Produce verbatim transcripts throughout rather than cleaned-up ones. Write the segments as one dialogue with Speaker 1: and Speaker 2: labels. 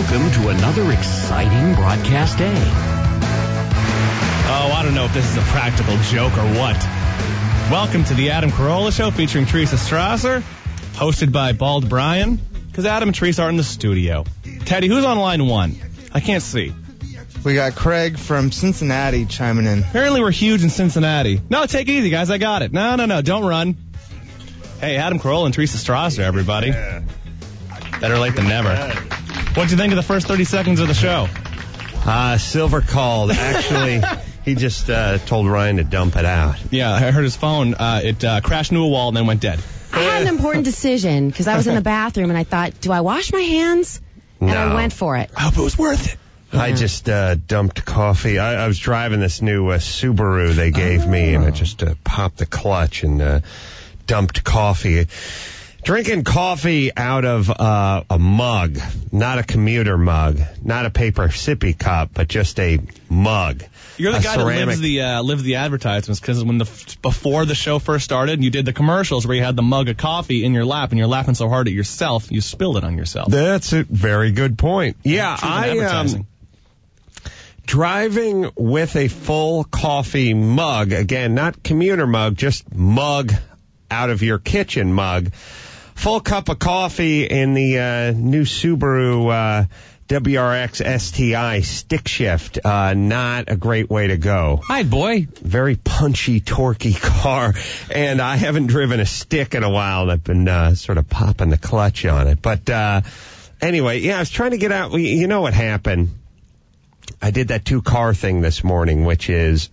Speaker 1: Welcome to another exciting broadcast day.
Speaker 2: Oh, I don't know if this is a practical joke or what. Welcome to the Adam Carolla Show featuring Teresa Strasser, hosted by Bald Brian, because Adam and Teresa are in the studio. Teddy, who's on line one? I can't see.
Speaker 3: We got Craig from Cincinnati chiming in.
Speaker 2: Apparently we're huge in Cincinnati. No, take it easy, guys. I got it. No, no, no. Don't run. Hey, Adam Carolla and Teresa Strasser, everybody.
Speaker 4: Yeah.
Speaker 2: Better late than never. What'd you think of the first thirty seconds of the show?
Speaker 4: Uh, Silver called. Actually, he just uh, told Ryan to dump it out.
Speaker 2: Yeah, I heard his phone. Uh, it uh, crashed into a wall and then went dead.
Speaker 5: I had an important decision because I was in the bathroom and I thought, do I wash my hands? And
Speaker 4: No.
Speaker 5: I went for it.
Speaker 2: I hope it was worth it.
Speaker 4: I just uh, dumped coffee. I, I was driving this new uh, Subaru they gave
Speaker 2: Oh.
Speaker 4: me, and I just uh, popped the clutch and uh, dumped coffee. Drinking coffee out of uh, a mug, not a commuter mug, not a paper sippy cup, but just a mug.
Speaker 2: You're the
Speaker 4: A
Speaker 2: guy that
Speaker 4: ceramic-
Speaker 2: lives the uh, lives the advertisements, because when the before the show first started, you did the commercials where you had the mug of coffee in your lap and you're laughing so hard at yourself, you spilled it on yourself.
Speaker 4: That's a very good point. Yeah,
Speaker 2: Choosing
Speaker 4: I
Speaker 2: advertising.
Speaker 4: um, driving with a full coffee mug, again, not commuter mug, just mug out of your kitchen mug. Full cup of coffee in the uh, new Subaru uh, W R X S T I stick shift. Uh, not a great way to go.
Speaker 2: Hi, boy.
Speaker 4: Very punchy, torquey car, and I haven't driven a stick in a while, and I've been uh, sort of popping the clutch on it. But uh, anyway, yeah, I was trying to get out. You know what happened? I did that two-car thing this morning, which is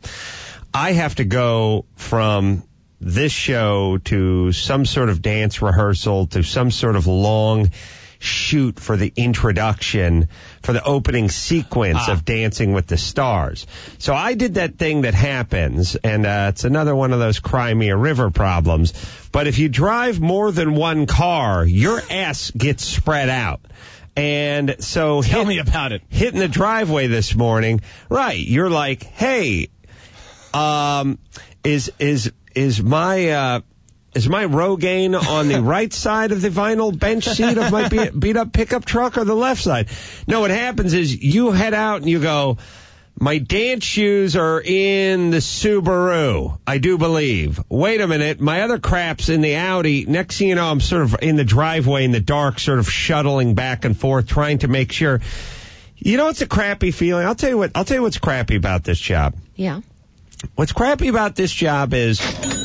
Speaker 4: I have to go from this show to some sort of dance rehearsal to some sort of long shoot for the introduction, for the opening sequence
Speaker 2: Ah.
Speaker 4: of Dancing with the Stars. So I did that thing that happens, and uh, it's another one of those Cry Me a River problems. But if you drive more than one car, your S gets spread out. And so
Speaker 2: Tell
Speaker 4: hit-
Speaker 2: me about it.
Speaker 4: hitting the driveway this morning, right, you're like, hey, um, is, is, is my, uh, is my Rogaine on the right side of the vinyl bench seat of my beat, beat up pickup truck or the left side? No, what happens is you head out and you go, my dance shoes are in the Subaru, I do believe. Wait a minute, my other crap's in the Audi. Next thing you know, I'm sort of in the driveway in the dark, sort of shuttling back and forth, trying to make sure. You know, it's a crappy feeling. I'll tell you what, I'll tell you what's crappy about this job.
Speaker 5: Yeah.
Speaker 4: What's crappy about this job is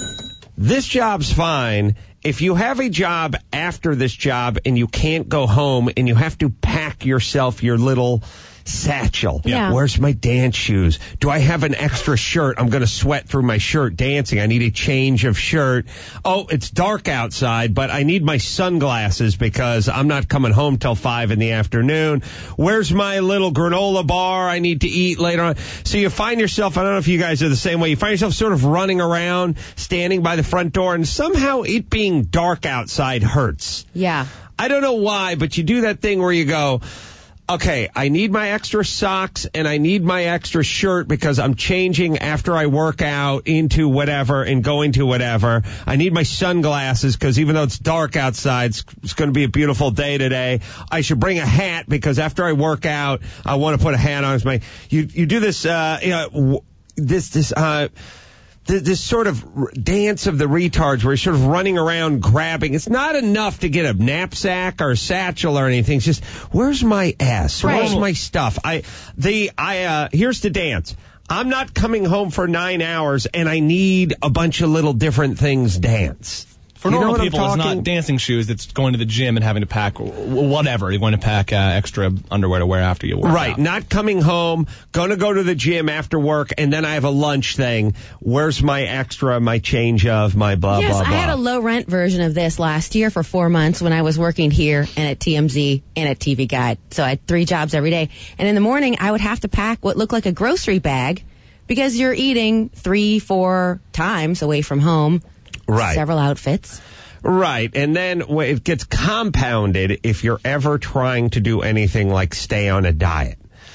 Speaker 4: this job's fine if you have a job after this job and you can't go home and you have to pack yourself your little satchel.
Speaker 5: Yeah.
Speaker 4: Where's my dance shoes? Do I have an extra shirt? I'm going to sweat through my shirt dancing. I need a change of shirt. Oh, it's dark outside, but I need my sunglasses because I'm not coming home till five in the afternoon. Where's my little granola bar I need to eat later on? So you find yourself, I don't know if you guys are the same way, you find yourself sort of running around, standing by the front door, and somehow it being dark outside hurts.
Speaker 5: Yeah.
Speaker 4: I don't know why, but you do that thing where you go, okay, I need my extra socks and I need my extra shirt because I'm changing after I work out into whatever and going to whatever. I need my sunglasses because even though it's dark outside, it's, it's going to be a beautiful day today. I should bring a hat because after I work out, I want to put a hat on. It's my, you, you do this, uh, you know, w- this, this, uh, th- this sort of r- dance of the retards where you're sort of running around grabbing. It's not enough to get a knapsack or a satchel or anything. It's just, where's my S?
Speaker 5: Right.
Speaker 4: Where's my stuff? I, the, I, uh, here's the dance. I'm not coming home for nine hours and I need a bunch of little different things dance.
Speaker 2: For
Speaker 4: You know
Speaker 2: normal
Speaker 4: what I'm
Speaker 2: people, it's
Speaker 4: talking?
Speaker 2: not dancing shoes. It's going to the gym and having to pack w- whatever. You're going to pack uh, extra underwear to wear after you work
Speaker 4: Right,
Speaker 2: out.
Speaker 4: not coming home, going to go to the gym after work, and then I have a lunch thing. Where's my extra, my change of, my blah,
Speaker 5: yes,
Speaker 4: blah, blah?
Speaker 5: I had a low rent version of this last year for four months when I was working here and at T M Z and at T V Guide. So I had three jobs every day. And in the morning, I would have to pack what looked like a grocery bag because you're eating three, four times away from home.
Speaker 4: Right.
Speaker 5: Several outfits.
Speaker 4: Right, and then w- it gets compounded if you're ever trying to do anything like stay on a diet.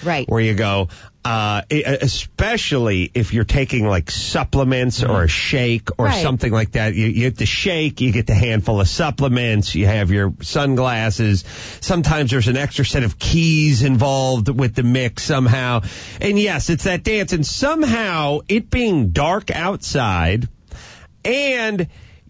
Speaker 5: Right.
Speaker 4: Where you go, uh, especially if you're taking like supplements mm-hmm. or a shake or
Speaker 5: right.
Speaker 4: something like that. You, you get the shake, you get the handful of supplements, you have your sunglasses. Sometimes there's an extra set of keys involved with the mix somehow. And yes, it's that dance. And somehow it being dark outside and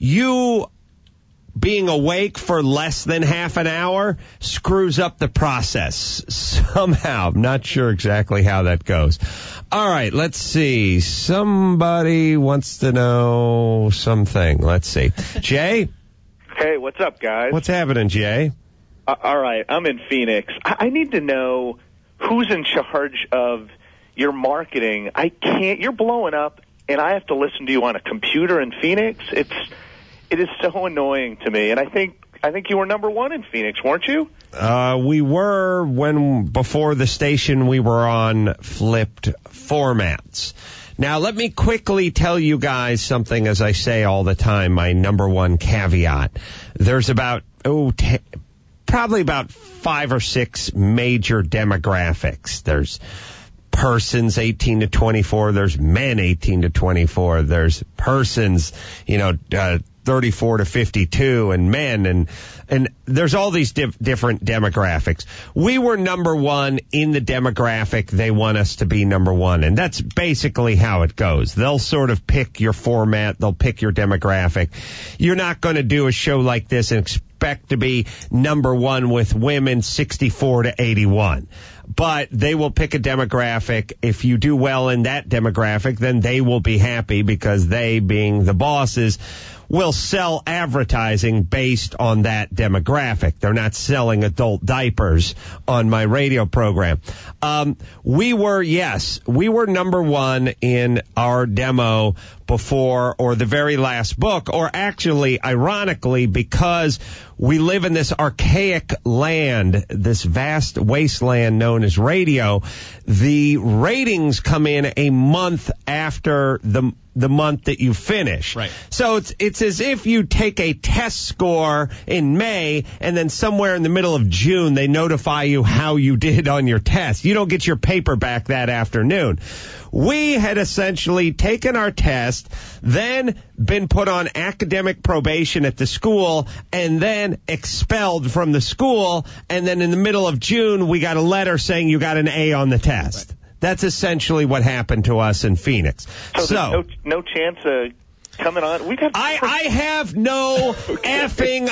Speaker 4: you being awake for less than half an hour screws up the process somehow. I'm not sure exactly how that goes. All right, let's see. Somebody wants to know something. Let's see. Jay?
Speaker 6: Hey, what's up, guys?
Speaker 4: What's happening, Jay?
Speaker 6: Uh, all right, I'm in Phoenix. I-, I need to know who's in charge of your marketing. I can't. You're blowing up, and I have to listen to you on a computer in Phoenix. It's It is so annoying to me, and I think I think you were number one in Phoenix, weren't you?
Speaker 4: Uh, we were when before the station we were on flipped formats. Now, let me quickly tell you guys something, as I say all the time, my number one caveat. There's about, oh, ten, probably about five or six major demographics. There's persons eighteen to twenty-four. There's men eighteen to twenty-four. There's persons, you know, uh, thirty-four to fifty-two, and men, and and there's all these diff- different demographics. We were number one in the demographic they want us to be number one, and that's basically how it goes. They'll sort of pick your format, they'll pick your demographic. You're not going to do a show like this and expect to be number one with women sixty-four to eighty-one. But they will pick a demographic. If you do well in that demographic, then they will be happy because they, being the bosses, will sell advertising based on that demographic. They're not selling adult diapers on my radio program. Um, we were, yes, we were number one in our demo before, or the very last book, or actually, ironically, because we live in this archaic land, this vast wasteland known as radio, the ratings come in a month after the the month that you finish.
Speaker 2: Right.
Speaker 4: So it's it's as if you take a test score in May and then somewhere in the middle of June they notify you how you did on your test. You don't get your paper back that afternoon. We had essentially taken our test, then been put on academic probation at the school, and then expelled from the school, and then in the middle of June we got a letter saying you got an A on the test. Right. That's essentially what happened to us in Phoenix.
Speaker 6: So,
Speaker 4: so
Speaker 6: there's no, no chance of coming on? We got.
Speaker 4: I, I have no okay. effing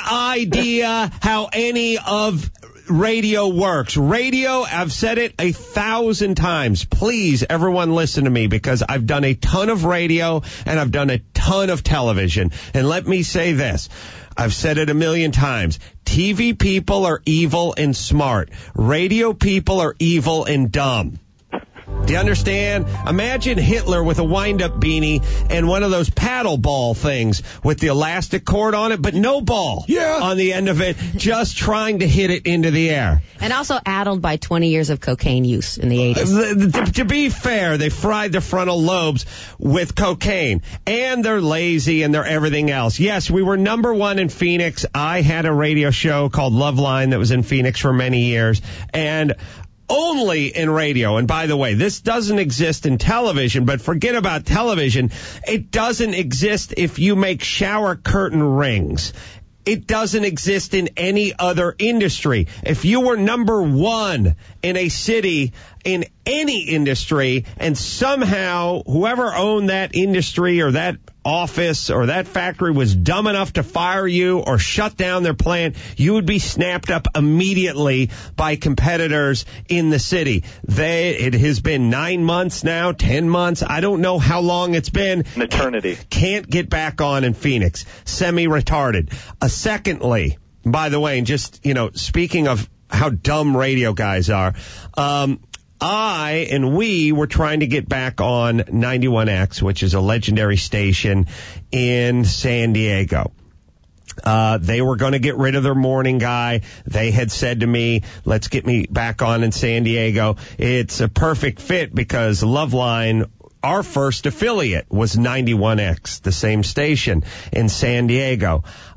Speaker 4: idea how any of radio works. Radio, I've said it a thousand times. Please, everyone listen to me, because I've done a ton of radio and I've done a ton of television. And let me say this. I've said it a million times. T V people are evil and smart. Radio people are evil and dumb. Do you understand? Imagine Hitler with a wind-up beanie and one of those paddle ball things with the elastic cord on it, but no ball yeah. on the end of it, just trying to hit it into the air.
Speaker 5: And also addled by twenty years of cocaine use in the eighties.
Speaker 4: Uh, to, to be fair, they fried their frontal lobes with cocaine, and they're lazy and they're everything else. Yes, we were number one in Phoenix. I had a radio show called Loveline that was in Phoenix for many years, and only in radio. And by the way, this doesn't exist in television, but forget about television. It doesn't exist if you make shower curtain rings. It doesn't exist in any other industry. If you were number one in a city, in any industry, and somehow whoever owned that industry or that office or that factory was dumb enough to fire you or shut down their plant, you would be snapped up immediately by competitors in the city. They, it has been nine months now, ten months. I don't know how long it's been.
Speaker 6: An eternity.
Speaker 4: Can't get back on in Phoenix. Semi-retarded. Uh, secondly, by the way, and just, you know, speaking of how dumb radio guys are, um, I and we were trying to get back on ninety-one X, which is a legendary station in San Diego. Uh, they were going to get rid of their morning guy. They had said to me, let's get me back on in San Diego. It's a perfect fit because Loveline, our first affiliate, was ninety-one X, the same station in San Diego.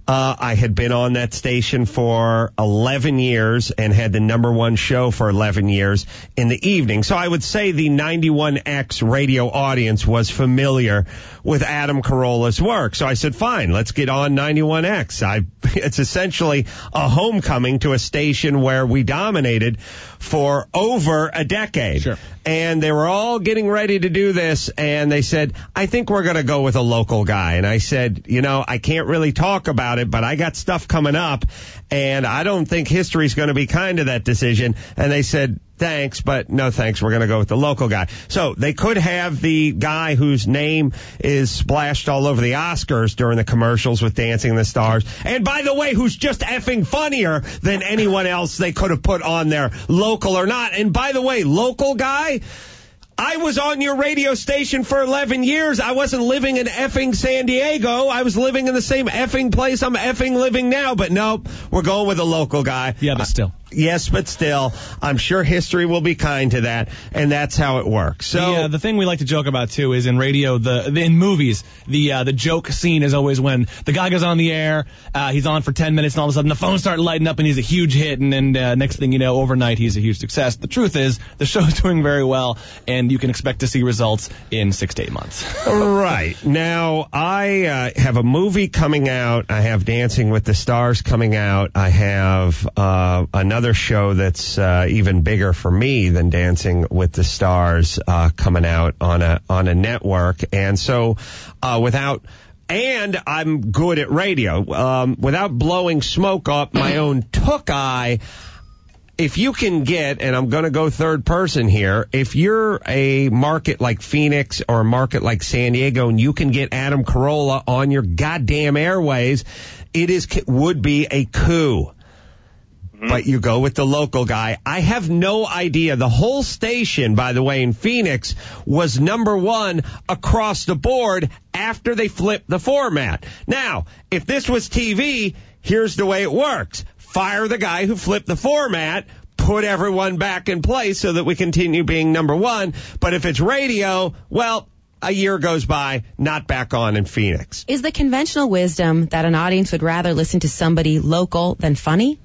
Speaker 4: Uh, I had been on that station for eleven years and had the number one show for eleven years in the evening. So I would say the ninety-one X radio audience was familiar with Adam Carolla's work. So I said, fine, let's get on ninety-one X. I, it's essentially a homecoming to a station where we dominated for over a decade.
Speaker 2: Sure.
Speaker 4: And they were all getting ready to do this, and they said, I think we're going to go with a local guy. And I said, you know, I can't really talk about it, but I got stuff coming up, and I don't think history's going to be kind to that decision. And they said, thanks, but no thanks. We're going to go with the local guy. So they could have the guy whose name is splashed all over the Oscars during the commercials with Dancing with the Stars. And by the way, who's just effing funnier than anyone else they could have put on there, local or not. And by the way, local guy, I was on your radio station for eleven years. I wasn't living in effing San Diego. I was living in the same effing place I'm effing living now. But nope, we're going with a local guy.
Speaker 2: Yeah, but still.
Speaker 4: Yes, but still, I'm sure history will be kind to that, and that's how it works. So
Speaker 2: the, uh, the thing we like to joke about too is in radio, the, the in movies, the uh, the joke scene is always when the guy goes on the air, uh, he's on for ten minutes, and all of a sudden the phone starts lighting up, and he's a huge hit, and then uh, next thing you know, overnight he's a huge success. The truth is, the show's doing very well, and you can expect to see results in six to eight months.
Speaker 4: Right. Now, I uh, have a movie coming out. I have Dancing with the Stars coming out. I have uh, another show that's uh, even bigger for me than Dancing with the Stars uh, coming out on a on a network. And so uh, without and I'm good at radio. Um, without blowing smoke up my own took eye, if you can get, and I'm going to go third person here, if you're a market like Phoenix or a market like San Diego and you can get Adam Carolla on your goddamn airways, it is would be a coup. But you go with the local guy. I have no idea. The whole station, by the way, in Phoenix was number one across the board after they flipped the format. Now, if this was T V, here's the way it works. Fire the guy who flipped the format, put everyone back in place so that we continue being number one. But if it's radio, well, a year goes by, not back on in Phoenix.
Speaker 5: Is the conventional wisdom that an audience would rather listen to somebody local than funny?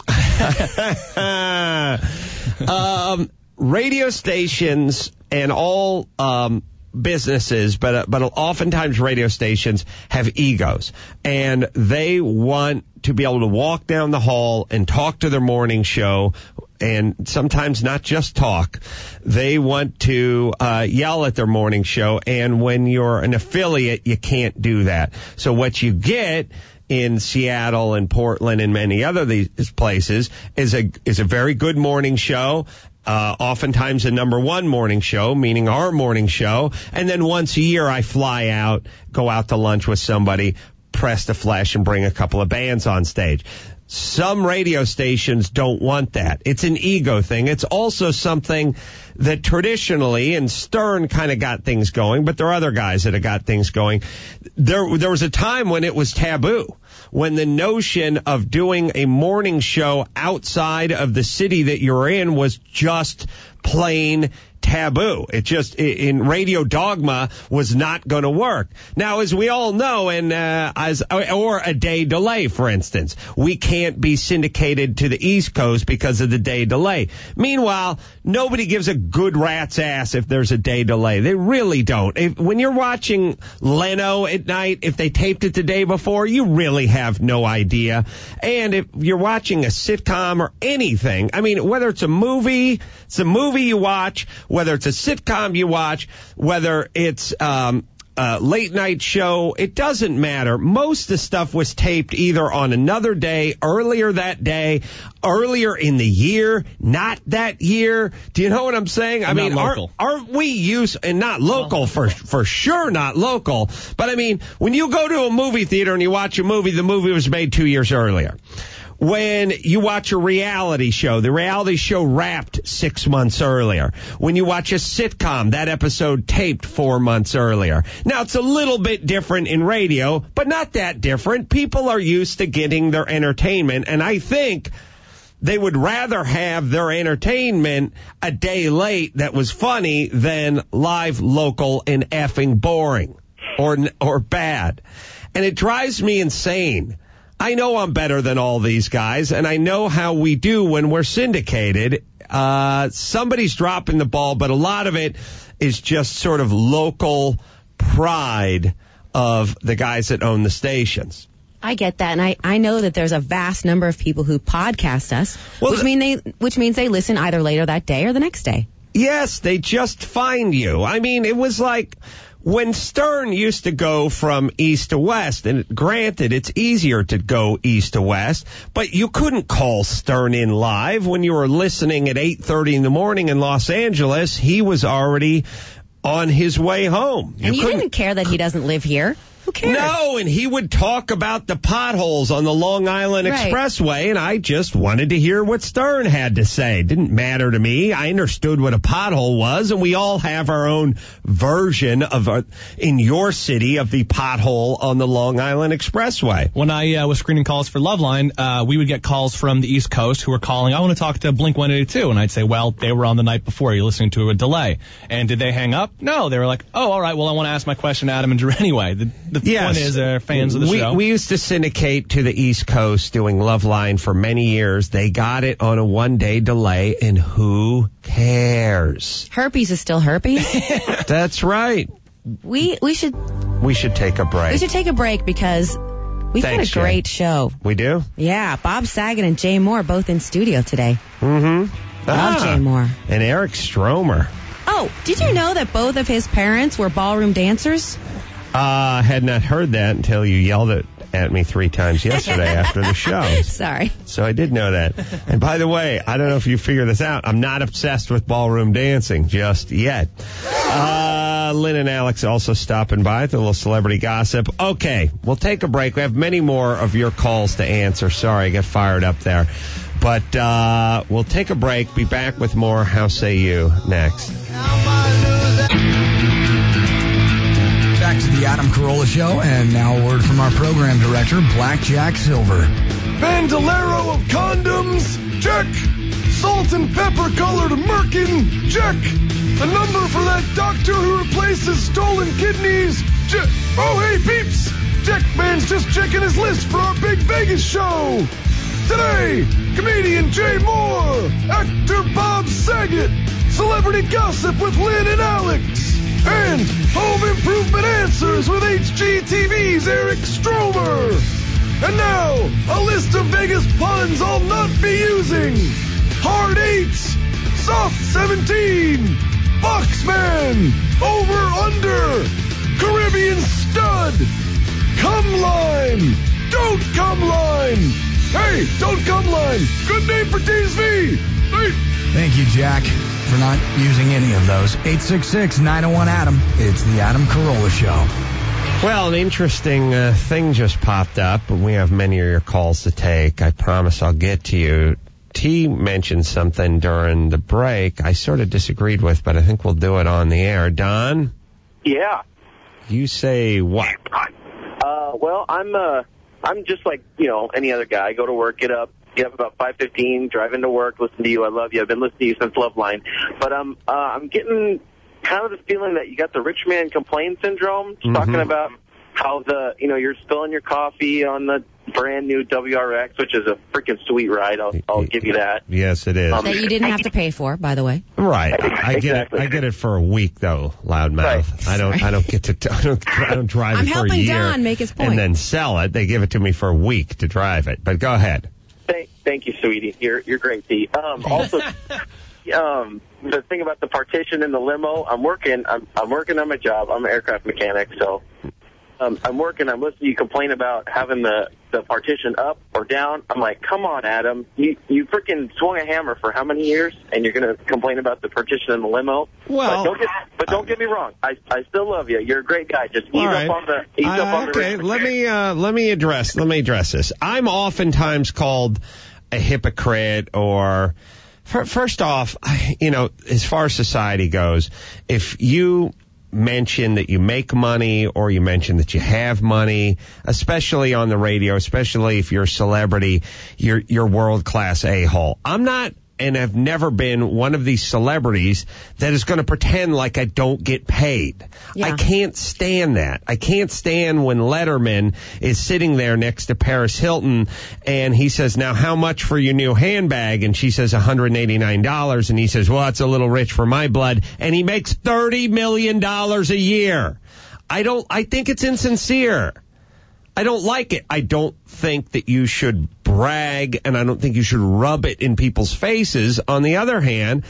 Speaker 4: um, radio stations and all um, businesses, but uh, but oftentimes radio stations have egos, and they want to be able to walk down the hall and talk to their morning show, and sometimes not just talk. They want to uh, yell at their morning show, and when you're an affiliate, you can't do that. So what you get in Seattle and Portland and many other these places is a is a very good morning show, uh, oftentimes a number one morning show, meaning our morning show, and then once a year I fly out, go out to lunch with somebody, press the flesh, and bring a couple of bands on stage. Some radio stations don't want that. It's an ego thing. It's also something that traditionally, and Stern kind of got things going, but there are other guys that have got things going. There, there was a time when it was taboo, when the notion of doing a morning show outside of the city that you're in was just plain taboo. It just, in radio dogma, was not going to work. Now, as we all know, and uh, as or a day delay, for instance, we can't be syndicated to the East Coast because of the day delay. Meanwhile, nobody gives a good rat's ass if there's a day delay. They really don't. If, when you're watching Leno at night, if they taped it the day before, you really have no idea. And if you're watching a sitcom or anything, I mean, whether it's a movie, it's a movie you watch, whether it's a sitcom you watch, whether it's um, a late night show, it doesn't matter. Most of the stuff was taped either on another day, earlier that day, earlier in the year, not that year. Do you know what I'm saying? I
Speaker 2: I'm
Speaker 4: mean,
Speaker 2: not
Speaker 4: aren't, aren't we used, and not local, for for sure not local, but I mean, when you go to a movie theater and you watch a movie, the movie was made two years earlier. When you watch a reality show, the reality show wrapped six months earlier. When you watch a sitcom, that episode taped four months earlier. Now, it's a little bit different in radio, but not that different. People are used to getting their entertainment, and I think they would rather have their entertainment a day late that was funny than live, local, and effing boring or or bad. And it drives me insane I know I'm better than all these guys, and I know how we do when we're syndicated. Uh, somebody's dropping the ball, but a lot of it is just sort of local pride of the guys that own the stations.
Speaker 5: I get that, and I, I know that there's a vast number of people who podcast us,
Speaker 4: Well,
Speaker 5: which
Speaker 4: the-
Speaker 5: mean they which means they listen either later that day or the next day.
Speaker 4: Yes, they just find you. I mean, it was like when Stern used to go from east to west, and granted, it's easier to go east to west, but you couldn't call Stern in live when you were listening at eight thirty in the morning in Los Angeles. He was already on his way home.
Speaker 5: And you
Speaker 4: couldn't-
Speaker 5: didn't care that he doesn't live here. Who cares?
Speaker 4: No, and he would talk about the potholes on the Long Island
Speaker 5: Right.
Speaker 4: Expressway, and I just wanted to hear what Stern had to say. It didn't matter to me. I understood what a pothole was, and we all have our own version of, a, in your city, of the pothole on the Long Island Expressway.
Speaker 2: When I uh, was screening calls for Loveline, uh, we would get calls from the East Coast who were calling, I want to talk to Blink one eighty-two. And I'd say, well, they were on the night before. You're listening to a delay. And did they hang up? No. They were like, oh, all right, well, I want to ask my question to Adam and Drew anyway. The, the
Speaker 4: Yes.
Speaker 2: point is they're fans of the
Speaker 4: we,
Speaker 2: show.
Speaker 4: We used to syndicate to the East Coast doing Loveline for many years. They got it on a one-day delay, and who cares?
Speaker 5: Herpes is still herpes.
Speaker 4: That's right.
Speaker 5: we we should
Speaker 4: We should take a break.
Speaker 5: we should take a break because we've
Speaker 4: Thanks,
Speaker 5: got a great
Speaker 4: Jay.
Speaker 5: show.
Speaker 4: We do?
Speaker 5: Yeah, Bob Saget and Jay Moore both in studio today.
Speaker 4: Mm-hmm.
Speaker 5: Love Jay Moore.
Speaker 4: And Eric Stromer.
Speaker 5: Oh, did you know that both of his parents were ballroom dancers?
Speaker 4: Uh, had not heard that until you yelled it at me three times yesterday after the show.
Speaker 5: Sorry.
Speaker 4: So I did know that. And by the way, I don't know if you figure this out. I'm not obsessed with ballroom dancing just yet. Uh, Lynn and Alex also stopping by with a little celebrity gossip. Okay, we'll take a break. We have many more of your calls to answer. Sorry, I got fired up there. But uh, we'll take a break. Be back with more How Say You next.
Speaker 7: Back to the Adam Carolla Show, and now a word from our program director, Blackjack Silver.
Speaker 8: Bandolero of condoms, check. Salt and pepper colored merkin, check. A number for that doctor who replaces stolen kidneys, check. Oh, hey, peeps. Check Man's just checking his list for our big Vegas show. Today, comedian Jay Moore, actor Bob Saget, celebrity gossip with Lynn and Alex, and home improvement answers with H G T V's Eric Stromer. And now, a list of Vegas puns I'll not be using. Hard eights, soft seventeen, Boxman, over under, Caribbean stud, come line, don't come line. Hey, don't come line. Good name for T S V. Hey.
Speaker 7: Thank you, Jack, for not using any of those. eight six six, nine oh one, Adam. It's the Adam Carolla Show.
Speaker 4: Well, an interesting uh, thing just popped up, and we have many of your calls to take. I promise I'll get to you. T mentioned something during the break I sort of disagreed with, but I think we'll do it on the air. Don,
Speaker 6: Yeah.
Speaker 4: you say what?
Speaker 6: Uh, well, I'm uh, I'm just like, you know, any other guy. I go to work, get up, get up about five fifteen, drive into work, listen to you. I love you. I've been listening to you since Loveline. But um, uh, I'm getting kind of the feeling that you got the rich man complain syndrome,
Speaker 4: Mm-hmm.
Speaker 6: talking about how the, you know, you're spilling your coffee on the brand new W R X, which is a freaking sweet ride. I'll, I'll give you that.
Speaker 4: Yes, it is.
Speaker 6: Um,
Speaker 5: That you didn't have to pay for, by the way.
Speaker 4: Right. I get
Speaker 6: Exactly.
Speaker 4: it. I get it for a week though, loudmouth.
Speaker 6: Right.
Speaker 4: I don't. I don't get to. I don't. I don't drive
Speaker 5: I'm
Speaker 4: it for a
Speaker 5: helping
Speaker 4: year
Speaker 5: Don make his point.
Speaker 4: and then sell it. They give it to me for a week to drive it. But go ahead.
Speaker 6: Thank, thank you, sweetie. You're you're great, T. Um, also, um, the thing about the partition in the limo, I'm working. I'm I'm working on my job. I'm an aircraft mechanic, so um, I'm working. I'm listening to you complain about having the the partition up or down. I'm like, come on, Adam. You you freaking swung a hammer for how many years, and you're gonna complain about the partition in the limo?
Speaker 4: Well,
Speaker 6: but don't get but don't get me wrong. I I still love you. You're a great guy. Just ease
Speaker 4: All
Speaker 6: up
Speaker 4: right.
Speaker 6: on the ease
Speaker 4: Uh,
Speaker 6: up on the
Speaker 4: okay,
Speaker 6: rich
Speaker 4: let
Speaker 6: man.
Speaker 4: me uh, let me address let me address this. I'm oftentimes called a hypocrite, or f- first off, I- you know, as far as society goes, if you mention that you make money or you mention that you have money, especially on the radio, especially if you're a celebrity, you're you're world class a-hole. I'm not and have never been one of these celebrities that is going to pretend like I don't get paid.
Speaker 5: Yeah.
Speaker 4: I can't stand that. I can't stand when Letterman is sitting there next to Paris Hilton and he says, now how much for your new handbag? And she says one hundred eighty-nine dollars. And he says, well, that's a little rich for my blood. And he makes thirty million dollars a year. I don't, I think it's insincere. I don't like it. I don't think that you should brag, and I don't think you should rub it in people's faces. On the other hand,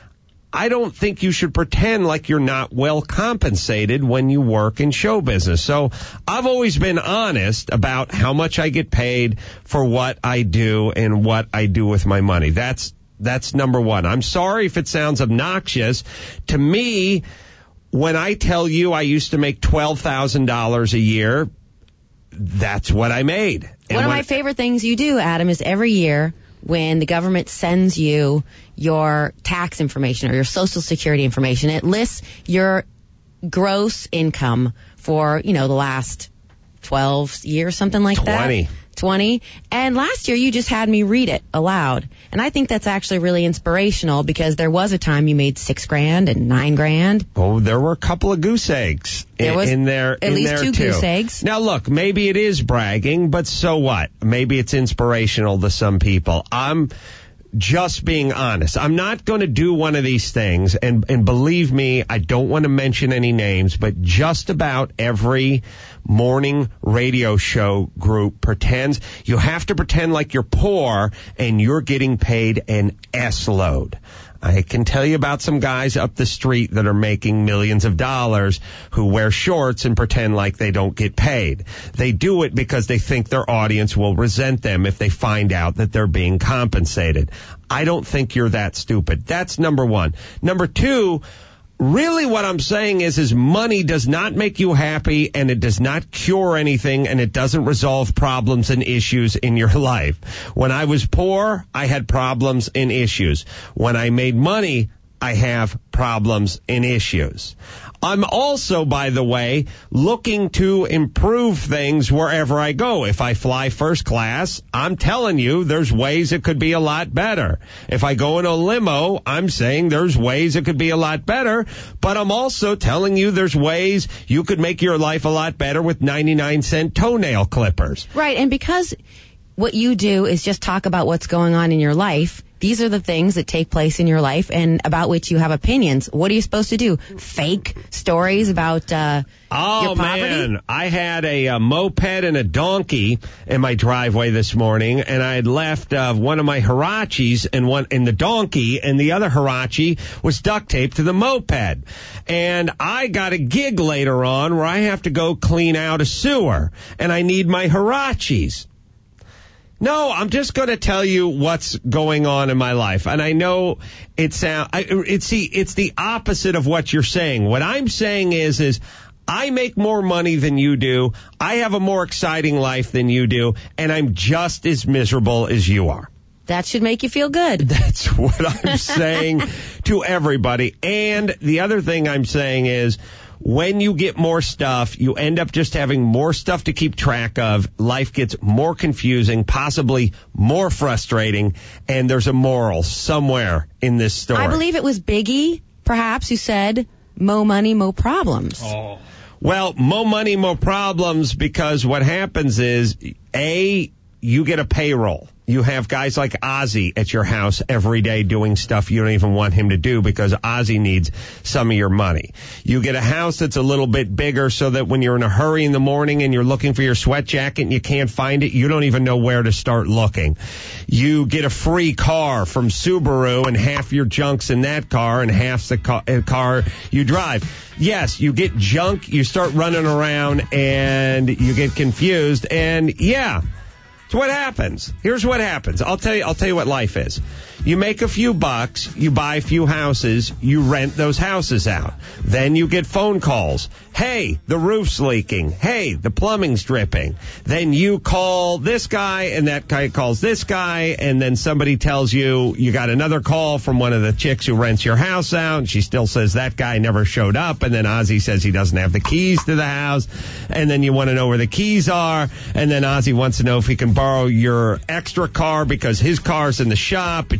Speaker 4: I don't think you should pretend like you're not well compensated when you work in show business. So I've always been honest about how much I get paid for what I do and what I do with my money. That's, that's number one. I'm sorry if it sounds obnoxious. To me, when I tell you I used to make twelve thousand dollars a year, that's what I made. And
Speaker 5: One of
Speaker 4: when,
Speaker 5: my favorite things you do, Adam, is every year when the government sends you your tax information or your Social Security information, it lists your gross income for, you know, the last twelve years, something like that.
Speaker 4: twenty.
Speaker 5: twenty. And last year you just had me read it aloud. And I think that's actually really inspirational because there was a time you made six grand and nine grand.
Speaker 4: Oh, there were a couple of goose eggs in
Speaker 5: There was
Speaker 4: in there.
Speaker 5: at
Speaker 4: in
Speaker 5: least
Speaker 4: there
Speaker 5: two
Speaker 4: too.
Speaker 5: goose eggs.
Speaker 4: Now, look, maybe it is bragging, but so what? Maybe it's inspirational to some people. I'm just being honest. I'm not going to do one of these things, and, and believe me, I don't want to mention any names, but just about every morning radio show group pretends. You have to pretend like you're poor and you're getting paid an S-load. I can tell you about some guys up the street that are making millions of dollars who wear shorts and pretend like they don't get paid. They do it because they think their audience will resent them if they find out that they're being compensated. I don't think you're that stupid. That's number one. Number two, really what I'm saying is, is money does not make you happy, and it does not cure anything, and it doesn't resolve problems and issues in your life. When I was poor, I had problems and issues. When I made money, I have problems and issues. I'm also, by the way, looking to improve things wherever I go. If I fly first class, I'm telling you there's ways it could be a lot better. If I go in a limo, I'm saying there's ways it could be a lot better. But I'm also telling you there's ways you could make your life a lot better with ninety-nine cent toenail clippers.
Speaker 5: Right, and because what you do is just talk about what's going on in your life, these are the things that take place in your life and about which you have opinions. What are you supposed to do? Fake stories about uh,
Speaker 4: oh,
Speaker 5: your poverty?
Speaker 4: man. I had a, a moped and a donkey in my driveway this morning, and I had left uh, one of my Hirachis in, one, in the donkey, and the other Hirachi was duct taped to the moped. And I got a gig later on where I have to go clean out a sewer, and I need my Hirachis. No, I'm just going to tell you what's going on in my life. And I know it sound, I, it's the, it's the opposite of what you're saying. What I'm saying is, is I make more money than you do. I have a more exciting life than you do. And I'm just as miserable as you are.
Speaker 5: That should make you feel good.
Speaker 4: That's what I'm saying to everybody. And the other thing I'm saying is, when you get more stuff, you end up just having more stuff to keep track of. Life gets more confusing, possibly more frustrating, and there's a moral somewhere in this story.
Speaker 5: I believe it was Biggie, perhaps, who said, "Mo money, mo problems."
Speaker 4: Oh. Well, mo money, mo problems, because what happens is, A, you get a payroll. You have guys like Ozzy at your house every day doing stuff you don't even want him to do because Ozzy needs some of your money. You get a house that's a little bit bigger so that when you're in a hurry in the morning and you're looking for your sweat jacket and you can't find it, you don't even know where to start looking. You get a free car from Subaru and half your junk's in that car and half's the car, uh, car you drive. Yes, you get junk, you start running around and you get confused, and yeah. So what happens? Here's what happens. I'll tell you, I'll tell you what life is. You make a few bucks, you buy a few houses, you rent those houses out. Then you get phone calls. Hey, the roof's leaking. Hey, the plumbing's dripping. Then you call this guy, and that guy calls this guy, and then somebody tells you you got another call from one of the chicks who rents your house out, and she still says that guy never showed up, and then Ozzy says he doesn't have the keys to the house, and then you want to know where the keys are, and then Ozzy wants to know if he can borrow your extra car because his car's in the shop, but you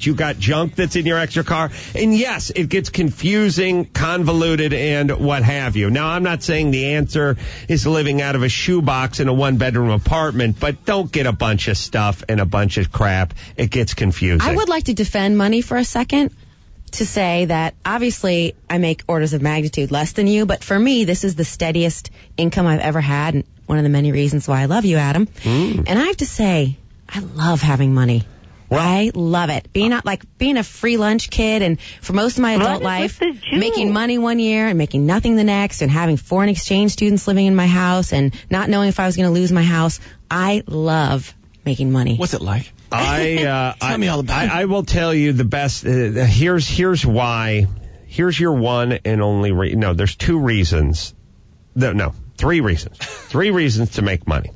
Speaker 4: you got junk that's in your extra car. And yes, it gets confusing, convoluted, and what have you. Now, I'm not saying the answer is living out of a shoebox in a one-bedroom apartment, but don't get a bunch of stuff and a bunch of crap. It gets confusing.
Speaker 5: I would like to defend money for a second to say that obviously I make orders of magnitude less than you, but for me, this is the steadiest income I've ever had, and one of the many reasons why I love you, Adam. Mm. And I have to say, I love having money. Well, I love it. Being not like being a free lunch kid, and for most of my adult life, making money one year and making nothing the next, and having foreign exchange students living in my house and not knowing if I was going to lose my house. I love making money.
Speaker 2: What's it like?
Speaker 4: I uh,
Speaker 2: tell
Speaker 4: I,
Speaker 2: me all about it.
Speaker 4: I, I will tell you the best. Uh, here's here's why. Here's your one and only re- no. There's two reasons. No, no, three reasons. Three reasons to make money.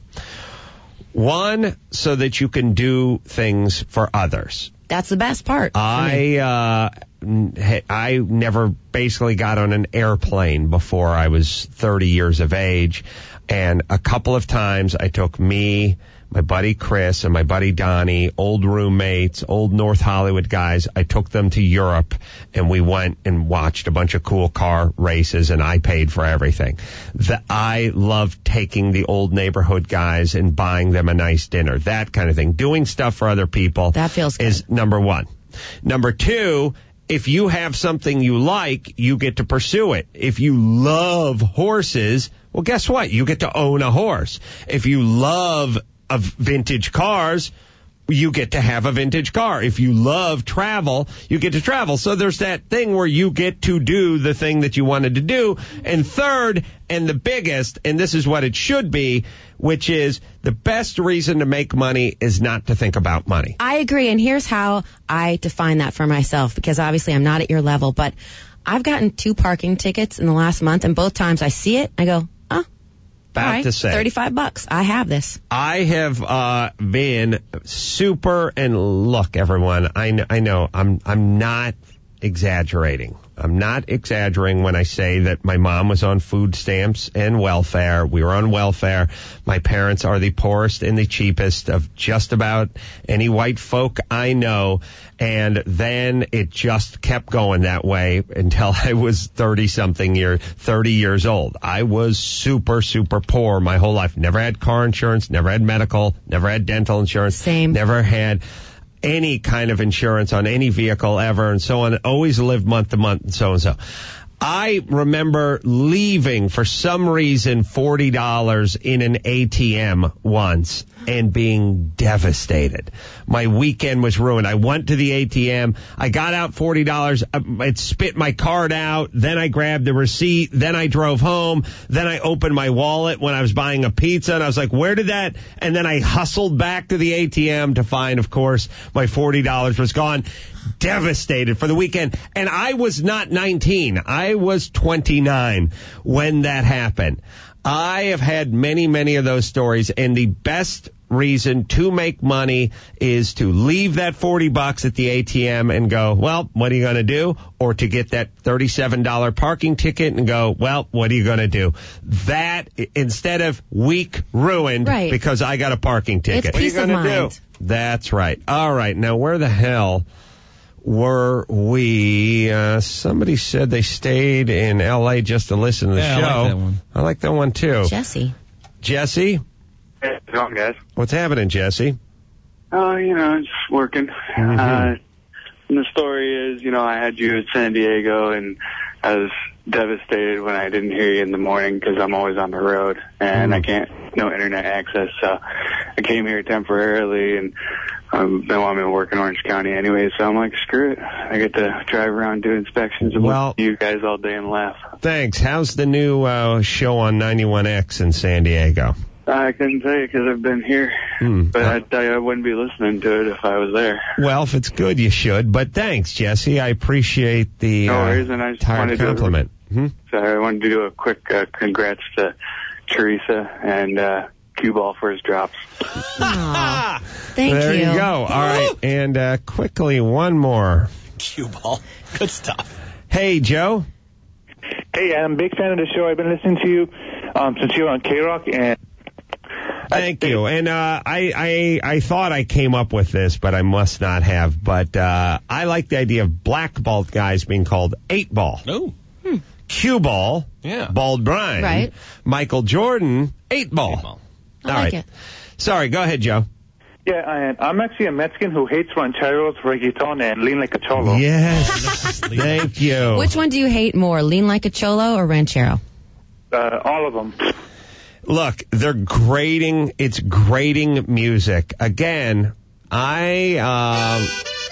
Speaker 4: One, so that you can do things for others.
Speaker 5: That's the best part.
Speaker 4: I uh, I never basically got on an airplane before I was thirty years of age, and a couple of times I took me, my buddy Chris, and my buddy Donnie, old roommates, old North Hollywood guys. I took them to Europe, and we went and watched a bunch of cool car races, and I paid for everything. The, I love taking the old neighborhood guys and buying them a nice dinner, that kind of thing. Doing stuff for other people
Speaker 5: that feels good.
Speaker 4: Is number one. Number two, if you have something you like, you get to pursue it. If you love horses, well, guess what? You get to own a horse. If you love of vintage cars, you get to have a vintage car. If you love travel, you get to travel. So there's that thing where you get to do the thing that you wanted to do. And third, and the biggest, and this is what it should be, which is the best reason to make money is not to think about money.
Speaker 5: I agree, and here's how I define that for myself, because obviously I'm not at your level, but I've gotten two parking tickets in the last month, and both times I see it, I go,
Speaker 4: About
Speaker 5: right,
Speaker 4: to say.
Speaker 5: thirty-five bucks. I have this.
Speaker 4: I have uh, been super, and look, everyone, I, kn- I know I'm I'm not exaggerating. I'm not exaggerating when I say that my mom was on food stamps and welfare. We were on welfare. My parents are the poorest and the cheapest of just about any white folk I know. And then it just kept going that way until I was thirty-something year, thirty years old. I was super, super poor my whole life. Never had car insurance, never had medical, never had dental insurance.
Speaker 5: Same.
Speaker 4: Never had any kind of insurance on any vehicle ever, and so on. Always lived month to month, and so and so. I remember leaving for some reason forty dollars in an A T M once and being devastated. My weekend was ruined. I went to the A T M. I got out forty dollars. It spit my card out. Then I grabbed the receipt. Then I drove home. Then I opened my wallet when I was buying a pizza, and I was like, where did that? And then I hustled back to the A T M to find, of course, my forty dollars was gone. Devastated for the weekend. And I was not nineteen. I was twenty-nine when that happened. I have had many, many of those stories, and the best reason to make money is to leave that forty bucks at the A T M and go, well, what are you going to do? Or to get that thirty-seven dollars parking ticket and go, well, what are you going to do? That, instead of week ruined
Speaker 5: right.
Speaker 4: because I got a parking ticket.
Speaker 5: It's peace
Speaker 4: what are you
Speaker 5: of
Speaker 4: going to
Speaker 5: mind.
Speaker 4: do? That's right. All right. Now, where the hell were we? Uh, somebody said they stayed in L A just to listen to the
Speaker 2: yeah,
Speaker 4: show.
Speaker 2: I like that one.
Speaker 4: I like that one too.
Speaker 5: Jesse.
Speaker 4: Jesse?
Speaker 9: Hey, how's it going, guys?
Speaker 4: What's happening, Jesse?
Speaker 9: Oh, you know, just working.
Speaker 4: Mm-hmm.
Speaker 9: Uh, and the story is, you know, I had you at San Diego, and I was devastated when I didn't hear you in the morning because I'm always on the road, and
Speaker 4: Mm.
Speaker 9: I can't, no internet access, so I came here temporarily, and I've been wanting to work in Orange County anyway, so I'm like, screw it. I get to drive around, do inspections, and
Speaker 4: Well-
Speaker 9: listen to you guys all day and laugh.
Speaker 4: Thanks. How's the new uh, show on ninety-one X in San Diego?
Speaker 9: I couldn't tell you because I've been here,
Speaker 4: Hmm.
Speaker 9: but I'd tell you I wouldn't be listening to it if I was there.
Speaker 4: Well, if it's good, you should. But thanks, Jesse. I appreciate the
Speaker 9: No
Speaker 4: uh,
Speaker 9: worries, and I just
Speaker 4: tired
Speaker 9: wanted to-
Speaker 4: compliment. Hmm?
Speaker 9: So I wanted to do a quick uh, congrats to Teresa and uh, Cue Ball for his drops.
Speaker 5: Aw, thank
Speaker 4: there
Speaker 5: you.
Speaker 4: you go. All right. And uh, quickly, one more.
Speaker 2: Cue ball. Good stuff.
Speaker 4: Hey, Joe.
Speaker 10: Hey, I'm a big fan of the show. I've been listening to you um, since you were on K-Rock, and
Speaker 4: Thank you. And uh, I, I I thought I came up with this, but I must not have. But uh, I like the idea of black bald guys being called eight ball.
Speaker 2: Oh.
Speaker 5: Hmm.
Speaker 4: Cue ball,
Speaker 2: Yeah.
Speaker 4: Bald Brian.
Speaker 5: Right.
Speaker 4: Michael Jordan, eight ball.
Speaker 2: Eight ball.
Speaker 5: I
Speaker 4: All
Speaker 5: like
Speaker 4: right.
Speaker 5: it.
Speaker 4: Sorry, go ahead, Joe.
Speaker 9: Yeah, and I'm actually a Mexican who hates rancheros, reggaeton, and lean like a cholo.
Speaker 4: Yes. Thank you.
Speaker 5: Which one do you hate more, Lean Like a Cholo or Ranchero?
Speaker 9: Uh, all of them.
Speaker 4: Look, they're grating. It's grating music. Again, I um,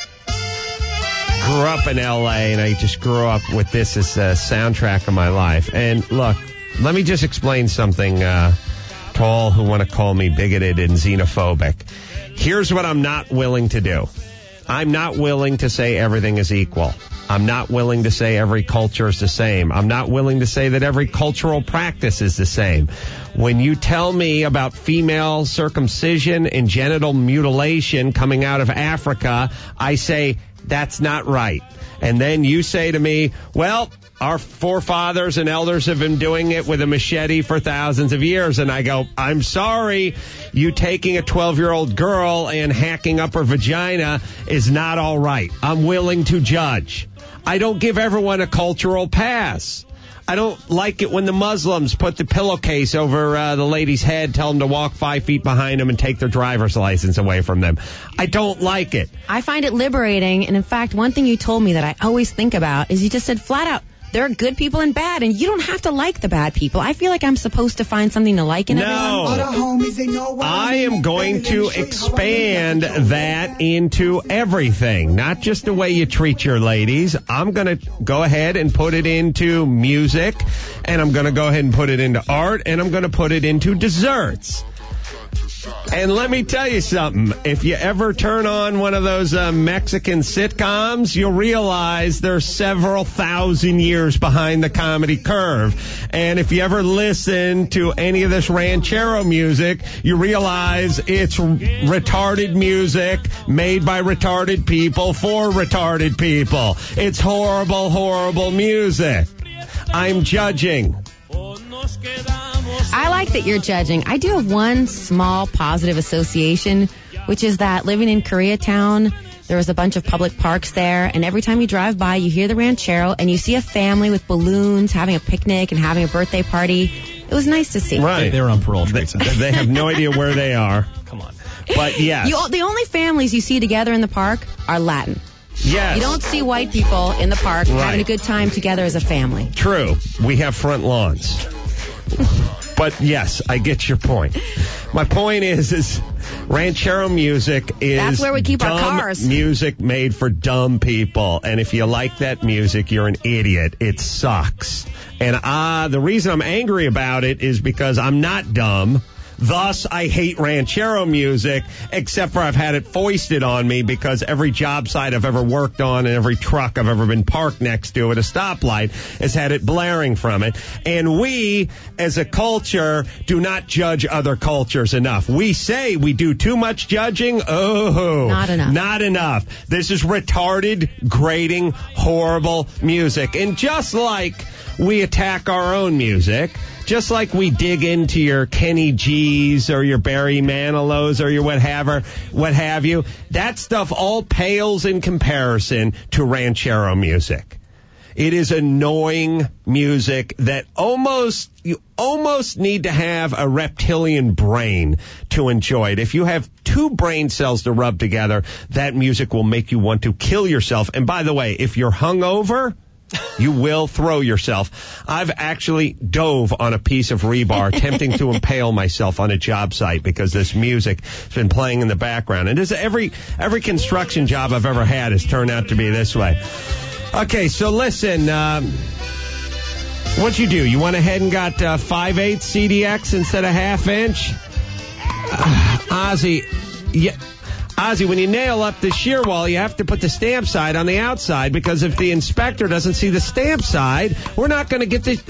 Speaker 4: grew up in L A, and I just grew up with this as a soundtrack of my life. And look, let me just explain something uh, to all who want to call me bigoted and xenophobic. Here's what I'm not willing to do. I'm not willing to say everything is equal. I'm not willing to say every culture is the same. I'm not willing to say that every cultural practice is the same. When you tell me about female circumcision and genital mutilation coming out of Africa, I say, that's not right. And then you say to me, well, our forefathers and elders have been doing it with a machete for thousands of years. And I go, I'm sorry, you taking a twelve-year-old girl and hacking up her vagina is not all right. I'm willing to judge. I don't give everyone a cultural pass. I don't like it when the Muslims put the pillowcase over uh, the lady's head, tell them to walk five feet behind them and take their driver's license away from them. I don't like it.
Speaker 5: I find it liberating, and in fact, one thing you told me that I always think about is you just said flat out, there are good people and bad, and you don't have to like the bad people. I feel like I'm supposed to find something to like in
Speaker 4: No.
Speaker 5: everyone.
Speaker 4: I am going to expand that into everything, not just the way you treat your ladies. I'm going to go ahead and put it into music, and I'm going to go ahead and put it into art, and I'm going to put it into desserts. And let me tell you something. If you ever turn on one of those uh, Mexican sitcoms, you'll realize they're several thousand years behind the comedy curve. And if you ever listen to any of this ranchero music, you realize it's retarded music made by retarded people for retarded people. It's horrible, horrible music. I'm judging.
Speaker 5: I like that you're judging. I do have one small positive association, which is that living in Koreatown, there was a bunch of public parks there, and every time you drive by, you hear the ranchero, and you see a family with balloons having a picnic and having a birthday party. It was nice to see.
Speaker 4: Right.
Speaker 2: They were on parole.
Speaker 4: They, they have no idea where they are.
Speaker 2: Come on.
Speaker 4: But yes.
Speaker 5: You, the only families you see together in the park are Latin.
Speaker 4: Yes.
Speaker 5: You don't see white people in the park
Speaker 4: Right.
Speaker 5: having a good time together as a family.
Speaker 4: True. We have front lawns. But yes, I get your point. My point is, is ranchero music is
Speaker 5: That's where we keep our
Speaker 4: dumb
Speaker 5: cars.
Speaker 4: music made for dumb people. And if you like that music, you're an idiot. It sucks. And uh, the reason I'm angry about it is because I'm not dumb. Thus, I hate ranchero music, except for I've had it foisted on me because every job site I've ever worked on and every truck I've ever been parked next to at a stoplight has had it blaring from it. And we, as a culture, do not judge other cultures enough. We say we do too much judging. Oh,
Speaker 5: Not enough.
Speaker 4: Not enough. This is retarded, grating, horrible music. And just like we attack our own music, just like we dig into your Kenny G's or your Barry Manilow's or your what have, what have you, that stuff all pales in comparison to ranchero music. It is annoying music that almost, you almost need to have a reptilian brain to enjoy it. If you have two brain cells to rub together, that music will make you want to kill yourself. And by the way, if you're hungover, you will throw yourself. I've actually dove on a piece of rebar attempting to impale myself on a job site because this music has been playing in the background. And this, every every construction job I've ever had has turned out to be this way. Okay, so listen, um, what'd you do? You went ahead and got uh, five eighths C D X instead of half inch? Uh, Ozzy, yeah. Ozzy, when you nail up the shear wall, you have to put the stamp side on the outside because if the inspector doesn't see the stamp side, we're not going to get the.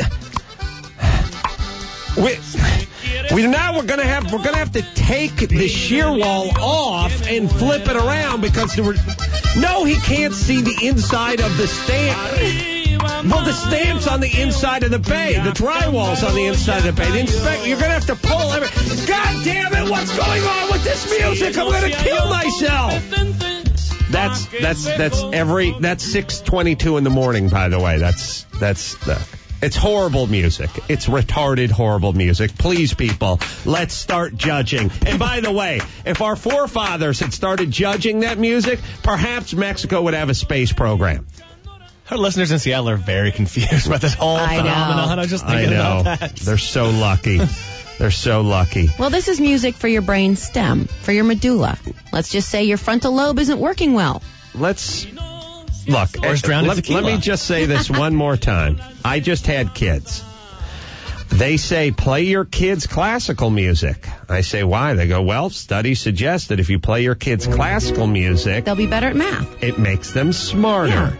Speaker 4: We, we now we're going to have we're going to have to take the shear wall off and flip it around because there were. No, he can't see the inside of the stamp. Well, the stamp's on the inside of the bay. The drywall's on the inside of the bay. The inspector, you're going to have to pull every... God damn it, what's going on with this music? I'm going to kill myself. That's, that's, that's every... That's six twenty-two in the morning, by the way. That's, that's... the. It's horrible music. It's retarded, horrible music. Please, people, let's start judging. And by the way, if our forefathers had started judging that music, perhaps Mexico would have a space program.
Speaker 2: Our listeners in Seattle are very confused about this whole
Speaker 5: I
Speaker 2: phenomenon.
Speaker 5: know.
Speaker 2: I was just thinking
Speaker 4: I know.
Speaker 2: about that.
Speaker 4: They're so lucky. They're so lucky.
Speaker 5: Well, this is music for your brain stem, for your medulla. Let's just say your frontal lobe isn't working well.
Speaker 4: Let's... Look,
Speaker 2: Or it's drowned in
Speaker 4: let,
Speaker 2: tequila.
Speaker 4: let me just say this one more time. I just had kids. They say, play your kids classical music. I say, why? They go, well, studies suggest that if you play your kids classical music,
Speaker 5: They'll be better at math.
Speaker 4: it makes them smarter.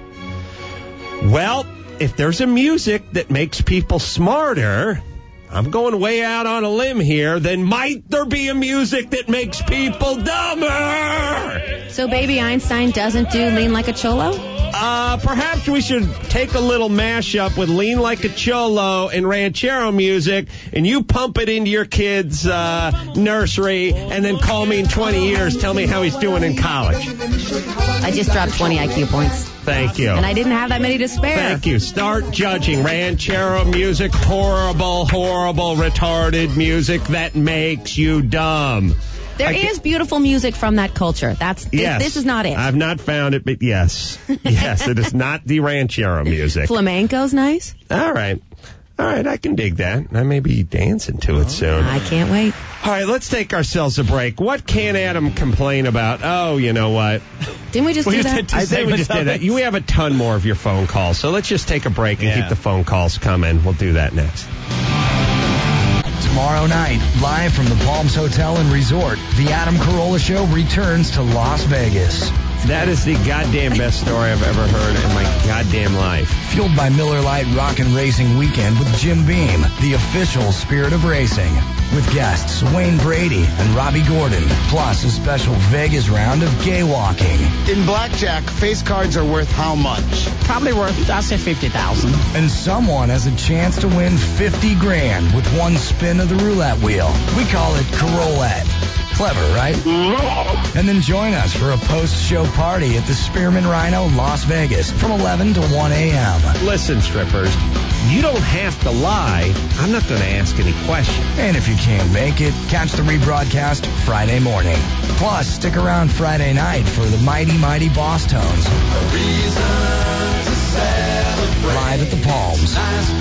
Speaker 4: Well, if there's a music that makes people smarter, I'm going way out on a limb here, then might there be a music that makes people dumber?
Speaker 5: So Baby Einstein doesn't do Lean Like a Cholo?
Speaker 4: Uh, perhaps we should take a little mashup with Lean Like a Cholo and ranchero music, and you pump it into your kid's uh, nursery, and then call me in twenty years, tell me how he's doing in college.
Speaker 5: I just dropped twenty I Q points.
Speaker 4: Thank you.
Speaker 5: And I didn't have that many to spare.
Speaker 4: Thank you. Start judging ranchero music, horrible, horrible, retarded music that makes you dumb.
Speaker 5: There
Speaker 4: I
Speaker 5: is beautiful music from that culture. That's this,
Speaker 4: Yes.
Speaker 5: this is not it.
Speaker 4: I've not found it, but yes. Yes, it is not the ranchero music.
Speaker 5: Flamenco's nice.
Speaker 4: All right. All right, I can dig that. I may be dancing to it soon.
Speaker 5: I can't wait.
Speaker 4: All right, let's take ourselves a break. What can Adam complain about? Oh, you know what?
Speaker 5: Didn't we just
Speaker 2: We
Speaker 5: do
Speaker 2: just
Speaker 5: that?
Speaker 2: did two
Speaker 4: I think we
Speaker 2: segments
Speaker 4: just did
Speaker 2: of
Speaker 4: that.
Speaker 2: it.
Speaker 4: You have a ton more of your phone calls, so let's just take a break and
Speaker 2: Yeah.
Speaker 4: keep the phone calls coming. We'll do that next.
Speaker 7: Tomorrow night, live from the Palms Hotel and Resort, the Adam Carolla Show returns to Las Vegas.
Speaker 4: That is the goddamn best story I've ever heard in my goddamn life.
Speaker 7: Fueled by Miller Lite Rockin' Racing Weekend with Jim Beam, the official spirit of racing. With guests Wayne Brady and Robbie Gordon, plus a special Vegas round of gay walking.
Speaker 3: In blackjack, face cards are worth how much?
Speaker 10: Probably worth, I'll say fifty thousand.
Speaker 7: And someone has a chance to win fifty grand with one spin of the roulette wheel. We call it Carollette. Clever, right? And then join us for a post-show party at the Spearman Rhino, Las Vegas, from eleven to one a.m.
Speaker 4: Listen, strippers, you don't have to lie. I'm not going to ask any questions.
Speaker 7: And if you can't make it, catch the rebroadcast Friday morning. Plus, stick around Friday night for the Mighty Mighty Boss Tones. Live at the Palms.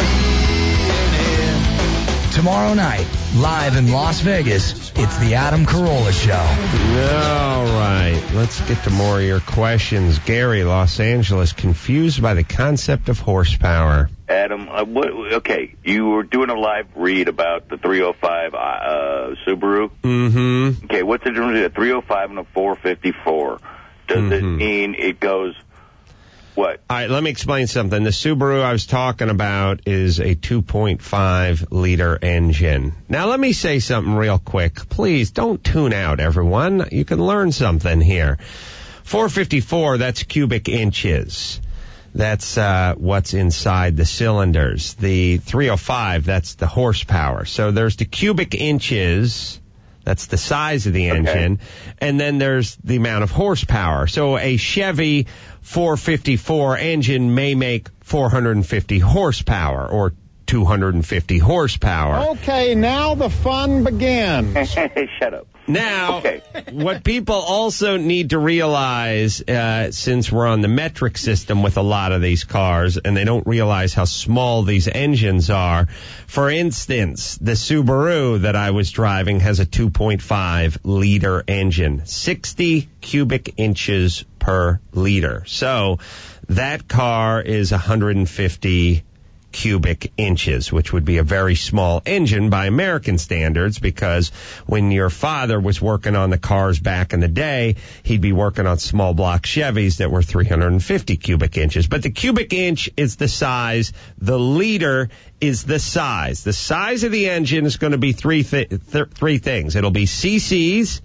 Speaker 7: Tomorrow night, live in Las Vegas, it's the Adam Carolla Show.
Speaker 4: All right, let's get to more of your questions. Gary, Los Angeles, confused by the concept of horsepower.
Speaker 11: Adam, uh, what, okay, you were doing a live read about the three oh five uh, Subaru.
Speaker 4: Mm-hmm.
Speaker 11: Okay, what's the difference between a three oh five and a four fifty-four? Does
Speaker 4: Mm-hmm.
Speaker 11: it mean it goes, what?
Speaker 4: All right, let me explain something. The Subaru I was talking about is a two point five liter engine. Now, let me say something real quick. Please don't tune out, everyone. You can learn something here. four fifty-four, that's cubic inches. That's uh, what's inside the cylinders. The three oh five, that's the horsepower. So there's the cubic inches. That's the size of the engine. Okay. And then there's the amount of horsepower. So a Chevy four fifty-four engine may make four hundred fifty horsepower or two hundred fifty horsepower.
Speaker 12: Okay, now the fun begins.
Speaker 11: Shut up.
Speaker 4: Now,
Speaker 11: okay.
Speaker 4: What people also need to realize, uh, since we're on the metric system with a lot of these cars, and they don't realize how small these engines are. For instance, the Subaru that I was driving has a two point five liter engine, sixty cubic inches per liter. So that car is one hundred fifty cubic inches, which would be a very small engine by American standards, because when your father was working on the cars back in the day, he'd be working on small block Chevys that were three hundred fifty cubic inches. But the cubic inch is the size, the liter is the size. The size of the engine is going to be three th- th- three things. It'll be C Cs,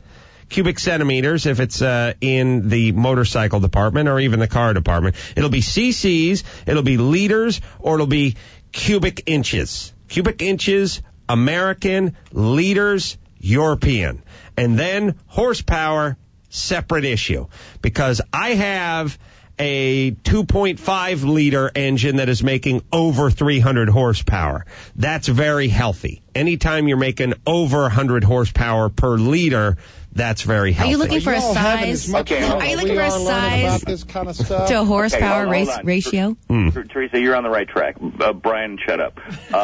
Speaker 4: cubic centimeters if it's uh, in the motorcycle department or even the car department. It'll be cc's, it'll be liters, or it'll be cubic inches. Cubic inches, American, liters, European. And then horsepower, separate issue. Because I have a two point five liter engine that is making over three hundred horsepower. That's very healthy. Anytime you're making over one hundred horsepower per liter, that's very healthy.
Speaker 5: Are you looking for a size?
Speaker 6: Okay,
Speaker 5: Are you looking for a size
Speaker 12: this kind of stuff?
Speaker 5: to a horsepower
Speaker 6: Okay, hold- hold
Speaker 5: race
Speaker 6: on.
Speaker 5: ratio?
Speaker 4: Mm.
Speaker 11: Teresa, you're on the right track. Uh, Brian, shut up.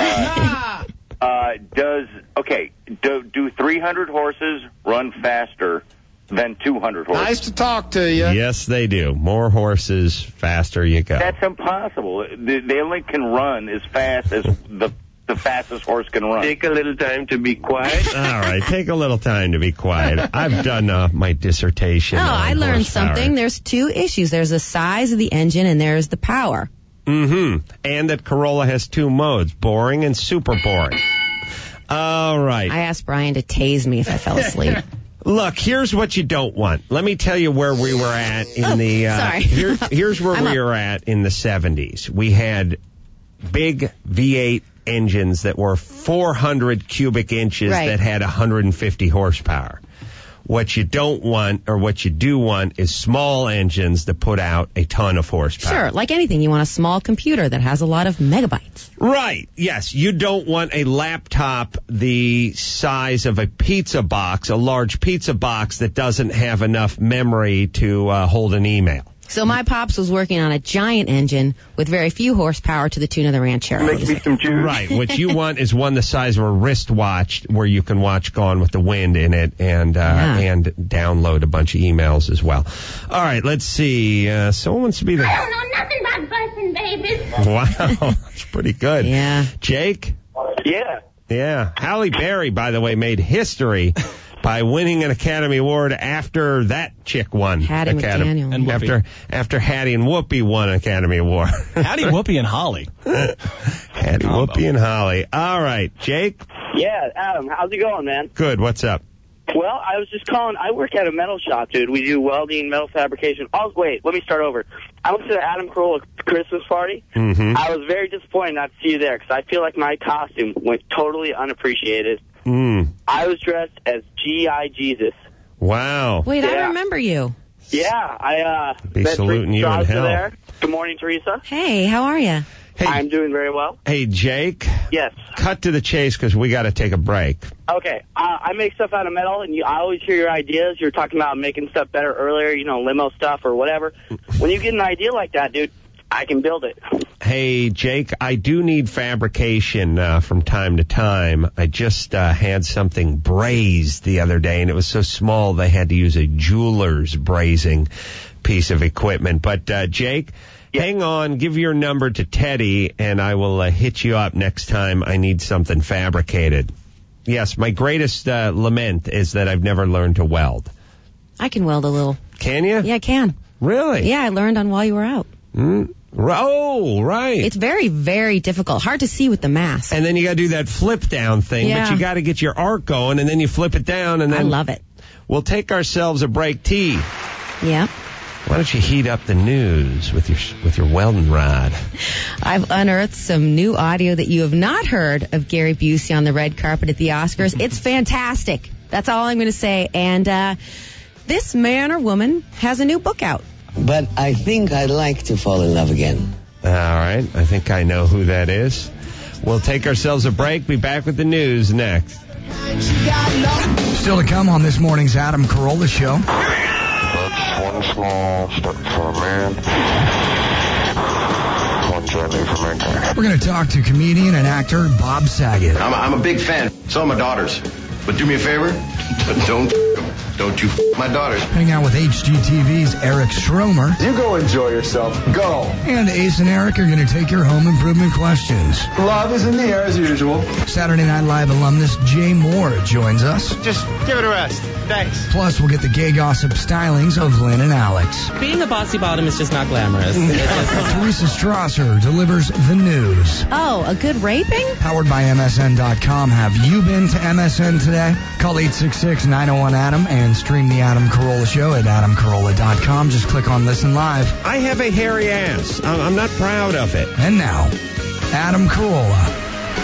Speaker 11: Uh, uh, does okay? Do, do three hundred horses run faster than two hundred horses?
Speaker 12: Nice to talk to you.
Speaker 4: Yes, they do. More horses, faster you go.
Speaker 11: That's impossible. They, they only can run as fast as the the fastest horse can run.
Speaker 13: Take a little time to be quiet.
Speaker 4: All right, take a little time to be quiet. I've done uh, my dissertation.
Speaker 5: No,
Speaker 4: on
Speaker 5: I learned
Speaker 4: horsepower.
Speaker 5: something. There's two issues. There's the size of the engine and there's the power.
Speaker 4: Mm-hmm. And that Corolla has two modes, boring and super boring. All right.
Speaker 5: I asked Brian to tase me if I fell asleep.
Speaker 4: Look, here's what you don't want. Let me tell you where we were at in
Speaker 5: Oh,
Speaker 4: the. Uh,
Speaker 5: sorry.
Speaker 4: Here, here's where
Speaker 5: I'm
Speaker 4: we
Speaker 5: up.
Speaker 4: were at in the seventies. We had big V eight engines that were four hundred cubic inches
Speaker 5: Right.
Speaker 4: that had one hundred fifty horsepower. What you don't want, or what you do want, is small engines that put out a ton of horsepower.
Speaker 5: Sure, like anything, you want a small computer that has a lot of megabytes.
Speaker 4: Right. Yes. You don't want a laptop the size of a pizza box, a large pizza box that doesn't have enough memory to uh, hold an email.
Speaker 5: So my pops was working on a giant engine with very few horsepower to the tune of the Ranchero.
Speaker 13: Make me some juice.
Speaker 4: Right. What you want is one the size of a wristwatch where you can watch Gone with the Wind in it and uh,
Speaker 5: Yeah.
Speaker 4: and download a bunch of emails as well. All right. Let's see. Uh, someone wants to be the.
Speaker 14: I don't know nothing about busting babies.
Speaker 4: Wow. That's pretty good.
Speaker 5: Yeah.
Speaker 4: Jake?
Speaker 13: Yeah.
Speaker 4: Yeah. Halle Berry, by the way, made history by winning an Academy Award after that chick won.
Speaker 5: Hattie
Speaker 4: Academy.
Speaker 5: McDaniel.
Speaker 2: And Whoopi.
Speaker 4: After after Hattie and Whoopi won an Academy Award.
Speaker 2: Hattie, Whoopi, and Holly.
Speaker 4: Hattie,
Speaker 2: Combo.
Speaker 4: Whoopi, and Holly. All right, Jake.
Speaker 15: Yeah, Adam, how's it going, man?
Speaker 4: Good. What's up?
Speaker 15: Well, I was just calling. I work at a metal shop, dude. We do welding, metal fabrication. Oh, wait, let me start over. I went to the Adam Carolla Christmas party.
Speaker 4: Mm-hmm.
Speaker 15: I was very disappointed not to see you there because I feel like my costume went totally unappreciated.
Speaker 4: Mm.
Speaker 15: I was dressed as G I Jesus.
Speaker 4: Wow.
Speaker 5: Wait, I
Speaker 15: Yeah.
Speaker 5: remember you.
Speaker 15: Yeah, I uh,
Speaker 4: Be
Speaker 15: met
Speaker 4: saluting
Speaker 15: Teresa
Speaker 4: you in
Speaker 15: Strauss
Speaker 4: hell.
Speaker 15: there. Good morning, Teresa.
Speaker 5: Hey, how are you?
Speaker 4: Hey,
Speaker 15: I'm doing very well.
Speaker 4: hey, Jake.
Speaker 15: Yes.
Speaker 4: Cut to the chase because we got to take a break.
Speaker 15: Okay, uh, I make stuff out of metal, and you, I always hear your ideas. You were talking about making stuff better earlier, you know, limo stuff or whatever. When you get an idea like that, dude, I can build it.
Speaker 4: Hey, Jake, I do need fabrication uh, from time to time. I just uh, had something brazed the other day, and it was so small they had to use a jeweler's brazing piece of equipment. But, uh, Jake, hang on, give your number to Teddy, and I will uh, hit you up next time I need something fabricated. Yes, my greatest uh, lament is that I've never learned to weld.
Speaker 5: I can weld a little.
Speaker 4: Can you?
Speaker 5: Yeah, I can.
Speaker 4: Really?
Speaker 5: Yeah, I learned on While You Were Out.
Speaker 4: Mm? Oh, right.
Speaker 5: It's very, very difficult. Hard to see with the mask.
Speaker 4: And then you got to do that flip down thing,
Speaker 5: Yeah.
Speaker 4: but you got to get your arc going, and then you flip it down, and then
Speaker 5: I love it.
Speaker 4: We'll take ourselves a break. T.
Speaker 5: Yeah.
Speaker 4: Why don't you heat up the news with your with your welding rod?
Speaker 5: I've unearthed some new audio that you have not heard of Gary Busey on the red carpet at the Oscars. It's fantastic. That's all I'm going to say. And uh, this man or woman has a new book out.
Speaker 16: But I think I'd like to fall in love again.
Speaker 4: All right, I think I know who that is. We'll take ourselves a break. Be back with the news next.
Speaker 7: Still to come on this morning's Adam Carolla Show.
Speaker 17: That's one small step for man, one giant leap for mankind.
Speaker 7: We're going to talk to comedian and actor Bob Saget.
Speaker 18: I'm a, I'm a big fan. So are my daughters. But do me a favor, don't don't you f- my daughters.
Speaker 7: Hang out with H G T V's Eric Stromer.
Speaker 12: You go enjoy yourself. Go.
Speaker 7: And Ace and Eric are going to take your home improvement questions.
Speaker 12: Love is in the air as usual.
Speaker 7: Saturday Night Live alumnus Jay Moore joins us.
Speaker 12: Just give it a rest. Thanks.
Speaker 7: Plus, we'll get the gay gossip stylings of Lynn and Alex.
Speaker 10: Being a bossy bottom is just not glamorous.
Speaker 7: Teresa Strasser delivers the news.
Speaker 5: Oh, a good raping?
Speaker 7: Powered by M S N dot com. Have you been to M S N today? Call eight six six, nine oh one, A D A M and and stream The Adam Carolla Show at adam carolla dot com. Just click on Listen Live.
Speaker 4: I have a hairy ass. I'm I'm not proud of it.
Speaker 7: And now, Adam Carolla.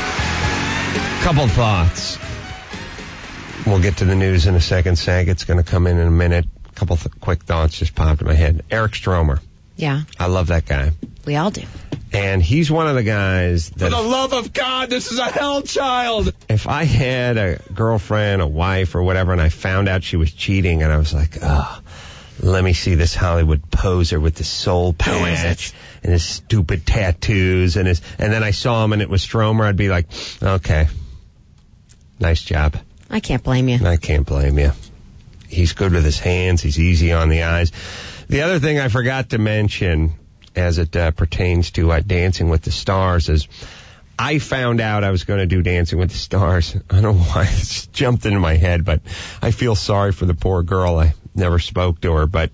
Speaker 4: Couple thoughts. We'll get to the news in a second, Sag. It's going to come in in a minute. A couple th- quick thoughts just popped in my head. Eric Stromer.
Speaker 5: Yeah.
Speaker 4: I love that guy.
Speaker 5: We all do.
Speaker 4: And he's one of the guys that...
Speaker 2: For the love of God, this is a hell child.
Speaker 4: If I had a girlfriend, a wife, or whatever, and I found out she was cheating, and I was like, oh, let me see this Hollywood poser with the soul patch and his stupid tattoos, and his, and then I saw him and it was Stromer, I'd be like, okay, nice job.
Speaker 5: I can't blame you.
Speaker 4: I can't blame you. He's good with his hands. He's easy on the eyes. The other thing I forgot to mention as it uh, pertains to uh, Dancing with the Stars is I found out I was going to do Dancing with the Stars. I don't know why it just jumped into my head, but I feel sorry for the poor girl. I never spoke to her, but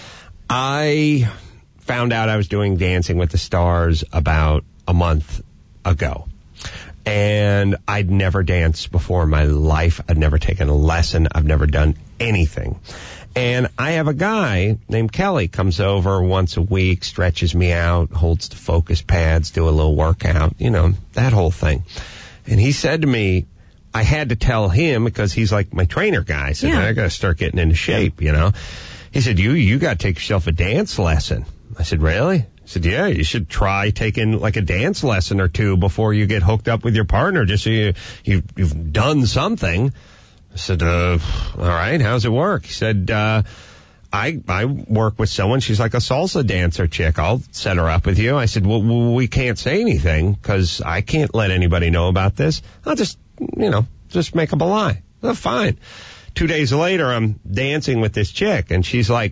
Speaker 4: I found out I was doing Dancing with the Stars about a month ago. And I'd never danced before in my life. I'd never taken a lesson. I've never done anything. And I have a guy named Kelly comes over once a week, stretches me out, holds the focus pads, do a little workout, you know, that whole thing. And he said to me, I had to tell him because he's like my trainer guy. I said,
Speaker 5: Yeah.
Speaker 4: I got to start getting into shape, you know. He said, you, you got to take yourself a dance lesson. I said, really? I said, yeah, you should try taking like a dance lesson or two before you get hooked up with your partner, just so you, you you've done something. I said, uh, all right, how's it work? He said, uh, I I work with someone. She's like a salsa dancer chick. I'll set her up with you. I said, well, we can't say anything because I can't let anybody know about this. I'll just, you know, just make up a lie. Oh, fine. Two days later, I'm dancing with this chick, and she's like,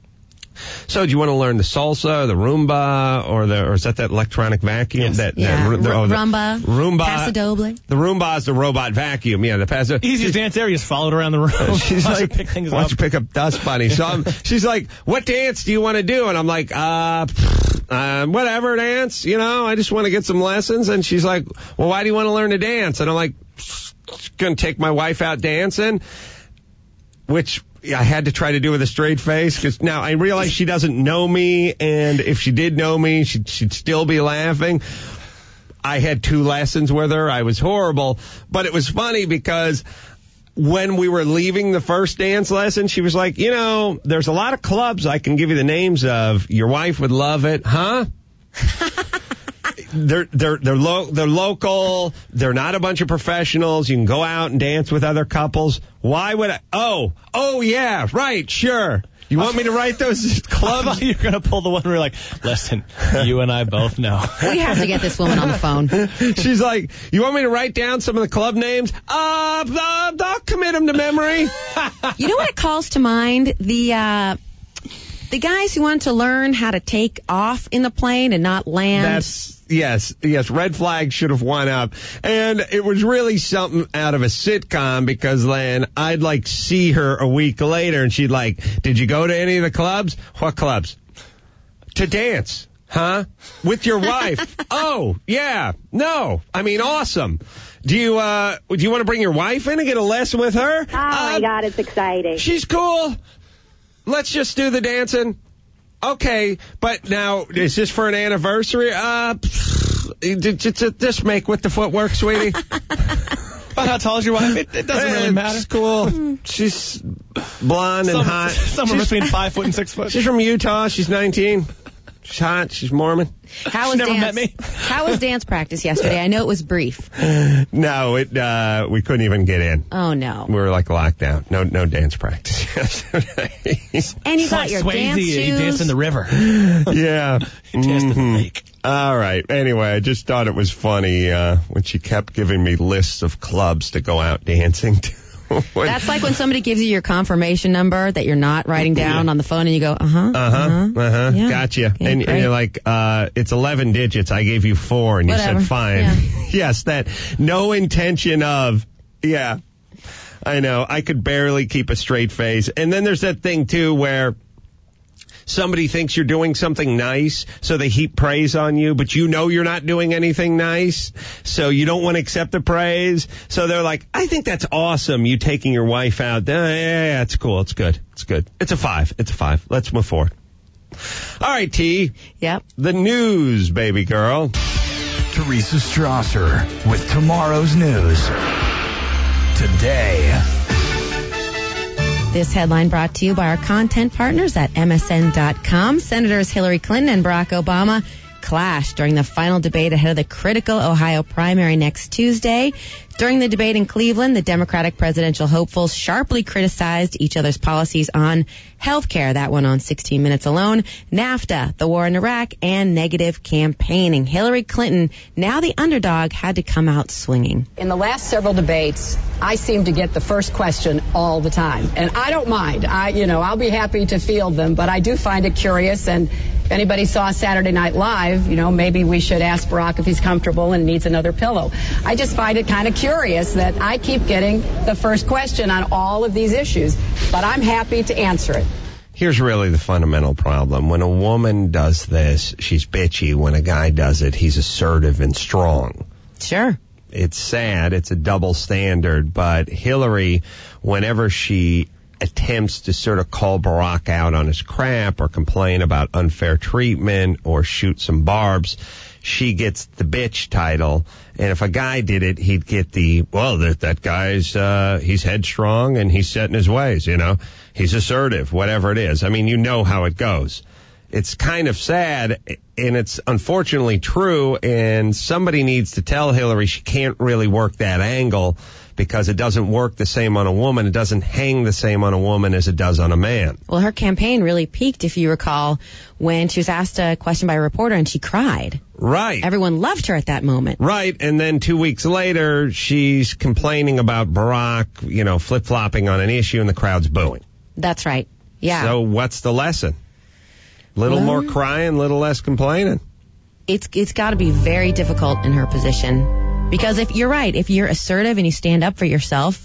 Speaker 4: so do you want to learn the salsa, the Roomba, or the or is that that electronic vacuum?
Speaker 2: Yes.
Speaker 4: That,
Speaker 5: Yeah,
Speaker 4: that,
Speaker 5: R-
Speaker 4: the,
Speaker 5: Roomba,
Speaker 4: Roomba,
Speaker 5: Paso Doble.
Speaker 4: The Roomba is the robot vacuum. Yeah, the Paso.
Speaker 2: Easiest dance there, you just followed around the room.
Speaker 4: She's
Speaker 2: Watch her
Speaker 4: like,
Speaker 2: pick things
Speaker 4: why don't
Speaker 2: up.
Speaker 4: you pick up dust bunny? So I'm, she's like, what dance do you want to do? And I'm like, uh, uh, whatever dance, you know, I just want to get some lessons. And she's like, well, why do you want to learn to dance? And I'm like, going to take my wife out dancing, which I had to try to do with a straight face because now I realize she doesn't know me, and if she did know me, she'd, she'd still be laughing. I had two lessons with her. I was horrible, but it was funny because when we were leaving the first dance lesson, she was like, you know, there's a lot of clubs I can give you the names of. Your wife would love it, huh? They're they're they're lo- they're local. They're not a bunch of professionals. You can go out and dance with other couples. Why would I? Oh, oh yeah, right, sure. You want me to write those clubs?
Speaker 2: I thought you were going to pull the one where you're like, listen, you and I both know.
Speaker 5: We have to get this woman on the phone.
Speaker 4: She's like, you want me to write down some of the club names? Uh, uh I'll commit them to memory.
Speaker 5: You know what it calls to mind? The uh, the guys who wanted to learn how to take off in the plane and not land.
Speaker 4: That's, yes, yes, red flag should have won up. And it was really something out of a sitcom because then I'd like see her a week later and she'd like, did you go to any of the clubs? What clubs? To dance. Huh? With your wife. Oh, yeah. No. I mean, awesome. Do you, uh, do you want to bring your wife in and get a lesson with her?
Speaker 19: Oh, my
Speaker 4: uh,
Speaker 19: God, it's exciting.
Speaker 4: She's cool. Let's just do the dancing. Okay, but now, is this for an anniversary? Uh, just make with the footwork, sweetie.
Speaker 2: About how tall is your wife? It, it doesn't really matter.
Speaker 4: She's cool. She's blonde and
Speaker 2: Some,
Speaker 4: hot.
Speaker 2: Somewhere
Speaker 4: She's-
Speaker 2: between five foot and six foot.
Speaker 4: She's from Utah. She's nineteen. She's hot. She's Mormon.
Speaker 5: How was
Speaker 2: She never
Speaker 5: dance?
Speaker 2: met me.
Speaker 5: How was dance practice yesterday? I know it was brief.
Speaker 4: No, it. Uh, we couldn't even get in.
Speaker 5: Oh no!
Speaker 4: We were like locked down. No, no dance practice.
Speaker 5: And you
Speaker 2: It's
Speaker 5: got
Speaker 2: like
Speaker 5: your
Speaker 2: Swayze,
Speaker 5: dance
Speaker 2: he
Speaker 5: shoes.
Speaker 2: danced in the river.
Speaker 4: Yeah.
Speaker 2: He danced in the
Speaker 4: Mhm.
Speaker 2: lake.
Speaker 4: All right. Anyway, I just thought it was funny uh, when she kept giving me lists of clubs to go out dancing to. When-
Speaker 5: That's like when somebody gives you your confirmation number that you're not writing down on the phone, and you go, uh huh,
Speaker 4: Uh-huh, uh-huh, uh-huh.
Speaker 5: Yeah.
Speaker 4: Gotcha.
Speaker 5: Okay,
Speaker 4: and, and
Speaker 5: great.
Speaker 4: you're like, uh, it's eleven digits. I gave you four, and you
Speaker 5: Whatever.
Speaker 4: said fine.
Speaker 5: Yeah.
Speaker 4: Yes, that, no intention of, yeah. I know, I could barely keep a straight face. And then there's that thing, too, where somebody thinks you're doing something nice, so they heap praise on you, but you know you're not doing anything nice, so you don't want to accept the praise. So they're like, I think that's awesome, you taking your wife out. Uh, yeah, yeah, it's cool. It's good. It's good. It's a five. It's a five. Let's move forward. All right, T.
Speaker 5: Yep.
Speaker 4: The news, baby girl.
Speaker 7: Teresa Strasser with tomorrow's news. Today.
Speaker 5: This headline brought to you by our content partners at M S N dot com. Senators Hillary Clinton and Barack Obama clashed during the final debate ahead of the critical Ohio primary next Tuesday. During the debate in Cleveland, the Democratic presidential hopefuls sharply criticized each other's policies on health care. That one on sixteen minutes alone, NAFTA, the war in Iraq, and negative campaigning. Hillary Clinton, now the underdog, had to come out swinging.
Speaker 19: In the last several debates, I seem to get the first question all the time. And I don't mind. I, you know, I'll be happy to field them, but I do find it curious. And if anybody saw Saturday Night Live, you know, maybe we should ask Barack if he's comfortable and needs another pillow. I just find it kind of curious that I keep getting the first question on all of these issues, but I'm happy to answer it.
Speaker 4: Here's really the fundamental problem. When a woman does this, she's bitchy. When a guy does it, he's assertive and strong.
Speaker 5: Sure.
Speaker 4: It's sad. It's a double standard. But Hillary, whenever she attempts to sort of call Barack out on his crap or complain about unfair treatment or shoot some barbs, she gets the bitch title. And if a guy did it, he'd get the, well, that, that guy's, uh, he's headstrong and he's set in his ways, you know. He's assertive, whatever it is. I mean, you know how it goes. It's kind of sad, and it's unfortunately true, and somebody needs to tell Hillary she can't really work that angle because it doesn't work the same on a woman. It doesn't hang the same on a woman as it does on a man.
Speaker 5: Well, her campaign really peaked, if you recall, when she was asked a question by a reporter and she cried.
Speaker 4: Right.
Speaker 5: Everyone loved her at that moment.
Speaker 4: Right, and then two weeks later, she's complaining about Barack, you know, flip-flopping on an issue, and the crowd's booing.
Speaker 5: That's right. Yeah.
Speaker 4: So what's the lesson? Little
Speaker 5: well,
Speaker 4: more crying, little less complaining.
Speaker 5: It's it's got to be very difficult in her position. Because if you're right, if you're assertive and you stand up for yourself,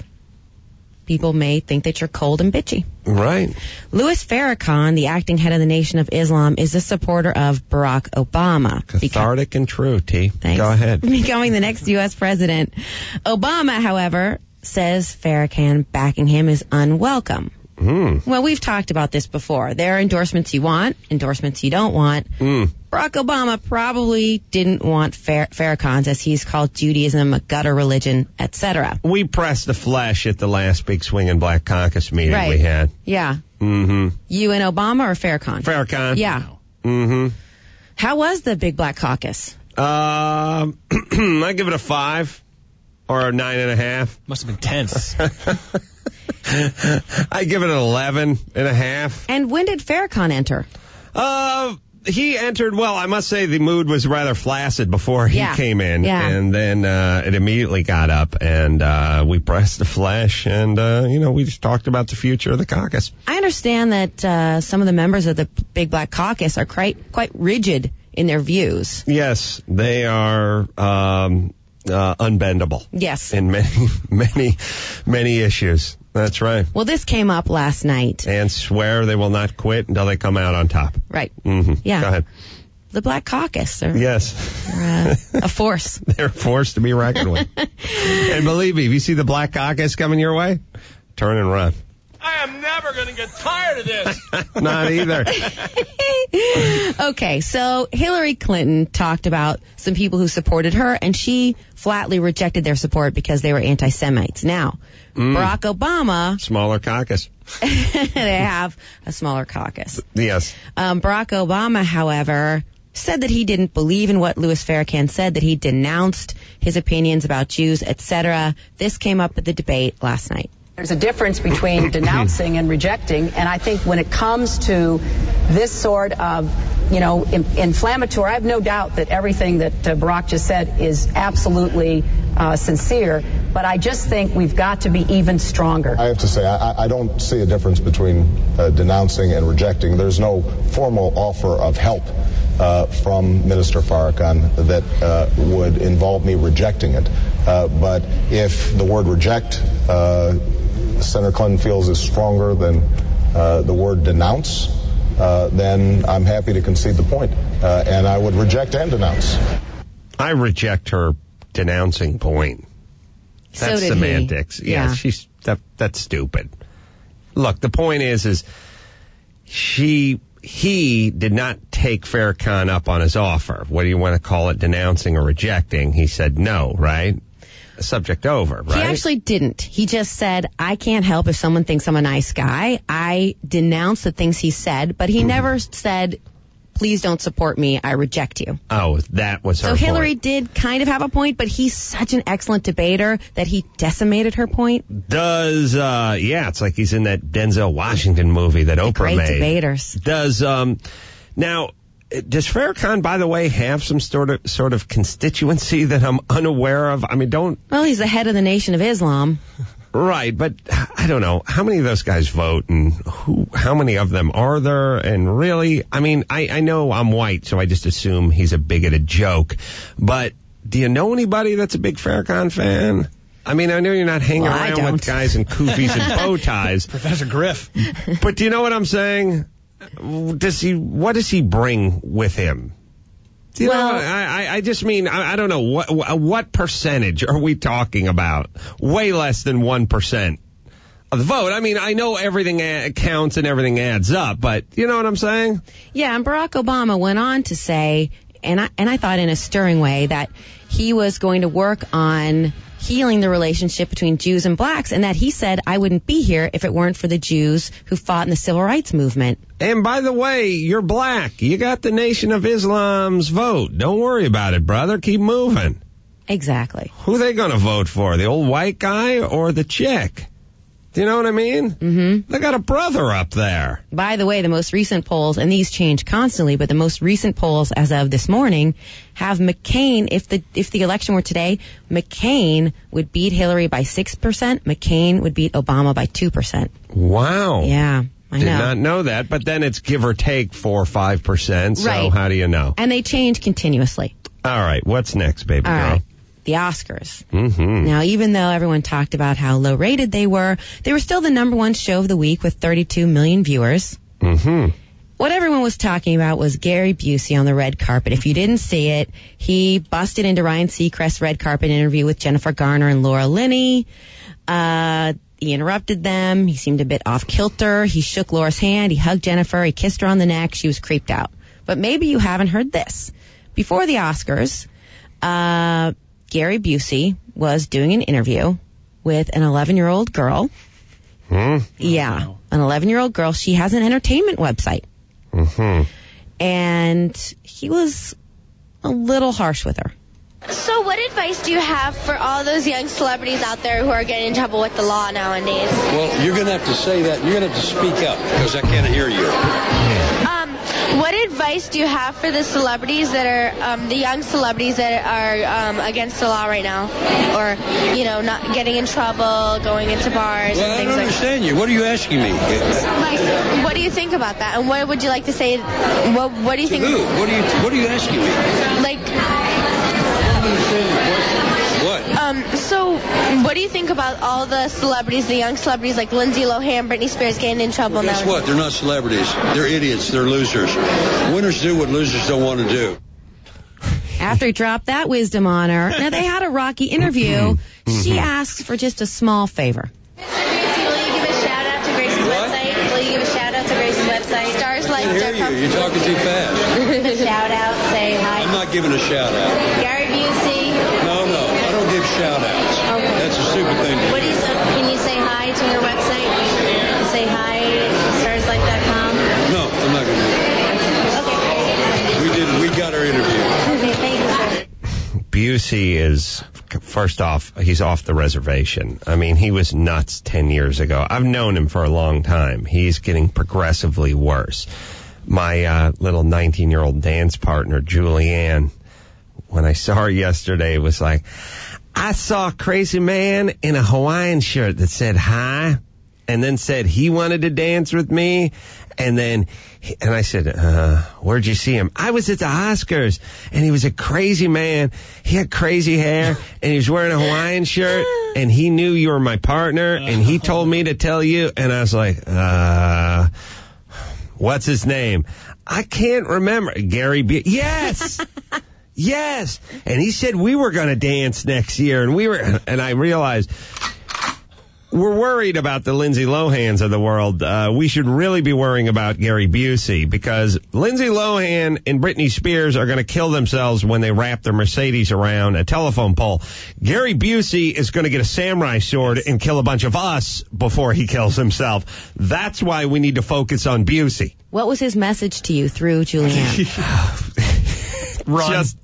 Speaker 5: people may think that you're cold and bitchy.
Speaker 4: Right.
Speaker 5: Louis Farrakhan, the acting head of the Nation of Islam, is a supporter of Barack Obama.
Speaker 4: Cathartic Beca- and true, T.
Speaker 5: Thanks.
Speaker 4: Go ahead.
Speaker 5: Becoming the next U S president. Obama, however, says Farrakhan backing him is unwelcome.
Speaker 4: Mm.
Speaker 5: Well, we've talked about this before. There are endorsements you want, endorsements you don't want.
Speaker 4: Mm.
Speaker 5: Barack Obama probably didn't want Far- Farrakhan's, as he's called Judaism, a gutter religion, et cetera.
Speaker 4: We pressed the flesh at the last big swinging Black Caucus meeting
Speaker 5: right.
Speaker 4: we had.
Speaker 5: Yeah.
Speaker 4: Mm-hmm.
Speaker 5: You and Obama or Farrakhan?
Speaker 4: Farrakhan.
Speaker 5: Yeah.
Speaker 4: Mm-hmm.
Speaker 5: How was the big Black Caucus?
Speaker 4: Uh, I give it a five or a nine and a half.
Speaker 2: Must have been tense.
Speaker 4: I give it an eleven and a half.
Speaker 5: And when did Farrakhan enter?
Speaker 4: Uh, he entered, well, I must say the mood was rather flaccid before he
Speaker 5: yeah.
Speaker 4: came in.
Speaker 5: Yeah.
Speaker 4: And then uh, it immediately got up, and uh, we pressed the flesh, and, uh, you know, we just talked about the future of the caucus.
Speaker 5: I understand that uh, some of the members of the Big Black Caucus are quite, quite rigid in their views.
Speaker 4: Yes, they are um, uh, unbendable.
Speaker 5: Yes.
Speaker 4: In many, many, many issues. That's right.
Speaker 5: Well, this came up last night.
Speaker 4: And swear they will not quit until they come out on top.
Speaker 5: Right.
Speaker 4: Mm-hmm.
Speaker 5: Yeah.
Speaker 4: Go ahead.
Speaker 5: The Black Caucus. They're,
Speaker 4: yes.
Speaker 5: They're uh, a force.
Speaker 4: They're a force to be reckoned with. And believe me, if you see the Black Caucus coming your way, turn and run.
Speaker 2: I am never going to get tired of this.
Speaker 4: Not either.
Speaker 5: Okay, so Hillary Clinton talked about some people who supported her, and she flatly rejected their support because they were anti-Semites. Now, mm. Barack Obama...
Speaker 4: Smaller caucus.
Speaker 5: They have a smaller caucus.
Speaker 4: Yes.
Speaker 5: Um, Barack Obama, however, said that he didn't believe in what Louis Farrakhan said, that he denounced his opinions about Jews, et cetera. This came up at the debate last night.
Speaker 19: There's a difference between denouncing and rejecting, and I think when it comes to this sort of, you know, in, inflammatory, I have no doubt that everything that uh, Barack just said is absolutely uh, sincere, but I just think we've got to be even stronger.
Speaker 20: I have to say, I, I don't see a difference between uh, denouncing and rejecting. There's no formal offer of help uh, from Minister Farrakhan that uh, would involve me rejecting it. Uh, but if the word reject, uh, Senator Clinton feels is stronger than uh, the word denounce, uh, then I'm happy to concede the point, uh, and I would reject and denounce.
Speaker 4: I reject her denouncing point.
Speaker 5: So
Speaker 4: That's
Speaker 5: did
Speaker 4: semantics.
Speaker 5: he.
Speaker 4: Yeah,
Speaker 5: Yeah.
Speaker 4: she's that, that's stupid. Look, the point is, is she he did not take Farrakhan up on his offer. What do you want to call it, denouncing or rejecting? He said no, right? Subject over, right?
Speaker 5: He actually didn't. He just said, I can't help if someone thinks I'm a nice guy. I denounce the things he said, but he
Speaker 4: Mm-hmm.
Speaker 5: never said, please don't support me. I reject you.
Speaker 4: Oh, that was her
Speaker 5: So Hillary
Speaker 4: point.
Speaker 5: did kind of have a point, but he's such an excellent debater that he decimated her point.
Speaker 4: Does, uh, yeah, it's like he's in that Denzel Washington movie that Oprah
Speaker 5: Great
Speaker 4: made.
Speaker 5: debaters.
Speaker 4: Does, um, now, does Farrakhan, by the way, have some sort of, sort of constituency that I'm unaware of? I mean, don't...
Speaker 5: Well, he's the head of the Nation of Islam.
Speaker 4: Right, but I don't know. How many of those guys vote, and who? How many of them are there? And really, I mean, I, I know I'm white, so I just assume he's a bigoted joke. But do you know anybody that's a big Farrakhan fan? I mean, I know you're not hanging
Speaker 5: Well, I
Speaker 4: around
Speaker 5: don't.
Speaker 4: with guys in koofies and bow ties.
Speaker 2: Professor Griff.
Speaker 4: But do you know what I'm saying? Does he? What does he bring with him? Do you
Speaker 5: Well-
Speaker 4: know, I, I, I just mean, I, I don't know, what what percentage are we talking about? Way less than one percent of the vote. I mean, I know everything a- counts and everything adds up, but you know what I'm saying?
Speaker 5: Yeah, and Barack Obama went on to say, and I, and I thought in a stirring way, that he was going to work on healing the relationship between Jews and blacks, and that he said, I wouldn't be here if it weren't for the Jews who fought in the civil rights movement.
Speaker 4: And by the way, you're black. You got the Nation of Islam's vote. Don't worry about it, brother. Keep moving.
Speaker 5: Exactly.
Speaker 4: Who they going to vote for? The old white guy or the chick? Do you know what I mean?
Speaker 5: Mm-hmm.
Speaker 4: They got a brother up there.
Speaker 5: By the way, the most recent polls, and these change constantly, but the most recent polls as of this morning have McCain, if the if the election were today, McCain would beat Hillary by six percent, McCain would beat Obama by two percent.
Speaker 4: Wow.
Speaker 5: Yeah, I
Speaker 4: Did
Speaker 5: know.
Speaker 4: not know that, but then it's give or take four or five percent. So
Speaker 5: Right.
Speaker 4: how do you know?
Speaker 5: And they change continuously.
Speaker 4: All right, what's next, baby
Speaker 5: All
Speaker 4: girl?
Speaker 5: right. The Oscars.
Speaker 4: Mm-hmm.
Speaker 5: Now, even though everyone talked about how low rated they were, they were still the number one show of the week with thirty-two million viewers.
Speaker 4: Mm-hmm.
Speaker 5: What everyone was talking about was Gary Busey on the red carpet. If you didn't see it, he busted into Ryan Seacrest's red carpet interview with Jennifer Garner and Laura Linney. Uh, he interrupted them. He seemed a bit off kilter. He shook Laura's hand. He hugged Jennifer. He kissed her on the neck. She was creeped out. But maybe you haven't heard this. Before the Oscars, uh, Gary Busey was doing an interview with an eleven-year-old girl.
Speaker 4: Hmm?
Speaker 5: Yeah, an eleven-year-old girl. She has an entertainment website.
Speaker 4: Mm-hmm.
Speaker 5: And he was a little harsh with her.
Speaker 14: So what advice do you have for all those young celebrities out there who are getting in trouble with the law nowadays?
Speaker 21: Well, you're going to have to say that. You're going to have to speak up because I can't hear you.
Speaker 14: Um, what advice do you have for the celebrities that are, um, the young celebrities that are um, against the law right now? Or, you know, not getting in trouble, going into bars
Speaker 21: Well,
Speaker 14: and
Speaker 21: I
Speaker 14: things
Speaker 21: don't
Speaker 14: like
Speaker 21: understand you. What are you asking me?
Speaker 14: that? Like, what do you think about that? And what would you like to say? What, what do you think?
Speaker 21: Who? What are you? What are you asking me?
Speaker 14: Like,
Speaker 21: I don't understand your question. What?
Speaker 14: Um, so, what do you think about all the celebrities, the young celebrities like Lindsay Lohan, Britney Spears getting in trouble now?
Speaker 21: Guess what? They're not celebrities. They're idiots. They're losers. Winners do what losers don't want to do.
Speaker 5: After he dropped that wisdom on her, now they had a rocky interview. She asks for just a small favor.
Speaker 14: Will you give a shout out to Grace's website? Will you give a shout out to Grace's website? Stars
Speaker 21: I
Speaker 14: like
Speaker 21: can't hear you. You're talking too fast.
Speaker 14: shout out, say hi.
Speaker 21: I'm not giving a shout out.
Speaker 14: Gary Busey.
Speaker 21: No, no. I don't give shout outs.
Speaker 14: Okay.
Speaker 21: That's a stupid thing to
Speaker 14: What
Speaker 21: do.
Speaker 14: do you say? Can you say hi to your website? Say hi, stars like dot com.
Speaker 21: No, I'm not going to do that. We did. We got our interview.
Speaker 14: Okay, thank you, sir.
Speaker 4: Busey is, first off, he's off the reservation. I mean, he was nuts ten years ago. I've known him for a long time. He's getting progressively worse. My uh, little nineteen-year-old dance partner, Julianne, when I saw her yesterday, was like, I saw a crazy man in a Hawaiian shirt that said hi, and then said he wanted to dance with me, and then, and I said, uh, where'd you see him? I was at the Oscars, and he was a crazy man. He had crazy hair, and he was wearing a Hawaiian shirt, and he knew you were my partner, and he told me to tell you, and I was like, uh, What's his name? I can't remember. Gary B. Yes. Yes. And he said we were going to dance next year. And we were, and I realized we're worried about the Lindsay Lohans of the world. Uh, we should really be worrying about Gary Busey, because Lindsay Lohan and Britney Spears are going to kill themselves when they wrap their Mercedes around a telephone pole. Gary Busey is going to get a samurai sword and kill a bunch of us before he kills himself. That's why we need to focus on Busey.
Speaker 5: What was his message to you through Julianne?
Speaker 4: Run. Just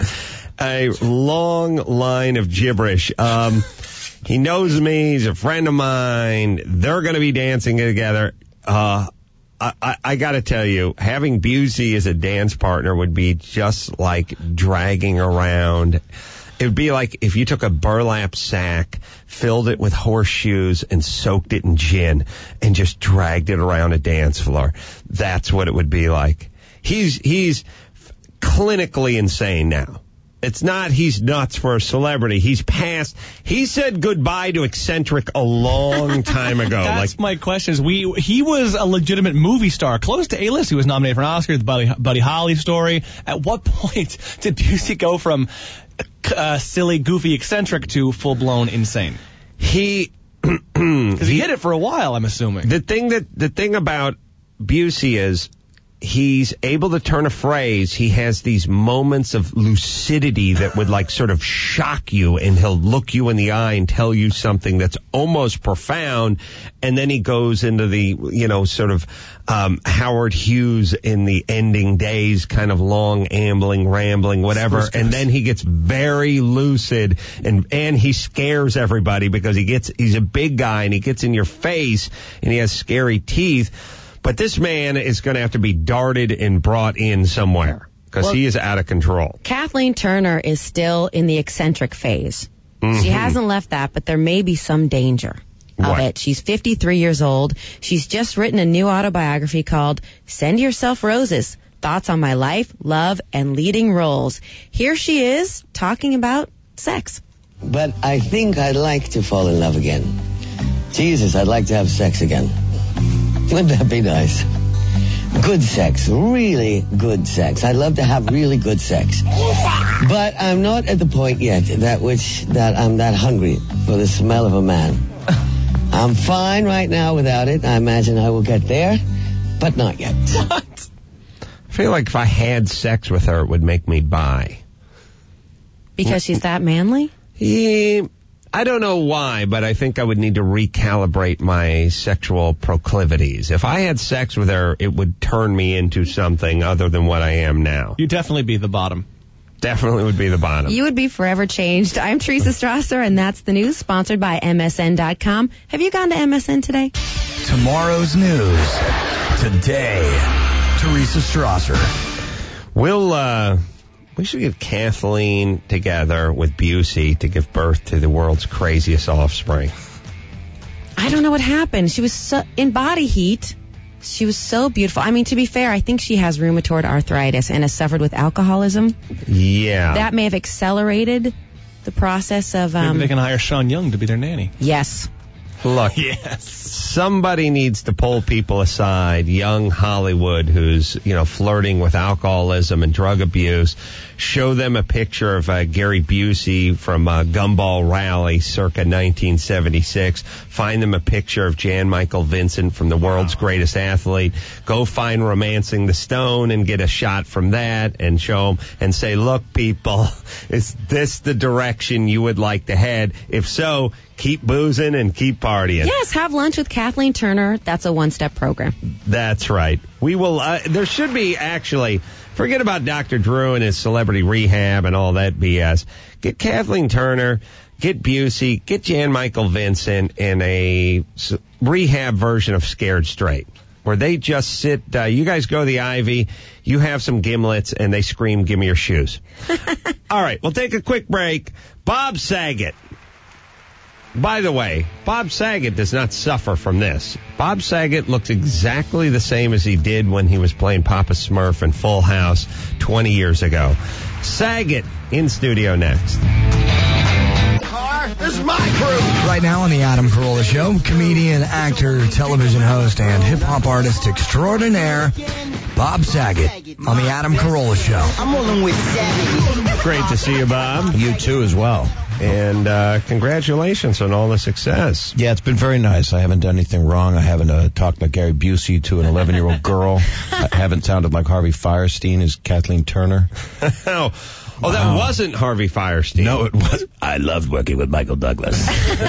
Speaker 4: a long line of gibberish. Um, he knows me. He's a friend of mine. They're going to be dancing together. Uh, I, I, I got to tell you, having Busey as a dance partner would be just like dragging around. It would be like if you took a burlap sack, filled it with horseshoes, and soaked it in gin, and just dragged it around a dance floor. That's what it would be like. He's he's clinically insane now. It's not he's nuts for a celebrity. He's past. He said goodbye to eccentric a long time ago.
Speaker 2: That's
Speaker 4: like
Speaker 2: my question. Is we he was a legitimate movie star, close to A-list. He was nominated for an Oscar. The Buddy, Buddy Holly story. At what point did Busey go from uh, silly, goofy, eccentric to full blown insane?
Speaker 4: He
Speaker 2: because he, he hit it for a while. I'm assuming
Speaker 4: the thing that the thing about Busey is, he's able to turn a phrase. He has these moments of lucidity that would like sort of shock you, and he'll look you in the eye and tell you something that's almost profound. And then he goes into the, you know, sort of um, Howard Hughes in the Ending Days, kind of long, ambling, rambling, whatever. And then he gets very lucid, and and he scares everybody because he gets he's a big guy and he gets in your face and he has scary teeth. But this man is going to have to be darted and brought in somewhere because well, he is out of control.
Speaker 5: Kathleen Turner is still in the eccentric phase. Mm-hmm. She hasn't left that, but there may be some danger of
Speaker 4: what?
Speaker 5: it. She's fifty-three years old. She's just written a new autobiography called Send Yourself Roses, Thoughts on My Life, Love, and Leading Roles. Here she is talking about sex.
Speaker 16: But I think I'd like to fall in love again. Jesus, I'd like to have sex again. Wouldn't that be nice? Good sex, really good sex. I'd love to have really good sex. But I'm not at the point yet that which that I'm that hungry for the smell of a man. I'm fine right now without it. I imagine I will get there, but not yet.
Speaker 4: What? I feel like if I had sex with her, it would make me bi.
Speaker 5: Because she's that manly?
Speaker 4: He... I don't know why, but I think I would need to recalibrate my sexual proclivities. If I had sex with her, it would turn me into something other than what I am now.
Speaker 2: You'd definitely be the bottom.
Speaker 4: Definitely would be the bottom.
Speaker 5: You would be forever changed. I'm Teresa Strasser, and that's the news, sponsored by M S N dot com. Have you gone to M S N today?
Speaker 7: Tomorrow's news. Today. Teresa Strasser.
Speaker 4: We'll, uh... We should get Kathleen together with Busey to give birth to the world's craziest offspring.
Speaker 5: I don't know what happened. She was so, in body heat. She was so beautiful. I mean, to be fair, I think she has rheumatoid arthritis and has suffered with alcoholism.
Speaker 4: Yeah.
Speaker 5: That may have accelerated the process of... Um,
Speaker 2: Maybe they can hire Sean Young to be their nanny.
Speaker 5: Yes.
Speaker 4: Look,
Speaker 2: yes.
Speaker 4: Somebody needs to pull people aside, young Hollywood who's, you know, flirting with alcoholism and drug abuse, show them a picture of uh, Gary Busey from uh, Gumball Rally circa nineteen seventy-six, find them a picture of Jan Michael Vincent from The World's Greatest Athlete, go find Romancing the Stone and get a shot from that and show them and say, look, people, is this the direction you would like to head? If so, keep boozing and keep partying.
Speaker 5: Yes, have lunch with Kathleen Turner. That's a one-step program.
Speaker 4: That's right. We will, uh, there should be actually, forget about Doctor Drew and his celebrity rehab and all that B S. Get Kathleen Turner, get Busey, get Jan Michael Vincent in a s- rehab version of Scared Straight, where they just sit, uh, you guys go to the Ivy, you have some gimlets, and they scream, give me your shoes. All right, we'll take a quick break. Bob Saget. By the way, Bob Saget does not suffer from this. Bob Saget looks exactly the same as he did when he was playing Papa Smurf in Full House twenty years ago. Saget in studio next.
Speaker 12: Car?
Speaker 21: This is my crew.
Speaker 7: Right now on the Adam Carolla Show, comedian, actor, television host, and hip-hop artist extraordinaire, Bob Saget on the Adam Carolla Show.
Speaker 16: I'm rolling with Saget.
Speaker 4: Great to see you, Bob.
Speaker 1: You too as well.
Speaker 4: And uh, congratulations on all the success.
Speaker 1: Yeah, it's been very nice. I haven't done anything wrong. I haven't uh, talked like Gary Busey to an eleven-year-old girl. I haven't sounded like Harvey Firestein as Kathleen Turner.
Speaker 4: oh, oh, that
Speaker 1: Wow.
Speaker 4: wasn't Harvey Firestein.
Speaker 1: No, it wasn't. I loved working with Michael Douglas.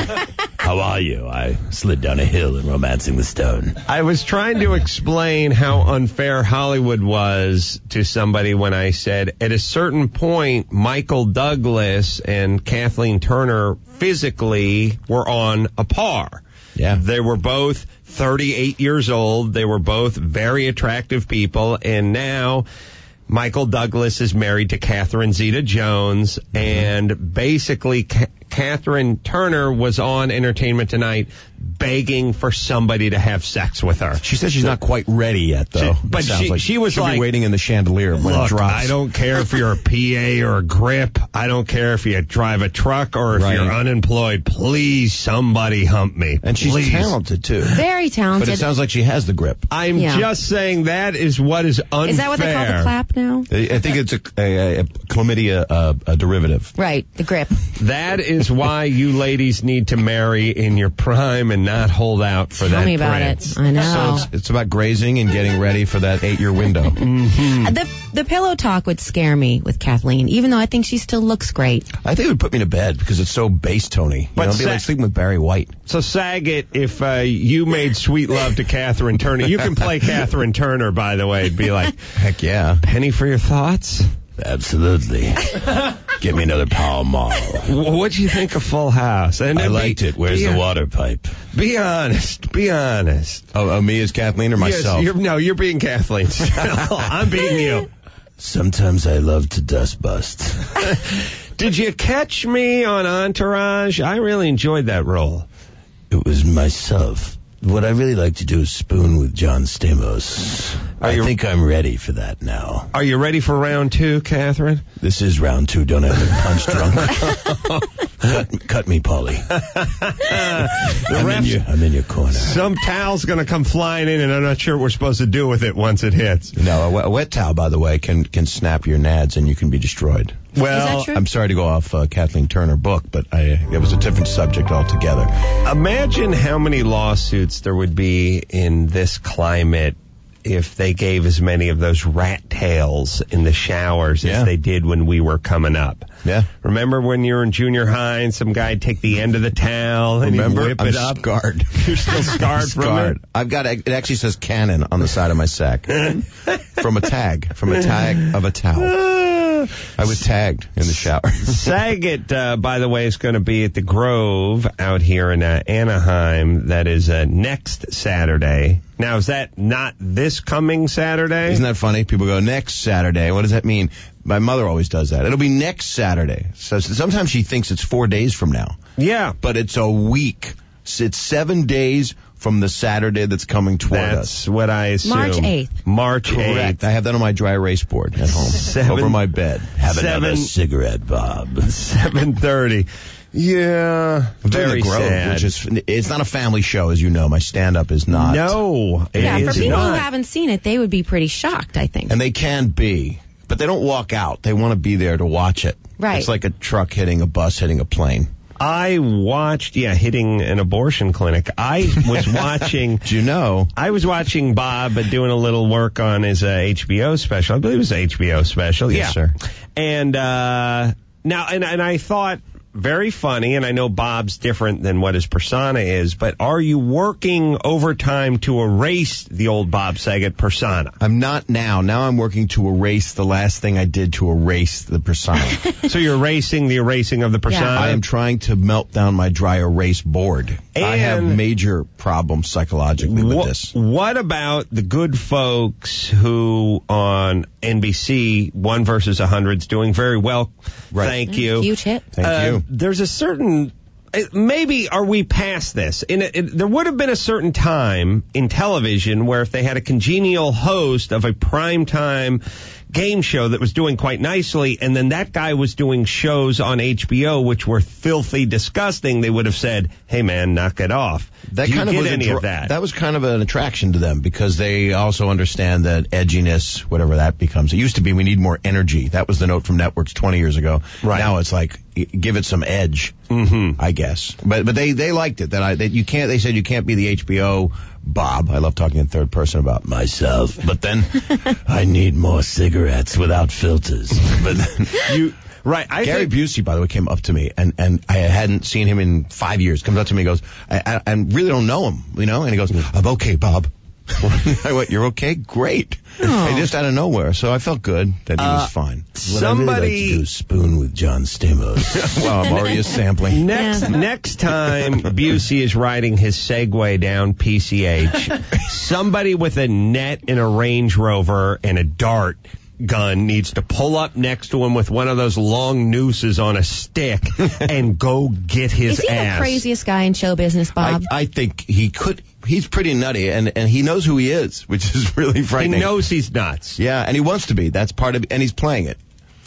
Speaker 1: How are you? I slid down a hill in Romancing the Stone.
Speaker 4: I was trying to explain how unfair Hollywood was to somebody when I said at a certain point, Michael Douglas and Kathleen Turner physically were on a par.
Speaker 1: Yeah.
Speaker 4: They were both thirty-eight years old. They were both very attractive people. And now Michael Douglas is married to Catherine Zeta-Jones. Mm-hmm. And basically, Ca- Catherine Turner was on Entertainment Tonight begging for somebody to have sex with her.
Speaker 1: She says she's not quite ready yet, though.
Speaker 4: She, but
Speaker 1: It sounds
Speaker 4: she,
Speaker 1: like
Speaker 4: she was
Speaker 1: she'll
Speaker 4: like,
Speaker 1: be waiting in the chandelier when
Speaker 4: Look,
Speaker 1: it drops.
Speaker 4: I don't care if you're a P A or a grip. I don't care if you drive a truck or if
Speaker 1: Right.
Speaker 4: you're unemployed. Please, somebody hump me.
Speaker 1: And she's
Speaker 4: Please.
Speaker 1: talented, too.
Speaker 5: Very talented.
Speaker 1: But it sounds like she has the grip.
Speaker 4: I'm
Speaker 5: Yeah.
Speaker 4: just saying that is what is unfair.
Speaker 5: Is that what they call the clap now?
Speaker 1: I I think it's a, a, a chlamydia uh, a derivative.
Speaker 5: Right, the grip.
Speaker 4: That is why you ladies need to marry in your prime and not hold out for
Speaker 5: Tell
Speaker 4: that
Speaker 5: me about
Speaker 4: prince.
Speaker 5: it. I know.
Speaker 1: So it's, it's about grazing and getting ready for that eight-year window.
Speaker 4: Mm-hmm.
Speaker 5: The the pillow talk would scare me with Kathleen, even though I think she still looks great.
Speaker 1: I think it would put me to bed because it's so bass tony.
Speaker 4: But
Speaker 1: You know, it'd be
Speaker 4: sa-
Speaker 1: like sleeping with Barry White.
Speaker 4: So Saget, if uh, you made sweet love to Catherine Turner, you can play Catherine Turner, by the way. It'd be like,
Speaker 1: heck yeah.
Speaker 4: Penny for your thoughts?
Speaker 1: Absolutely. Give me another Pall Mall.
Speaker 4: What'd you think of Full House? And
Speaker 1: I
Speaker 4: be-
Speaker 1: liked it. Where's
Speaker 4: be,
Speaker 1: the water pipe?
Speaker 4: Be honest. Be honest.
Speaker 1: Oh, oh, me as Kathleen or myself?
Speaker 4: Yes, you're, no, you're being Kathleen. I'm being you.
Speaker 1: Sometimes I love to dust bust.
Speaker 4: Did you catch me on Entourage? I really enjoyed that role.
Speaker 1: It was myself. What I really like to do is spoon with John Stamos.
Speaker 4: Are
Speaker 1: I
Speaker 4: you-
Speaker 1: think I'm ready for that now.
Speaker 4: Are you ready for round two, Catherine?
Speaker 1: This is round two. Don't have me punch drunk. cut, cut me, Polly. I'm, in your, I'm in your corner.
Speaker 4: Some towel's going to come flying in, and I'm not sure what we're supposed to do with it once it hits.
Speaker 1: No, a wet, a wet towel, by the way, can can snap your nads and you can be destroyed.
Speaker 4: Well,
Speaker 1: I'm sorry to go off uh, Kathleen Turner book, but I, it was a different subject altogether.
Speaker 4: imagine how many lawsuits there would be in this climate if they gave as many of those rat tails in the showers
Speaker 1: Yeah.
Speaker 4: as they did when we were coming up.
Speaker 1: Yeah.
Speaker 4: Remember when you were in junior high and some guy'd take the end of the towel and
Speaker 1: Remember?
Speaker 4: he'd whip
Speaker 1: I'm
Speaker 4: it up?
Speaker 1: scarred.
Speaker 4: You're still scarred from
Speaker 1: Scarred.
Speaker 4: it?
Speaker 1: I've got, it actually says cannon on the side of my sack. From a tag. From a tag of a towel. I was tagged in the shower.
Speaker 4: Saget, uh, by the way, is going to be at the Grove out here in uh, Anaheim. That is uh, next Saturday. Now, is that not this coming Saturday?
Speaker 1: Isn't that funny? People go, next Saturday. What does that mean? My mother always does that. It'll be next Saturday. So sometimes she thinks it's four days from now.
Speaker 4: Yeah.
Speaker 1: But it's a week. It's seven days from the Saturday that's coming toward
Speaker 4: That's
Speaker 1: us.
Speaker 4: what I assume.
Speaker 5: March eighth.
Speaker 4: March
Speaker 1: Correct.
Speaker 4: eighth.
Speaker 1: I have that on my dry erase board at home.
Speaker 4: Seven-
Speaker 1: over my bed. Have
Speaker 4: seven-
Speaker 1: another cigarette, Bob.
Speaker 4: seven thirty. Yeah.
Speaker 1: I'm doing
Speaker 4: Very
Speaker 1: the Grove,
Speaker 4: sad.
Speaker 1: which is, it's not a family show, as you know. My stand-up is not.
Speaker 4: No. it
Speaker 5: Yeah, for
Speaker 4: is
Speaker 5: people
Speaker 4: not.
Speaker 5: who haven't seen it, they would be pretty shocked, I think.
Speaker 1: And they can be. But they don't walk out. They want to be there to watch it.
Speaker 5: Right.
Speaker 1: It's like a truck hitting a bus hitting a plane.
Speaker 4: I watched, yeah, hitting an abortion clinic. I was watching.
Speaker 1: Do you know?
Speaker 4: I was watching Bob uh, doing a little work on his uh, H B O special. I believe it was an H B O special.
Speaker 1: Yes,
Speaker 4: yeah.
Speaker 1: sir.
Speaker 4: And uh, now, and, and I thought, very funny, and I know Bob's different than what his persona is, but are you working overtime to erase the old Bob Saget persona?
Speaker 1: I'm not now. Now I'm working to erase the last thing I did to erase the persona.
Speaker 4: So you're erasing the erasing of the persona?
Speaker 5: Yeah.
Speaker 1: I am trying to melt down my dry erase board. I have
Speaker 4: And-
Speaker 1: major problems psychologically with
Speaker 4: Wha-
Speaker 1: this.
Speaker 4: What about the good folks who on N B C, One versus a Hundred's doing very well?
Speaker 1: Right.
Speaker 4: Thank you.
Speaker 5: Huge hit.
Speaker 1: Thank
Speaker 4: Uh,
Speaker 1: you.
Speaker 4: There's a certain, uh, maybe are we past this? In a, it, there would have been a certain time in television where if they had a congenial host of a primetime game show that was doing quite nicely, and then that guy was doing shows on H B O which were filthy disgusting, they would have said, hey man, knock it off.
Speaker 1: That
Speaker 4: Do you
Speaker 1: kind of
Speaker 4: get
Speaker 1: was a
Speaker 4: any
Speaker 1: dr-
Speaker 4: of that?
Speaker 1: That was kind of an attraction to them because they also understand that edginess, whatever that becomes. It used to be we need more energy. That was the note from networks twenty years ago.
Speaker 4: Right.
Speaker 1: Now it's like y- give it some edge,
Speaker 4: mm-hmm.
Speaker 1: I guess. But but they they liked it that I that you can't. They said you can't be the H B O Bob. I love talking in third person about myself. But then I need more cigarettes without filters. But then,
Speaker 4: you. Right. I
Speaker 1: Gary
Speaker 4: think,
Speaker 1: Busey, by the way, came up to me, and, and I hadn't seen him in five years. Comes up to me and goes, I, I, I really don't know him, you know? And he goes, I'm okay, Bob. I went, you're okay? Great. And just out of nowhere. So I felt good that he
Speaker 4: Uh,
Speaker 1: was fine.
Speaker 4: somebody-
Speaker 1: What I really like to do is spoon with John Stamos. Well, I'm already a sampling.
Speaker 4: Next, next time Busey is riding his Segway down P C H, somebody with a net and a Range Rover and a dart gun needs to pull up next to him with one of those long nooses on a stick and go get his
Speaker 5: Is he
Speaker 4: ass.
Speaker 5: the craziest guy in show business, Bob?
Speaker 1: I, I think he could, he's pretty nutty, and, and he knows who he is, which is really
Speaker 4: He
Speaker 1: frightening.
Speaker 4: knows he's nuts.
Speaker 1: Yeah, and he wants to be. That's part of, and he's playing it.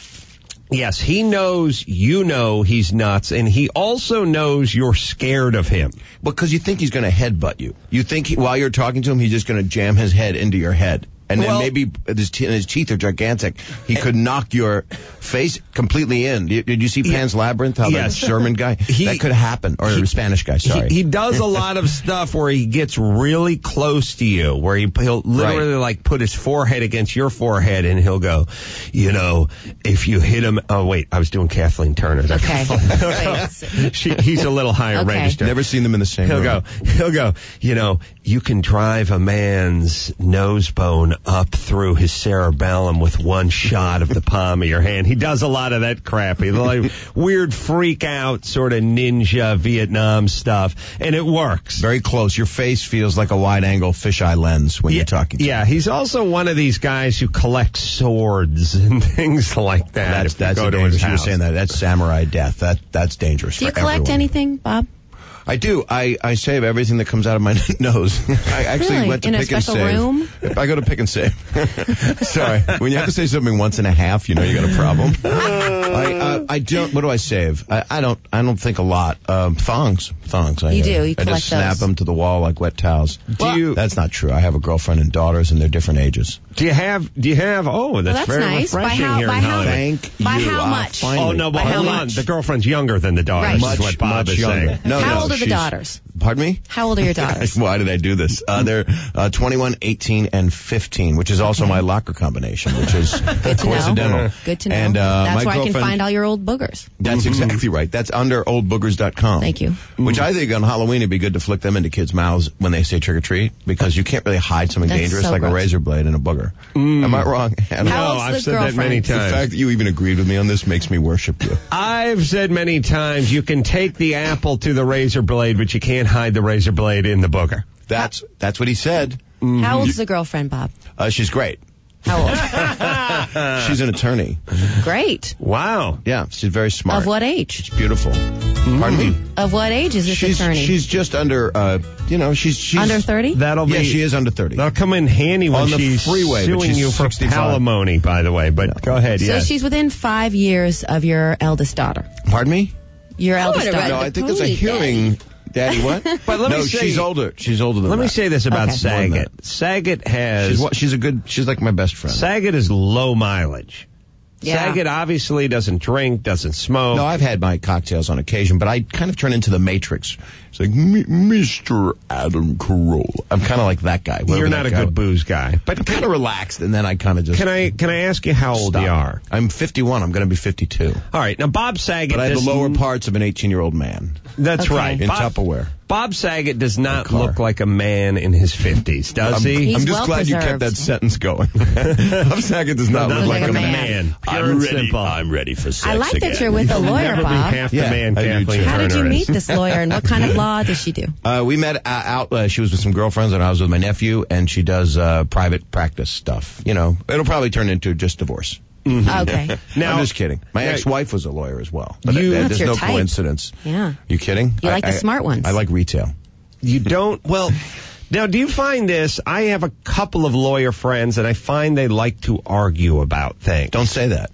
Speaker 4: Yes, he knows you know he's nuts, and he also knows you're scared of him.
Speaker 1: Because you think he's going to headbutt you. You think he, while you're talking to him, he's just going to jam his head into your head. And then
Speaker 4: Well-
Speaker 1: maybe his, te- his teeth are gigantic. He could knock your face completely in. Did, did you see Pan's Labyrinth? How
Speaker 4: Yes.
Speaker 1: that German guy?
Speaker 4: He-
Speaker 1: that could happen. Or the Spanish guy, sorry.
Speaker 4: He, he does a lot of stuff where he gets really close to you, where he, he'll literally like put his forehead against your forehead, and he'll go, you know, if you hit him. Oh wait, I was doing Kathleen Turner. That's
Speaker 5: Okay.
Speaker 4: she, he's a little higher
Speaker 5: Okay.
Speaker 4: register.
Speaker 1: Never seen them in the same
Speaker 4: He'll
Speaker 1: room.
Speaker 4: go, he'll go, you know, you can drive a man's nose bone up through his cerebellum with one shot of the palm of your hand. He does a lot of that crappy, like weird freak out sort of ninja Vietnam stuff, and it works.
Speaker 1: Very close. Your face feels like a wide angle fisheye lens when
Speaker 4: Yeah,
Speaker 1: you're talking to
Speaker 4: yeah,
Speaker 1: him.
Speaker 4: he's also one of these guys who collects swords and things like that.
Speaker 1: That's,
Speaker 4: if you
Speaker 1: that's
Speaker 4: go
Speaker 1: a
Speaker 4: to his
Speaker 1: dangerous. You were
Speaker 4: house.
Speaker 1: saying that. That's samurai death. That That's dangerous
Speaker 5: Do you
Speaker 1: for
Speaker 5: collect
Speaker 1: everyone.
Speaker 5: anything, Bob?
Speaker 1: I do. I, I save everything that comes out of my nose. I actually
Speaker 5: Really?
Speaker 1: went to
Speaker 5: In a
Speaker 1: Pick and
Speaker 5: special
Speaker 1: Save.
Speaker 5: room?
Speaker 1: I go to Pick and Save. Sorry. When you have to say something once and a half, you know you got a problem. I, uh, I don't. What do I save? I, I don't. I don't think a lot. Um, thongs. Thongs. I
Speaker 5: You
Speaker 1: have.
Speaker 5: do. You
Speaker 1: I
Speaker 5: collect
Speaker 1: just snap
Speaker 5: those.
Speaker 1: them to the wall like wet towels.
Speaker 4: Do you
Speaker 1: That's not true. I have a girlfriend and daughters, and they're different ages.
Speaker 4: do you have do you have oh that's,
Speaker 5: that's
Speaker 4: very
Speaker 5: nice. By
Speaker 4: refreshing
Speaker 5: how-
Speaker 4: here
Speaker 5: by
Speaker 4: in
Speaker 5: how-
Speaker 4: Hollywood.
Speaker 1: Thank
Speaker 5: By
Speaker 1: you.
Speaker 5: how
Speaker 1: I'll
Speaker 5: much?
Speaker 1: find
Speaker 4: Oh
Speaker 1: it.
Speaker 4: no,
Speaker 5: By
Speaker 4: but
Speaker 5: how
Speaker 4: hold on.
Speaker 5: much?
Speaker 4: The girlfriend's younger than the daughter.
Speaker 5: Right.
Speaker 4: This
Speaker 1: Much,
Speaker 4: is what Bob
Speaker 1: much
Speaker 4: is
Speaker 1: younger.
Speaker 4: saying.
Speaker 1: No,
Speaker 5: How
Speaker 1: no,
Speaker 5: old are the
Speaker 1: she's-
Speaker 5: daughters?
Speaker 1: Pardon me?
Speaker 5: How old are your daughters?
Speaker 1: Why did I do this? Uh, they're uh, twenty-one, eighteen, and fifteen, which is also my locker combination, which is
Speaker 5: Good to
Speaker 1: coincidental.
Speaker 5: know. Good to know.
Speaker 1: And uh,
Speaker 5: That's
Speaker 1: my
Speaker 5: where I can
Speaker 1: girlfriend-
Speaker 5: find all your old boogers.
Speaker 1: That's exactly right. That's under old boogers dot com.
Speaker 5: Thank you.
Speaker 1: Which I think on Halloween it'd be good to flick them into kids' mouths when they say trick or treat, because you can't really hide something
Speaker 5: That's
Speaker 1: dangerous
Speaker 5: so
Speaker 1: like a
Speaker 5: gross.
Speaker 1: razor blade and a booger. Am I wrong? Adam?
Speaker 5: How
Speaker 4: No,
Speaker 5: old's
Speaker 4: I've
Speaker 5: the
Speaker 4: said that many
Speaker 5: girlfriend?
Speaker 4: times.
Speaker 1: The fact that you even agreed with me on this makes me worship you.
Speaker 4: I've said many times you can take the apple to the razor blade, but you can't hide the razor blade in the booger.
Speaker 1: That's that's what he said.
Speaker 5: How old's the girlfriend, Bob?
Speaker 1: Uh, she's great.
Speaker 5: How old?
Speaker 1: She's an attorney.
Speaker 5: Great.
Speaker 4: Wow.
Speaker 1: Yeah, she's very smart.
Speaker 5: Of what age?
Speaker 1: She's beautiful. Pardon me?
Speaker 5: Of what age is this
Speaker 1: She's
Speaker 5: attorney?
Speaker 1: she's just under. Uh, you know, she's she's
Speaker 5: Under thirty?
Speaker 4: That'll
Speaker 1: Yeah,
Speaker 4: be.
Speaker 1: she is under thirty.
Speaker 4: That'll come in handy when
Speaker 1: On the
Speaker 4: she's
Speaker 1: freeway, but
Speaker 4: suing
Speaker 1: she's
Speaker 4: you for
Speaker 1: sixty-five.
Speaker 4: palimony, by the way. But go ahead.
Speaker 5: So
Speaker 4: yes.
Speaker 5: she's within five years of your eldest daughter.
Speaker 1: Pardon me?
Speaker 5: Your eldest
Speaker 14: would've
Speaker 5: daughter.
Speaker 1: No, I think there's a hearing. Daddy, what?
Speaker 4: But let me
Speaker 1: no,
Speaker 4: say-
Speaker 1: she's older. She's older than
Speaker 4: Let me
Speaker 1: that.
Speaker 4: say this about
Speaker 5: Okay.
Speaker 1: More than
Speaker 4: Saget. Saget has.
Speaker 1: She's what? She's a good. She's like my best friend.
Speaker 4: Saget is low mileage.
Speaker 5: Yeah.
Speaker 4: Saget obviously doesn't drink, doesn't smoke.
Speaker 1: No, I've had my cocktails on occasion, but I kind of turn into the Matrix. It's like "M- Mister Adam Carolla. I'm kind of like that guy. whoever
Speaker 4: You're
Speaker 1: that
Speaker 4: not a
Speaker 1: guy-
Speaker 4: good booze guy.
Speaker 1: But I'm kind of relaxed, and then I kind of just.
Speaker 4: Can I can I ask you how old
Speaker 1: stop.
Speaker 4: you are?
Speaker 1: I'm fifty-one. I'm going to be fifty-two.
Speaker 4: All right. Now Bob Saget.
Speaker 1: But I have
Speaker 4: does
Speaker 1: the lower
Speaker 4: n-
Speaker 1: parts of an eighteen-year-old man
Speaker 4: That's
Speaker 5: Okay.
Speaker 4: right.
Speaker 1: in
Speaker 4: Bob,
Speaker 1: Tupperware.
Speaker 4: Bob Saget does not
Speaker 1: car.
Speaker 4: look like a man in his fifties, does
Speaker 1: I'm,
Speaker 4: he?
Speaker 5: He's
Speaker 1: I'm just
Speaker 5: well
Speaker 1: glad you kept
Speaker 5: preserved.
Speaker 1: that sentence going. Bob Saget does not
Speaker 4: Doesn't
Speaker 1: look like, a man.
Speaker 4: man. Pure
Speaker 1: I'm
Speaker 4: and
Speaker 1: ready.
Speaker 4: simple.
Speaker 1: I'm ready for sex
Speaker 5: I like
Speaker 1: again.
Speaker 5: that you're with a
Speaker 4: You'll
Speaker 5: lawyer,
Speaker 4: never
Speaker 5: Bob.
Speaker 4: be half the
Speaker 1: Yeah,
Speaker 4: man
Speaker 1: I do
Speaker 4: Kathleen
Speaker 1: too.
Speaker 5: How did you
Speaker 4: Turner
Speaker 5: meet
Speaker 4: is.
Speaker 5: this lawyer, and what kind of law does she do?
Speaker 1: Uh, we met uh, out. Uh, she was with some girlfriends, and I was with my nephew, and she does uh, private practice stuff. You know, it'll probably turn into just divorce.
Speaker 5: Okay.
Speaker 4: Now-
Speaker 1: I'm just kidding. My
Speaker 4: now-
Speaker 1: ex-wife was a lawyer as well. But
Speaker 4: You-
Speaker 1: uh,
Speaker 5: That's
Speaker 1: there's
Speaker 5: your
Speaker 1: no
Speaker 5: type.
Speaker 1: coincidence.
Speaker 5: Yeah.
Speaker 1: You kidding?
Speaker 5: You like
Speaker 1: I,
Speaker 5: the
Speaker 1: I-
Speaker 5: smart ones.
Speaker 1: I like retail.
Speaker 4: You don't. Well, Now, do you find this? I have a couple of lawyer friends, and I find they like to argue about things.
Speaker 1: Don't say that.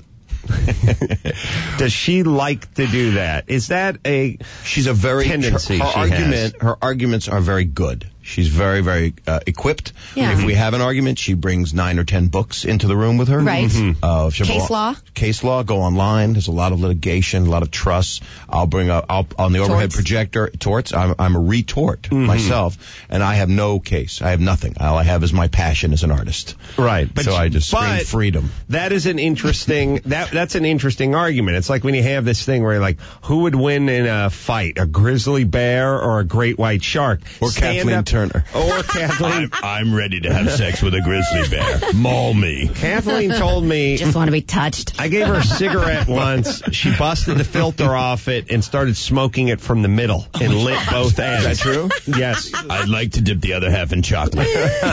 Speaker 4: Does she like to do that? Is that a
Speaker 1: She's a very
Speaker 4: tendency
Speaker 1: her
Speaker 4: she
Speaker 1: argument.
Speaker 4: has?
Speaker 1: Her arguments are very good. She's very, very uh, equipped.
Speaker 5: Yeah.
Speaker 1: If we have an argument, she brings nine or ten books into the room with her.
Speaker 5: Right.
Speaker 1: Mm-hmm. Uh, she'll
Speaker 5: Case
Speaker 1: go-
Speaker 5: law.
Speaker 1: Case law. Go online. There's a lot of litigation, a lot of trusts. I'll bring up I'll, on the overhead
Speaker 5: Torts.
Speaker 1: projector torts. I'm, I'm a retort
Speaker 4: Mm-hmm.
Speaker 1: myself, and I have no case. I have nothing. All I have is my passion as an artist.
Speaker 4: Right. But
Speaker 1: so I just scream
Speaker 4: but
Speaker 1: freedom.
Speaker 4: That is an interesting that that's an interesting argument. It's like when you have this thing where you're like, who would win in a fight, a grizzly bear or a great white shark?
Speaker 1: Or
Speaker 4: Stand
Speaker 1: Kathleen
Speaker 4: up-
Speaker 1: Turner.
Speaker 4: Or Kathleen.
Speaker 1: I'm, I'm ready to have sex with a grizzly bear. Maul me.
Speaker 4: Kathleen told me
Speaker 5: Just want to be touched.
Speaker 4: I gave her a cigarette once. She busted the filter off it and started smoking it from the middle and lit both ends.
Speaker 1: Is that true?
Speaker 4: Yes.
Speaker 1: I'd like to dip the other half in chocolate.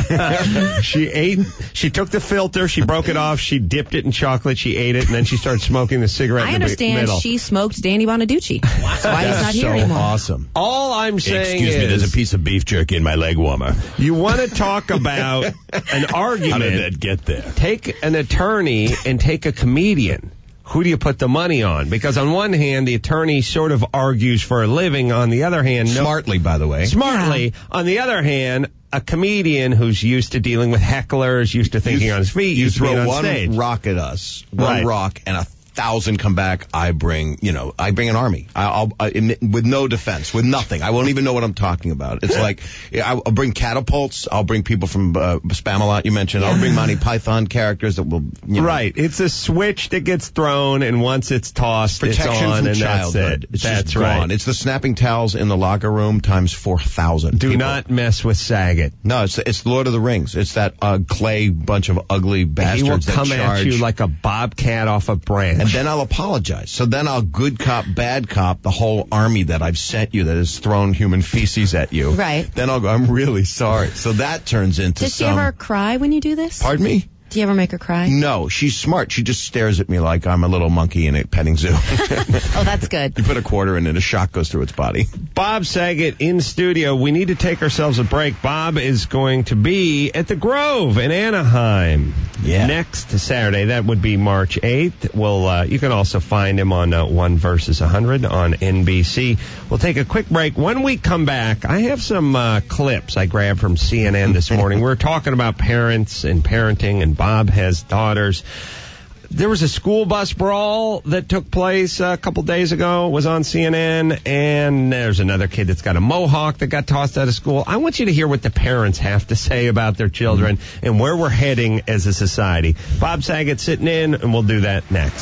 Speaker 4: She ate, she took the filter, she broke it off, she dipped it in chocolate, she ate it, and then she started smoking the cigarette
Speaker 5: I
Speaker 4: in the
Speaker 5: understand
Speaker 4: middle.
Speaker 5: she smoked Danny Bonaducci. That's why he's not
Speaker 1: That's
Speaker 5: here
Speaker 1: so
Speaker 5: anymore.
Speaker 1: awesome.
Speaker 4: All I'm saying
Speaker 1: Excuse
Speaker 4: is,
Speaker 1: me, there's a piece of beef jerky in my leg warmer.
Speaker 4: you want to talk about an argument.
Speaker 1: How did that get there?
Speaker 4: Take an attorney and take a comedian. Who do you put the money on? Because on one hand, the attorney sort of argues for a living. On the other hand, no,
Speaker 1: Smartly, by the way.
Speaker 4: smartly. On the other hand, a comedian who's used to dealing with hecklers, used to thinking on his feet,
Speaker 1: You
Speaker 4: used to being
Speaker 1: throw
Speaker 4: on
Speaker 1: one
Speaker 4: stage.
Speaker 1: rock at us, one
Speaker 4: Right.
Speaker 1: rock, and a thousand come back. I bring, you know, I bring an army. I, I'll I, with no defense, with nothing. I won't even know what I'm talking about. It's like I'll bring catapults. I'll bring people from uh, Spamalot. You mentioned. I'll bring Monty Python characters that will, you know,
Speaker 4: Right. It's a switch that gets thrown, and once it's tossed,
Speaker 1: protection
Speaker 4: it's on,
Speaker 1: from
Speaker 4: and
Speaker 1: childhood.
Speaker 4: that's it.
Speaker 1: It's
Speaker 4: that's
Speaker 1: just
Speaker 4: right.
Speaker 1: gone. It's the snapping towels in the locker room times four thousand.
Speaker 4: Do not mess with Saget.
Speaker 1: No, it's it's Lord of the Rings. It's that uh, clay bunch of ugly bastards
Speaker 4: He will
Speaker 1: that
Speaker 4: come
Speaker 1: charge.
Speaker 4: at you like a bobcat off a branch.
Speaker 1: And then I'll apologize. So then I'll good cop, bad cop, the whole army that I've sent you that has thrown human feces at you.
Speaker 5: Right.
Speaker 1: Then I'll go, I'm really sorry. So that turns into
Speaker 5: Does she
Speaker 1: some...
Speaker 5: ever cry when you do this?
Speaker 1: Pardon me?
Speaker 5: Do you ever make her cry?
Speaker 1: No, she's smart. She just stares at me like I'm a little monkey in a petting zoo.
Speaker 5: Oh, that's good.
Speaker 1: You put a quarter in and a shot goes through its body.
Speaker 4: Bob Saget in studio. We need to take ourselves a break. Bob is going to be at the Grove in Anaheim
Speaker 1: Yeah.
Speaker 4: next Saturday. That would be March eighth. Well, uh, you can also find him on uh, One versus one hundred on N B C. We'll take a quick break. When we come back, I have some uh, clips I grabbed from C N N this morning. We're talking about parents and parenting, and Bob has daughters. There was a school bus brawl that took place a couple days ago. It was on C N N, and there's another kid that's got a mohawk that got tossed out of school. I want you to hear what the parents have to say about their children and where we're heading as a society. Bob Saget sitting in, and we'll do that next.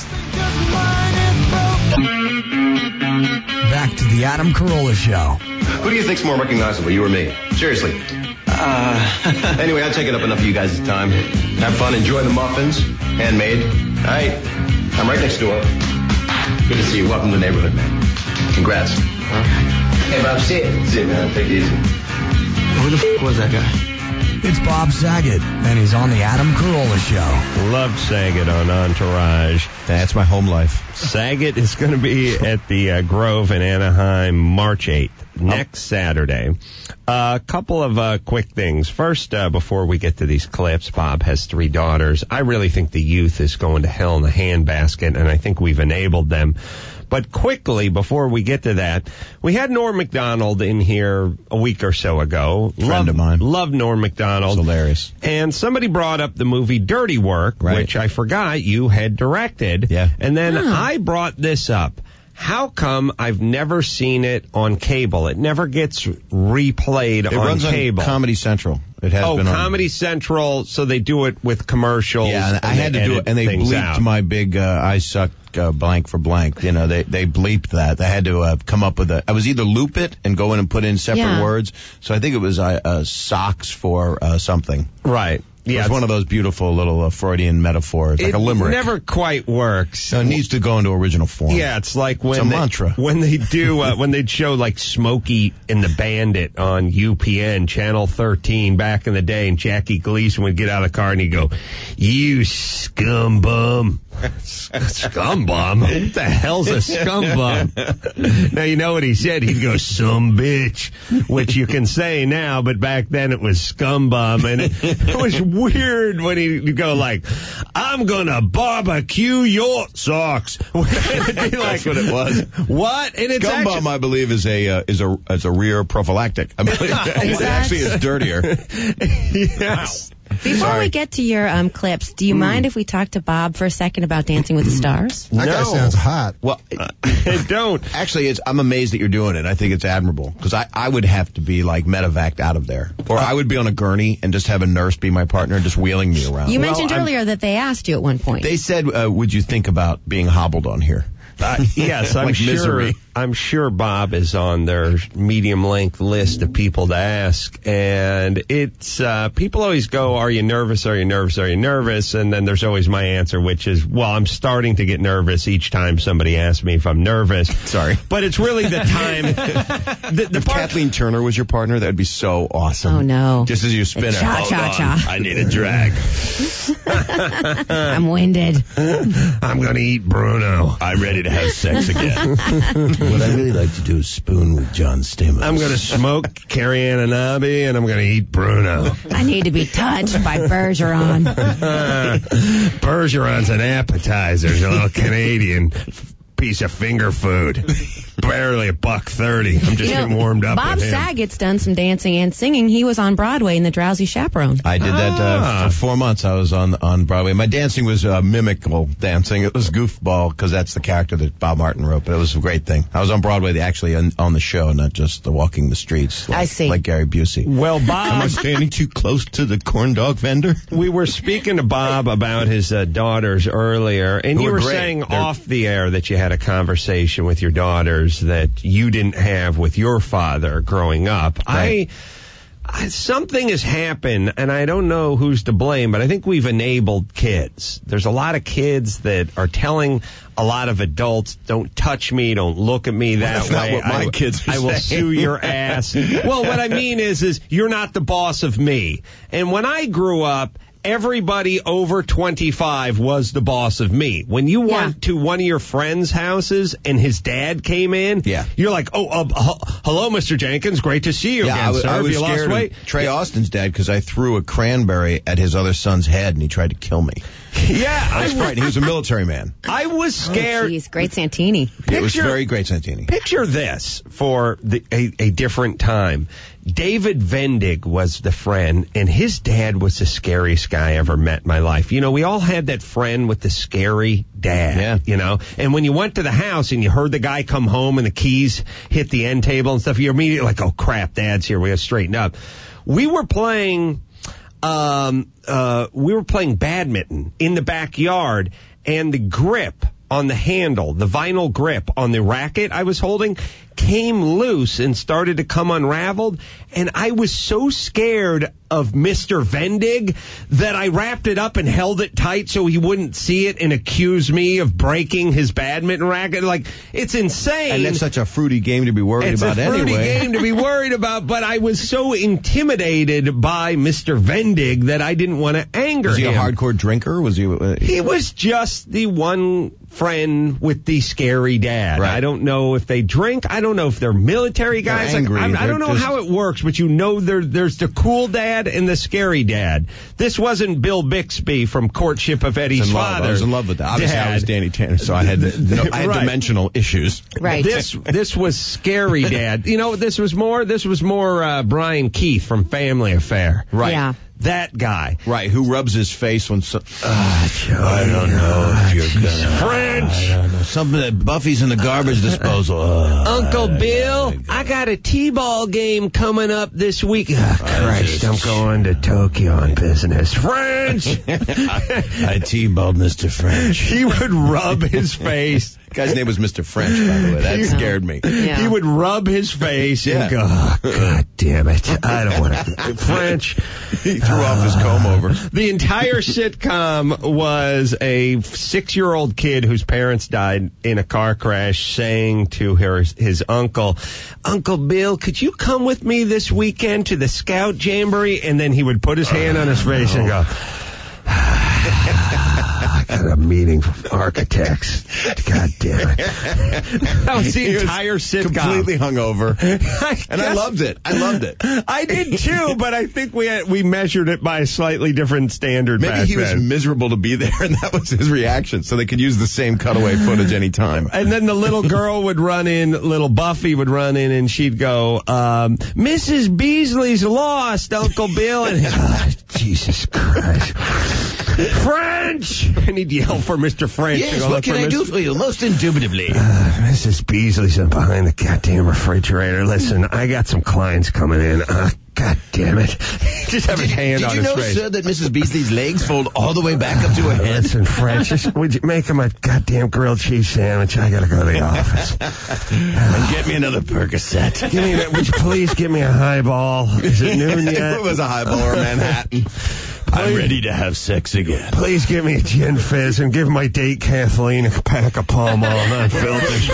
Speaker 7: Back to the Adam Carolla Show.
Speaker 18: Who do you think's more recognizable, you or me? Seriously. Uh, anyway, I've taken up enough of you guys' time. Have fun, enjoy the muffins, handmade. All right, I'm right next door. Good to see you. Welcome to the neighborhood, man. Congrats. Hey, Bob, sit. Sit, man. Take it easy.
Speaker 7: Who the f*** was that guy? It's Bob Saget, and he's on the Adam Carolla Show.
Speaker 4: Love Saget on Entourage.
Speaker 1: That's my home life.
Speaker 4: Saget is going to be at the uh, Grove in Anaheim March eighth, next Saturday. A uh, couple of uh, quick things. First, uh, before we get to these clips, Bob has three daughters. I really think the youth is going to hell in a handbasket, and I think we've enabled them. But quickly, before we get to that, we had Norm Macdonald in here a week or so ago.
Speaker 1: Friend
Speaker 4: Love,
Speaker 1: of mine.
Speaker 4: Love Norm Macdonald.
Speaker 1: It's hilarious.
Speaker 4: And somebody brought up the movie Dirty Work,
Speaker 1: Right.
Speaker 4: which I forgot you had directed.
Speaker 1: Yeah.
Speaker 4: And then I brought this up. How come I've never seen it on cable? It never gets replayed
Speaker 1: It
Speaker 4: on
Speaker 1: runs
Speaker 4: cable.
Speaker 1: on Comedy Central. It has
Speaker 4: oh,
Speaker 1: been on.
Speaker 4: Comedy Central, so they do it with commercials.
Speaker 1: Yeah, and I had
Speaker 4: they
Speaker 1: to do
Speaker 4: edit
Speaker 1: it, and they
Speaker 4: things
Speaker 1: bleeped
Speaker 4: out.
Speaker 1: my big uh, I suck uh, blank for blank. You know, they they bleeped that. They had to uh, come up with a. I was either loop it and go in and put in separate
Speaker 5: Yeah.
Speaker 1: words. So I think it was uh, uh, socks for uh, something.
Speaker 4: Right.
Speaker 1: It
Speaker 4: Yeah,
Speaker 1: was one of those beautiful little uh, Freudian metaphors, like
Speaker 4: it
Speaker 1: a limerick.
Speaker 4: never quite works.
Speaker 1: So it needs to go into original form.
Speaker 4: Yeah, it's like when
Speaker 1: It's a
Speaker 4: they,
Speaker 1: mantra.
Speaker 4: when they do uh, when they'd show like Smokey and the Bandit on U P N Channel thirteen back in the day, and Jackie Gleason would get out of the car and he'd go, "You scumbum." Scumbum? What the hell's a scumbum? Now, you know what he said? He'd go, "Some bitch," which you can say now, but back then it was scumbum. And it, it was weird when he'd go like, "I'm gonna barbecue your socks." It'd be like,
Speaker 1: That's what it was.
Speaker 4: What? And it's
Speaker 1: Scumbum,
Speaker 4: actually,
Speaker 1: I believe, is a uh, is a is a rear prophylactic. I believe it actually is dirtier.
Speaker 4: yes.
Speaker 5: Before
Speaker 1: Sorry.
Speaker 5: we get to your um, clips, do you mind if we talk to Bob for a second about Dancing with the Stars?
Speaker 1: That guy sounds
Speaker 3: hot.
Speaker 1: Well,
Speaker 4: don't.
Speaker 1: Actually, it's, I'm amazed that you're doing it. I think it's admirable because I, I would have to be like medevaced out of there, or I would be on a gurney and just have a nurse be my partner, just wheeling me around.
Speaker 5: You mentioned
Speaker 1: Well, I'm-
Speaker 5: earlier that they asked you at one point.
Speaker 1: They said, uh, "Would you think about being hobbled on here?"
Speaker 4: Uh, yes, I'm
Speaker 1: Like
Speaker 4: sure.
Speaker 1: misery.
Speaker 4: I'm sure Bob is on their medium length list of people to ask, and it's uh, people always go, "Are you nervous? Are you nervous? Are you nervous?" And then there's always my answer, which is, "Well, I'm starting to get nervous each time somebody asks me if I'm nervous."
Speaker 1: Sorry,
Speaker 4: but it's really the time. the, the
Speaker 1: if
Speaker 4: part,
Speaker 1: Kathleen Turner was your partner, that would be so awesome.
Speaker 5: Oh, no.
Speaker 1: Just as you spin it,
Speaker 5: Cha,
Speaker 1: hold
Speaker 5: cha,
Speaker 1: on,
Speaker 5: cha.
Speaker 1: I need a drag.
Speaker 5: I'm winded.
Speaker 4: I'm gonna eat Bruno.
Speaker 1: I'm ready to have sex again. What I really like to do is spoon with John Stamos.
Speaker 4: I'm gonna smoke Carrie Ananabi, and I'm gonna eat Bruno.
Speaker 5: I need to be touched by Bergeron.
Speaker 4: Bergeron's an appetizer, a little Canadian piece of finger food. Barely a buck thirty. I'm just
Speaker 5: You know,
Speaker 4: getting warmed up
Speaker 5: Bob
Speaker 4: with him.
Speaker 5: Saget's done some dancing and singing. He was on Broadway in The Drowsy Chaperone.
Speaker 1: I did that uh,
Speaker 4: Ah.
Speaker 1: for four months. I was on on Broadway. My dancing was uh, mimical dancing. It was goofball because that's the character that Bob Martin wrote. But it was a great thing. I was on Broadway actually on, on the show, not just the walking the streets. Like,
Speaker 5: I see.
Speaker 1: Like Gary Busey.
Speaker 4: Well,
Speaker 1: Am
Speaker 4: Bob,
Speaker 1: I standing too close to the corn dog vendor?
Speaker 4: we were speaking to Bob about his uh, daughters earlier, and
Speaker 1: Who
Speaker 4: you
Speaker 1: are
Speaker 4: were
Speaker 1: great.
Speaker 4: saying
Speaker 1: They're-
Speaker 4: off the air that you had a conversation with your daughters that you didn't have with your father growing up.
Speaker 1: Right.
Speaker 4: I, I something has happened, and I don't know who's to blame, but I think we've enabled kids. There's a lot of kids that are telling a lot of adults, "Don't touch me, don't look at me that
Speaker 1: That's not
Speaker 4: way.
Speaker 1: what my
Speaker 4: I,
Speaker 1: kids are
Speaker 4: I will
Speaker 1: saying."
Speaker 4: sue your ass." Well, what I mean is, is you're not the boss of me. And when I grew up, everybody over twenty-five was the boss of me. When you
Speaker 5: Yeah.
Speaker 4: went to one of your friends' houses and his dad came in,
Speaker 1: Yeah.
Speaker 4: you're like, "Oh, uh, h- hello, Mister Jenkins. Great to see you
Speaker 1: Yeah,
Speaker 4: again,
Speaker 1: I, was-
Speaker 4: sir.
Speaker 1: I
Speaker 4: Have
Speaker 1: was
Speaker 4: you lost
Speaker 1: scared
Speaker 4: weight?"
Speaker 1: of Trey Austin's dad because I threw a cranberry at his other son's head and he tried to kill me.
Speaker 4: Yeah,
Speaker 1: I
Speaker 4: I
Speaker 1: was
Speaker 4: was,
Speaker 1: frightened. He was a military man.
Speaker 4: I was scared.
Speaker 5: Oh, jeez, great Santini.
Speaker 1: It was
Speaker 4: Picture-
Speaker 1: very great, Santini.
Speaker 4: Picture this for the, a, a different time. David Vendig was the friend, and his dad was the scariest guy I ever met in my life. You know, we all had that friend with the scary dad,
Speaker 1: Yeah.
Speaker 4: you know. And when you went to the house and you heard the guy come home and the keys hit the end table and stuff, you're immediately like, "Oh, crap, Dad's here. We got to straighten up." We were playing... Um, uh, we were playing badminton in the backyard, and the grip on the handle, the vinyl grip on the racket I was holding, came loose and started to come unraveled, and I was so scared of Mister Vendig that I wrapped it up and held it tight so he wouldn't see it and accuse me of breaking his badminton racket. Like, it's insane.
Speaker 1: And that's such a fruity game to be worried
Speaker 4: It's
Speaker 1: about
Speaker 4: a fruity
Speaker 1: anyway.
Speaker 4: game to be worried about, but I was so intimidated by Mister Vendig that I didn't want to anger
Speaker 1: Was he
Speaker 4: him.
Speaker 1: a hardcore drinker? Was he? Uh,
Speaker 4: He was just the one friend with the scary dad.
Speaker 1: Right.
Speaker 4: I don't know if they drink. I don't know if they're military
Speaker 1: They're
Speaker 4: guys.
Speaker 1: angry.
Speaker 4: Like, I'm- I
Speaker 1: They're
Speaker 4: don't know
Speaker 1: just-
Speaker 4: how it works, but you know there, there's the cool dad and the scary dad. This wasn't Bill Bixby from Courtship of Eddie's
Speaker 1: in love.
Speaker 4: Father.
Speaker 1: I was in love with that. Obviously, I was
Speaker 4: Dad.
Speaker 1: Danny Tanner, so I had no, I had
Speaker 4: Right.
Speaker 1: dimensional issues.
Speaker 5: Right.
Speaker 4: This this was scary dad. You know what this was more? This was more uh, Brian Keith from Family Affair.
Speaker 1: Right.
Speaker 5: Yeah.
Speaker 4: That guy.
Speaker 1: Right, who rubs his face when so, uh, I don't know if you're gonna
Speaker 4: French.
Speaker 1: I don't know. Something that Buffy's in the garbage disposal. Uh,
Speaker 4: Uncle Bill, I got a T-ball game coming up this week. Oh, Christ, I'm going to Tokyo on business. French!
Speaker 1: I T-balled Mister French.
Speaker 4: He would rub his face
Speaker 1: guy's name was Mister French, by the way. That scared me.
Speaker 5: Yeah.
Speaker 4: He would rub his face
Speaker 1: Yeah.
Speaker 4: and go, oh, God damn it. I don't want to. French.
Speaker 1: He threw off his comb over.
Speaker 4: The entire sitcom was a six-year-old kid whose parents died in a car crash saying to her, his uncle, Uncle Bill, could you come with me this weekend to the Scout Jamboree? And then he would put his hand on his face and go, I got a meeting with architects. God damn it. That was the
Speaker 1: He
Speaker 4: entire
Speaker 1: was
Speaker 4: sitcom.
Speaker 1: completely hungover.
Speaker 4: I
Speaker 1: And I
Speaker 4: guess-
Speaker 1: loved it. I loved it.
Speaker 4: I did too, but I think we had, we measured it by a slightly different standard.
Speaker 1: Maybe
Speaker 4: back
Speaker 1: he was
Speaker 4: then.
Speaker 1: miserable to be there, and that was his reaction, so they could use the same cutaway footage anytime.
Speaker 4: And then the little girl would run in, little Buffy would run in, and she'd go, um, Missus Beasley's lost, Uncle Bill. And oh, Jesus Christ. French! And he'd yell for Mister French.
Speaker 1: Yes,
Speaker 4: and go
Speaker 1: what
Speaker 4: look
Speaker 1: can
Speaker 4: for
Speaker 1: I
Speaker 4: Mister
Speaker 1: do for you? Most indubitably.
Speaker 4: Uh, Missus Beasley's in behind the goddamn refrigerator. Listen, I got some clients coming in. Uh, God damn it. Just have his hand
Speaker 1: Did
Speaker 4: on
Speaker 1: you
Speaker 4: his
Speaker 1: know,
Speaker 4: face.
Speaker 1: sir, that Missus Beasley's legs fold all the way back up to her head?
Speaker 4: Listen, French, just, would you make him a goddamn grilled cheese sandwich? I gotta go to the office.
Speaker 1: And get me another Percocet.
Speaker 4: Give me that. Would you please give me a highball? Is it noon yet?
Speaker 1: It was a highball or a Manhattan. I'm ready to have sex again.
Speaker 4: Please give me a gin fizz and give my date Kathleen a pack of Pall Mall non-filters,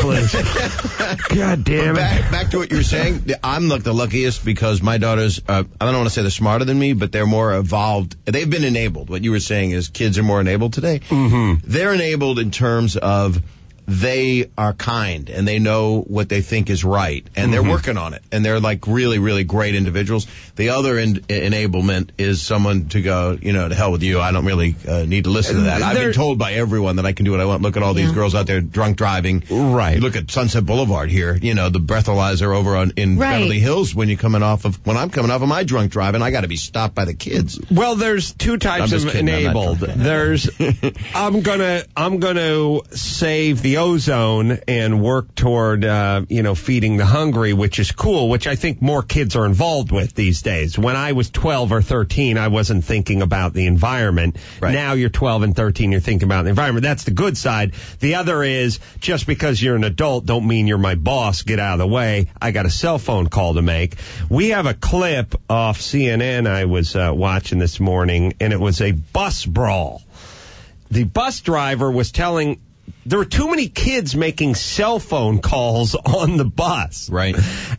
Speaker 4: please. God damn it.
Speaker 1: Back, back to what you were saying. I'm like the luckiest because my daughters, uh, I don't want to say they're smarter than me, but they're more evolved. They've been enabled. What you were saying is kids are more enabled today.
Speaker 4: Mm-hmm.
Speaker 1: They're enabled in terms of they are kind and they know what they think is right and they're
Speaker 4: Mm-hmm.
Speaker 1: working on it and they're like really, really great individuals. The other en- enablement is someone to go, you know, to hell with you. I don't really uh, need to listen to that. I've
Speaker 4: There-
Speaker 1: been told by everyone that I can do what I want. Look at all these
Speaker 5: Yeah.
Speaker 1: girls out there drunk driving.
Speaker 4: Right.
Speaker 1: You look at Sunset Boulevard here, you know, the breathalyzer over on in
Speaker 5: Right.
Speaker 1: Beverly Hills when you're coming off of, when I'm coming off of my drunk driving, I got to be stopped by the kids.
Speaker 4: Well, there's two
Speaker 1: I'm
Speaker 4: types
Speaker 1: just
Speaker 4: of
Speaker 1: kidding, I'm not
Speaker 4: enabled.
Speaker 1: drunk.
Speaker 4: There's, I'm gonna, I'm gonna save the ozone and work toward, uh, you know, feeding the hungry, which is cool, which I think more kids are involved with these days. When I was twelve or thirteen, I wasn't thinking about the environment.
Speaker 1: Right.
Speaker 4: Now you're twelve and thirteen, you're thinking about the environment. That's the good side. The other is, just because you're an adult don't mean you're my boss. Get out of the way. I got a cell phone call to make. We have a clip off C N N I was uh, watching this morning, and it was a bus brawl. The bus driver was telling, there were too many kids making cell phone calls on the bus.
Speaker 1: Right.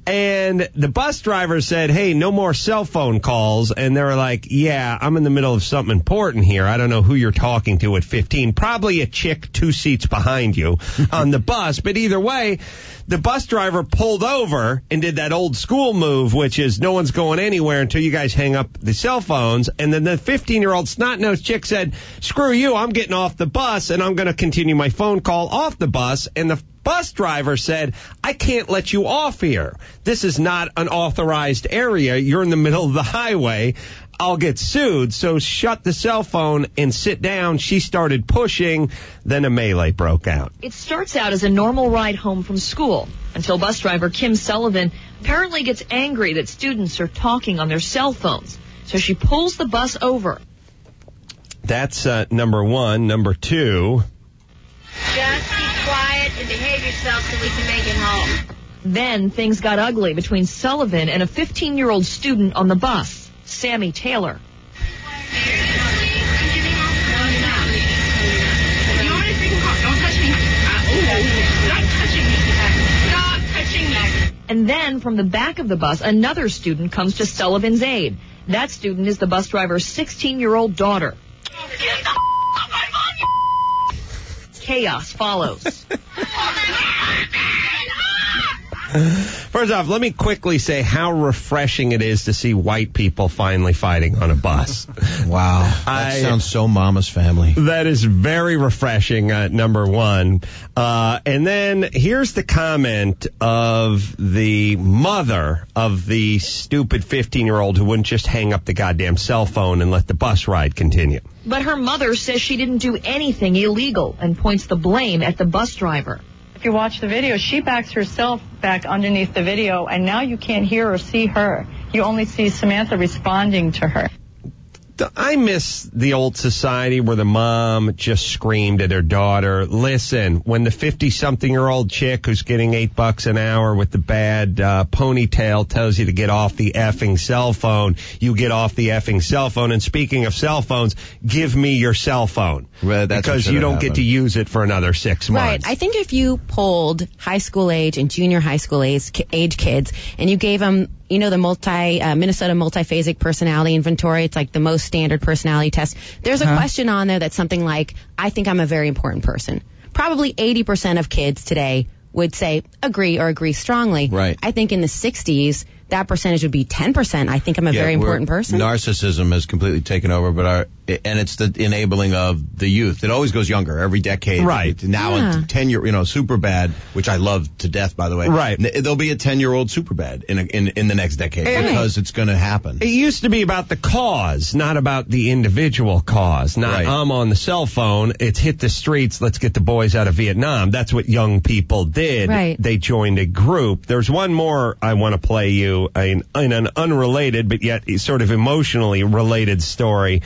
Speaker 4: And the bus driver said, hey, no more cell phone calls. And they were like, yeah, I'm in the middle of something important here. I don't know who you're talking to at fifteen. Probably a chick two seats behind you on the bus. But either way, the bus driver pulled over and did that old school move, which is no one's going anywhere until you guys hang up the cell phones. And then the fifteen-year-old snot-nosed chick said, screw you, I'm getting off the bus and I'm going to continue my phone call off the bus. And the bus driver said, I can't let you off here. This is not an authorized area. You're in the middle of the highway. I'll get sued. So shut the cell phone and sit down. She started pushing. Then a melee broke out.
Speaker 8: It starts out as a normal ride home from school until bus driver Kim Sullivan apparently gets angry that students are talking on their cell phones. So she pulls the bus over.
Speaker 4: That's uh, number one. Number two.
Speaker 8: Just keep quiet and behave yourself so we can make it home. Then things got ugly between Sullivan and a fifteen-year-old student on the bus, Sammy Taylor. And then from the back of the bus, another student comes to Sullivan's aid. That student is the bus driver's sixteen-year-old daughter. Chaos follows.
Speaker 4: First off, let me quickly say how refreshing it is to see white people finally fighting on a bus.
Speaker 1: Wow. That
Speaker 4: I-
Speaker 1: sounds so Mama's Family.
Speaker 4: That is very refreshing, uh, number one. Uh, and then here's the comment of the mother of the stupid fifteen-year-old who wouldn't just hang up the goddamn cell phone and let the bus ride continue.
Speaker 8: But her mother says she didn't do anything illegal and points the blame at the bus driver.
Speaker 22: If you watch the video, she backs herself back underneath the video, and now you can't hear or see her. You only see Samantha responding to her.
Speaker 4: I miss the old society where the mom just screamed at her daughter, listen, when the fifty-something-year-old chick who's getting eight bucks an hour with the bad uh, ponytail tells you to get off the effing cell phone, you get off the effing cell phone. And speaking of cell phones, give me your cell phone.
Speaker 1: Well, that's
Speaker 4: because you don't get to use it for another six months.
Speaker 5: Right. I think if you polled high school age and junior high school age, age kids, and you gave them, you know, the multi uh, Minnesota multiphasic personality inventory, it's like the most standard personality test. There's a
Speaker 3: Huh?
Speaker 5: question on there that's something like, I think I'm a very important person. Probably eighty percent of kids today would say agree or agree strongly.
Speaker 1: Right.
Speaker 5: I think in the sixties, that percentage would be ten percent. I think I'm a
Speaker 1: Yeah,
Speaker 5: very
Speaker 1: we're-
Speaker 5: important person.
Speaker 1: Narcissism has completely taken over, but our and it's the enabling of the youth. It always goes younger every decade.
Speaker 4: Right.
Speaker 1: Now,
Speaker 5: Yeah.
Speaker 1: a ten year, you know, super bad, which I love to death, by the way.
Speaker 4: Right.
Speaker 1: N- There'll be a ten year old super bad in a, in in the next decade
Speaker 4: Right.
Speaker 1: because it's going to happen.
Speaker 4: It used to be about the cause, not about the individual cause. Not,
Speaker 1: Right.
Speaker 4: I'm on the cell phone, it's hit the streets, let's get the boys out of Vietnam. That's what young people did.
Speaker 5: Right.
Speaker 4: They joined a group. There's one more I want to play you in, in an unrelated, but yet sort of emotionally related story.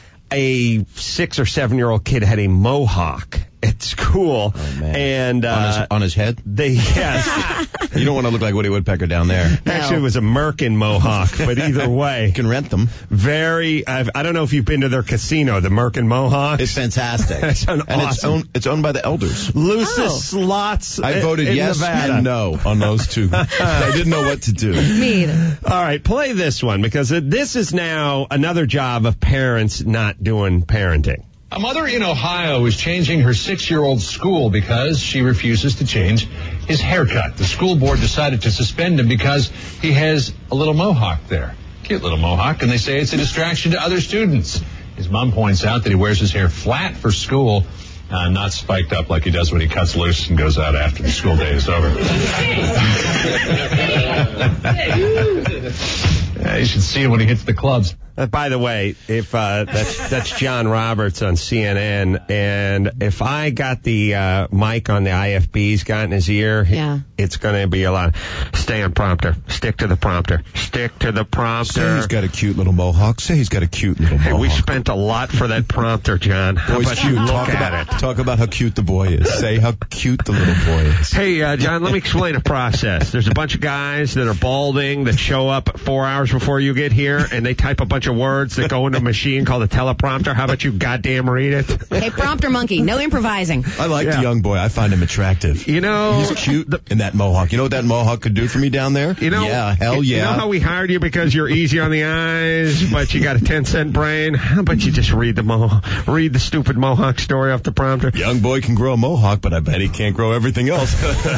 Speaker 4: A six or seven year old kid had a mohawk at school.
Speaker 1: Oh, man.
Speaker 4: And, uh,
Speaker 1: on, his, on his head?
Speaker 4: they, yes.
Speaker 1: You don't want to look like Woody Woodpecker down there.
Speaker 4: Actually, it was a Merkin mohawk, but either way.
Speaker 1: You can rent them.
Speaker 4: Very, I've, I don't know if you've been to their casino, the Merkin Mohawk.
Speaker 1: It's fantastic.
Speaker 4: It's an
Speaker 1: and
Speaker 4: awesome.
Speaker 1: it's owned, it's owned by the elders.
Speaker 4: Loosest
Speaker 5: Oh.
Speaker 4: slots
Speaker 1: I
Speaker 4: in-
Speaker 1: voted
Speaker 4: in
Speaker 1: yes
Speaker 4: Nevada.
Speaker 1: and no on those two. I didn't know what to do.
Speaker 5: Me either.
Speaker 4: All right, play this one because it- this is now another job of parents not doing parenting.
Speaker 6: A mother in Ohio is changing her six-year-old school because she refuses to change his haircut. The school board decided to suspend him because he has a little mohawk there. Cute little mohawk, and they say it's a distraction to other students. His mom points out that he wears his hair flat for school, uh, not spiked up like he does when he cuts loose and goes out after the school day is over. Yeah, you should see him when he hits the clubs.
Speaker 4: Uh, by the way, if uh, that's that's John Roberts on C N N, and if I got the uh, mic on the I F B's got in his ear,
Speaker 5: Yeah.
Speaker 4: it's going to be a lot. Stay on prompter. Stick to the prompter. Stick to the prompter.
Speaker 1: Say he's got a cute little mohawk. Say he's got a cute little
Speaker 4: Hey,
Speaker 1: mohawk.
Speaker 4: we spent a lot for that prompter, John. How
Speaker 1: Boy's
Speaker 4: about
Speaker 1: cute.
Speaker 4: you look
Speaker 1: Talk
Speaker 4: at
Speaker 1: about,
Speaker 4: it?
Speaker 1: talk about how cute the boy is. Say how cute the little boy is.
Speaker 4: Hey, uh, John, let me explain a process. There's a bunch of guys that are balding that show up four hours before you get here, and they type a bunch of words that go into a machine called a teleprompter. How about you goddamn read it?
Speaker 5: Hey, prompter monkey, no improvising.
Speaker 1: I like
Speaker 4: Yeah.
Speaker 1: the young boy. I find him attractive.
Speaker 4: You know,
Speaker 1: He's cute in that mohawk. You know what that mohawk could do for me down there?
Speaker 4: You know,
Speaker 1: yeah, hell yeah.
Speaker 4: You know how we hired you because you're easy on the eyes, but you got a ten cent brain? How about you just read the mo- read the stupid mohawk story off the prompter?
Speaker 1: Young boy can grow a mohawk, but I bet he can't grow everything else.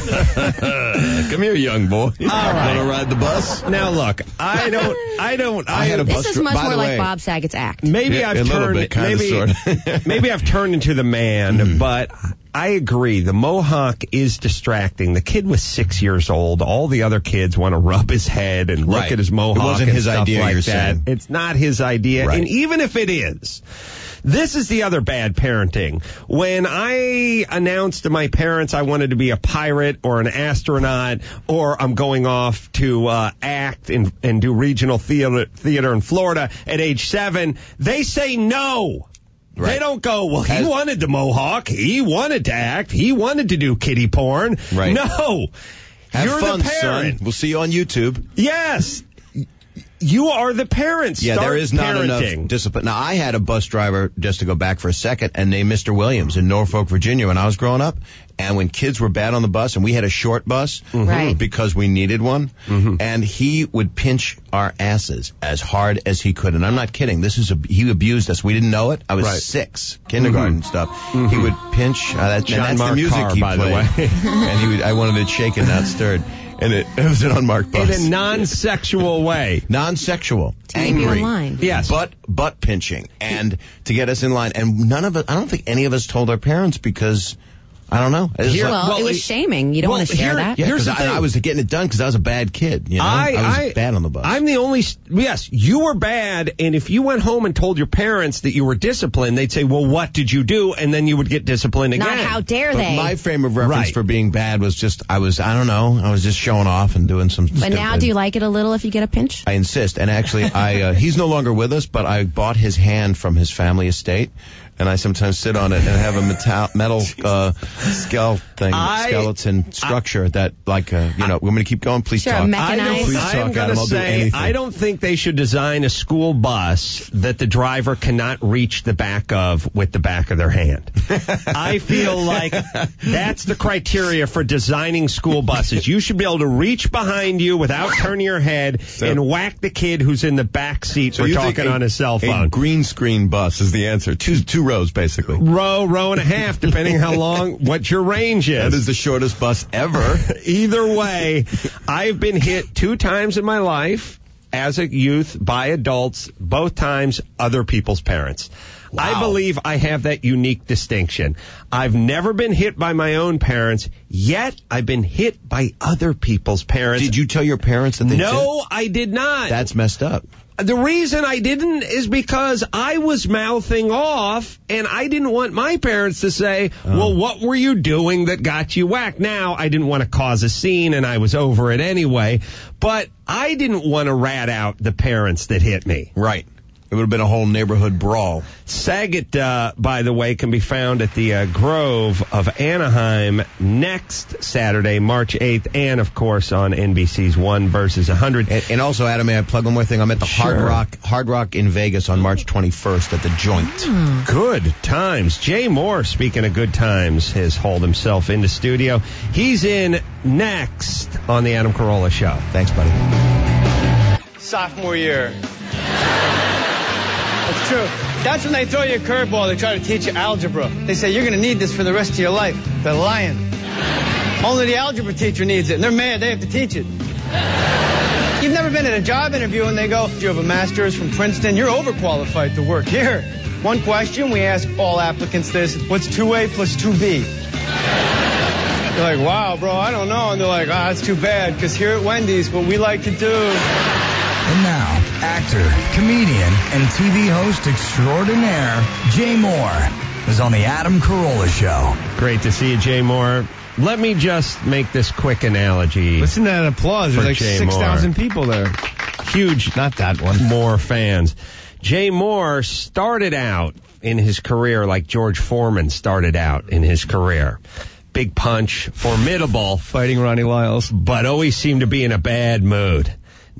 Speaker 1: Come here, young boy. All
Speaker 4: right.
Speaker 1: Want to ride the bus?
Speaker 4: Now look, I don't, I don't,
Speaker 1: I had a
Speaker 5: This
Speaker 1: bus
Speaker 5: is
Speaker 1: dri-
Speaker 5: much
Speaker 1: by
Speaker 5: more
Speaker 1: the
Speaker 5: like
Speaker 1: way,
Speaker 5: Bob Saget's act.
Speaker 4: Maybe
Speaker 1: Yeah,
Speaker 4: I've
Speaker 1: a little
Speaker 4: turned
Speaker 1: bit, kinda,
Speaker 4: maybe
Speaker 1: sorta.
Speaker 4: maybe I've turned into the man,
Speaker 1: Mm.
Speaker 4: but I agree. The mohawk is distracting. The kid was six years old. All the other kids want to rub his head and look
Speaker 1: Right.
Speaker 4: at his mohawk.
Speaker 1: It wasn't
Speaker 4: and
Speaker 1: his
Speaker 4: stuff
Speaker 1: idea,
Speaker 4: like
Speaker 1: you're
Speaker 4: that.
Speaker 1: saying.
Speaker 4: It's not his idea.
Speaker 1: Right.
Speaker 4: And even if it is, this is the other bad parenting. When I announced to my parents I wanted to be a pirate or an astronaut, or I'm going off to uh, act and, and do regional theater, theater in Florida at age seven, they say no.
Speaker 1: Right.
Speaker 4: They don't go, well, he
Speaker 1: As-
Speaker 4: wanted the mohawk. He wanted to act. He wanted to do kiddie porn.
Speaker 1: Right.
Speaker 4: No.
Speaker 1: Have
Speaker 4: You're
Speaker 1: fun,
Speaker 4: the parent.
Speaker 1: son. We'll see you on YouTube.
Speaker 4: Yes. You are the parents.
Speaker 1: Yeah,
Speaker 4: Start
Speaker 1: there is not
Speaker 4: parenting.
Speaker 1: enough discipline. Now, I had a bus driver, just to go back for a second, and named Mister Williams in Norfolk, Virginia when I was growing up. And when kids were bad on the bus, and we had a short bus
Speaker 5: Right.
Speaker 1: because we needed one, and he would pinch our asses as hard as he could. And I'm not kidding. This is a, he abused us. We didn't know it. I was
Speaker 4: Right.
Speaker 1: six, kindergarten stuff. He would pinch. Uh, that,
Speaker 4: John
Speaker 1: and that's
Speaker 4: Mark
Speaker 1: the music
Speaker 4: Carr,
Speaker 1: he
Speaker 4: by the
Speaker 1: played.
Speaker 4: way.
Speaker 1: And he would, I wanted it shaken, not stirred. And it, it was an unmarked bus.
Speaker 4: In a non-sexual way.
Speaker 1: Non-sexual,
Speaker 5: To keep you
Speaker 1: angry,
Speaker 5: in line.
Speaker 4: Yes.
Speaker 1: butt butt pinching, and to get us in line. And none of us, I don't think any of us told our parents because I don't know. It's
Speaker 4: Here-
Speaker 1: like-
Speaker 5: Well,
Speaker 4: well,
Speaker 5: it was
Speaker 4: it-
Speaker 5: shaming. You don't
Speaker 4: well,
Speaker 5: want to share
Speaker 4: here-
Speaker 5: that.
Speaker 1: yeah,
Speaker 4: here's
Speaker 1: 'cause
Speaker 4: the thing.
Speaker 1: I, I was getting it done because I was a bad kid. You know,
Speaker 4: I,
Speaker 1: was
Speaker 4: I-
Speaker 1: bad on the bus.
Speaker 4: I'm the only. Yes, you were bad, and if you went home and told your parents that you were disciplined, they'd say, "Well, what did you do?" And then you would get disciplined again.
Speaker 5: Not how dare
Speaker 1: But
Speaker 5: they.
Speaker 1: my frame of reference
Speaker 4: Right.
Speaker 1: for being bad was just I was I don't know I was just showing off and doing some.
Speaker 5: But now, do you like it a little if you get a pinch?
Speaker 1: I insist. And actually, I uh, he's no longer with us, but I bought his hand from his family estate, and I sometimes sit on it and have a metal, metal uh, skeleton thing,
Speaker 4: I-
Speaker 1: skeleton structure that, like, uh, you know, we're going to keep going. Please
Speaker 5: Sure,
Speaker 1: talk.
Speaker 5: mechanized.
Speaker 1: Please
Speaker 4: I'm
Speaker 1: talk,
Speaker 4: gonna
Speaker 1: Adam. I'll do
Speaker 4: say,
Speaker 1: anything.
Speaker 4: I don't think they should design a school bus that the driver cannot reach the back of with the back of their hand. I feel like that's the criteria for designing school buses. You should be able to reach behind you without turning your head and whack the kid who's in the back seat
Speaker 1: So
Speaker 4: for
Speaker 1: you think
Speaker 4: talking
Speaker 1: a-
Speaker 4: on his cell
Speaker 1: A
Speaker 4: phone.
Speaker 1: green screen bus is the answer. Two two rows, basically.
Speaker 4: Row, row and a half, depending how long, what your range is.
Speaker 1: That is the shortest bus ever.
Speaker 4: Either way, I've been hit two times in my life as a youth by adults, both times other people's parents. I believe I have that unique distinction. I've never been hit by my own parents, yet I've been hit by other people's parents.
Speaker 1: Did you tell your parents that they
Speaker 4: No, I did not.
Speaker 1: That's messed up.
Speaker 4: The reason I didn't is because I was mouthing off, and I didn't want my parents to say, well, what were you doing that got you whacked? Now, I didn't want to cause a scene, and I was over it anyway, but I didn't want to rat out the parents that hit me.
Speaker 1: Right. It would have been a whole neighborhood brawl.
Speaker 4: Saget, uh, by the way, can be found at the uh, Grove of Anaheim next Saturday, March eighth, and, of course, on N B C's one versus one hundred.
Speaker 1: And, and also, Adam, may I plug one more thing? I'm at the Hard
Speaker 4: Sure.
Speaker 1: Rock Hard Rock in Vegas on March twenty-first at the Joint.
Speaker 4: Good times. Jay Moore, speaking of good times, has hauled himself into studio. He's in next on the Adam Carolla Show.
Speaker 1: Thanks, buddy.
Speaker 12: Sophomore year. That's true. That's when they throw you a curveball. They try to teach you algebra. They say, you're going to need this for the rest of your life. They're lying. Only the algebra teacher needs it, and they're mad they have to teach it. You've never been at a job interview and they go, you have a master's from Princeton, you're overqualified to work here. One question, we ask all applicants this, what's two A plus two B? You're like, wow, bro, I don't know. And they're like, ah, that's too bad, because here at Wendy's, what we like to do...
Speaker 7: And now, actor, comedian, and T V host extraordinaire, Jay Moore, is on the Adam Carolla Show.
Speaker 4: Great to see you, Jay Moore. Let me just make this quick analogy.
Speaker 3: Listen to that applause. There's
Speaker 4: For
Speaker 3: like
Speaker 4: Jay
Speaker 3: six thousand
Speaker 4: Moore.
Speaker 3: people there.
Speaker 4: Huge, not that one, Moore fans. Jay Moore started out in his career like George Foreman started out in his career. Big punch, formidable,
Speaker 3: Fighting Ronnie Lyles.
Speaker 4: but always seemed to be in a bad mood.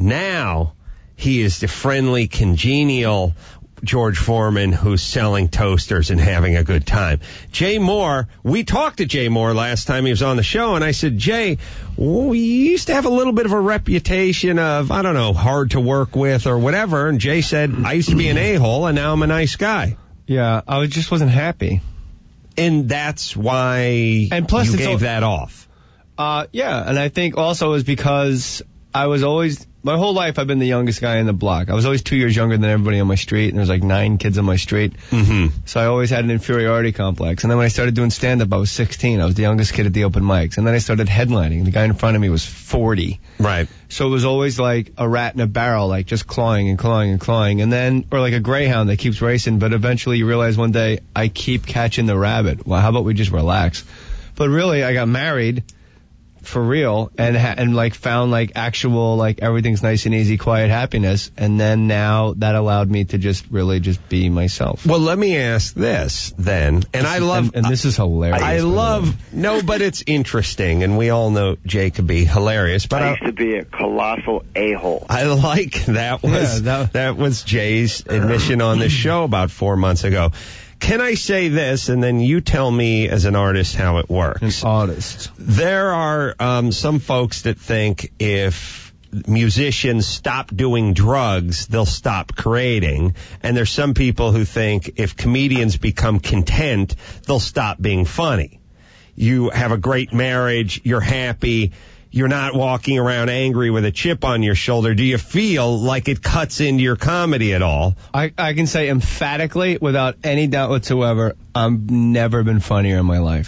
Speaker 4: Now, he is the friendly, congenial George Foreman who's selling toasters and having a good time. Jay Moore, we talked to Jay Moore last time he was on the show, and I said, Jay, we used to have a little bit of a reputation of, I don't know, hard to work with or whatever, and Jay said, I used to be an a-hole, and now I'm a nice guy.
Speaker 3: Yeah, I was, just wasn't happy.
Speaker 4: And that's why
Speaker 3: And plus
Speaker 4: you
Speaker 3: it's
Speaker 4: gave
Speaker 3: all-
Speaker 4: that off.
Speaker 3: Uh, yeah, and I think also it was because I was always, my whole life I've been the youngest guy in the block. I was always two years younger than everybody on my street, and there was like nine kids on my street.
Speaker 4: Mm-hmm.
Speaker 3: So I always had an inferiority complex. And then when I started doing stand-up, I was sixteen. I was the youngest kid at the open mics. And then I started headlining. The guy in front of me was forty.
Speaker 4: Right.
Speaker 3: So it was always like a rat in a barrel, like just clawing and clawing and clawing. And then, or like a greyhound that keeps racing, but eventually you realize one day, I keep catching the rabbit. Well, how about we just relax? But really, I got married for real and ha- and like found like actual like everything's nice and easy, quiet happiness. And then now that allowed me to just really just be myself.
Speaker 4: Well, let me ask this then, and I love,
Speaker 3: and, and this is hilarious.
Speaker 4: I
Speaker 3: by the way.
Speaker 4: love, no, but it's interesting, and we all know Jay could be hilarious, but
Speaker 13: I
Speaker 4: I,
Speaker 13: used to be a colossal a-hole.
Speaker 4: I like that was,
Speaker 3: Yeah, that-
Speaker 4: that was Jay's admission on this show about four months ago. Can I say this, and then you tell me as an artist how it works?
Speaker 3: An artist.
Speaker 4: There are um, some folks that think if musicians stop doing drugs, they'll stop creating. And there's some people who think if comedians become content, they'll stop being funny. You have a great marriage, you're happy, you're not walking around angry with a chip on your shoulder. Do you feel like it cuts into your comedy at all?
Speaker 3: I, I can say emphatically, without any doubt whatsoever, I've never been funnier in my life.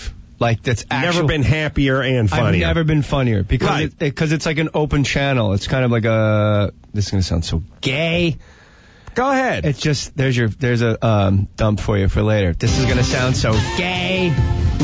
Speaker 3: like that's actual.
Speaker 4: Never been happier and funnier.
Speaker 3: I've never been funnier because
Speaker 4: Right.
Speaker 3: it, because it's like an open channel. It's kind of like a. This is gonna sound so gay.
Speaker 4: Go ahead.
Speaker 3: It's just there's your there's a um, dump for you for later. This is gonna sound so gay.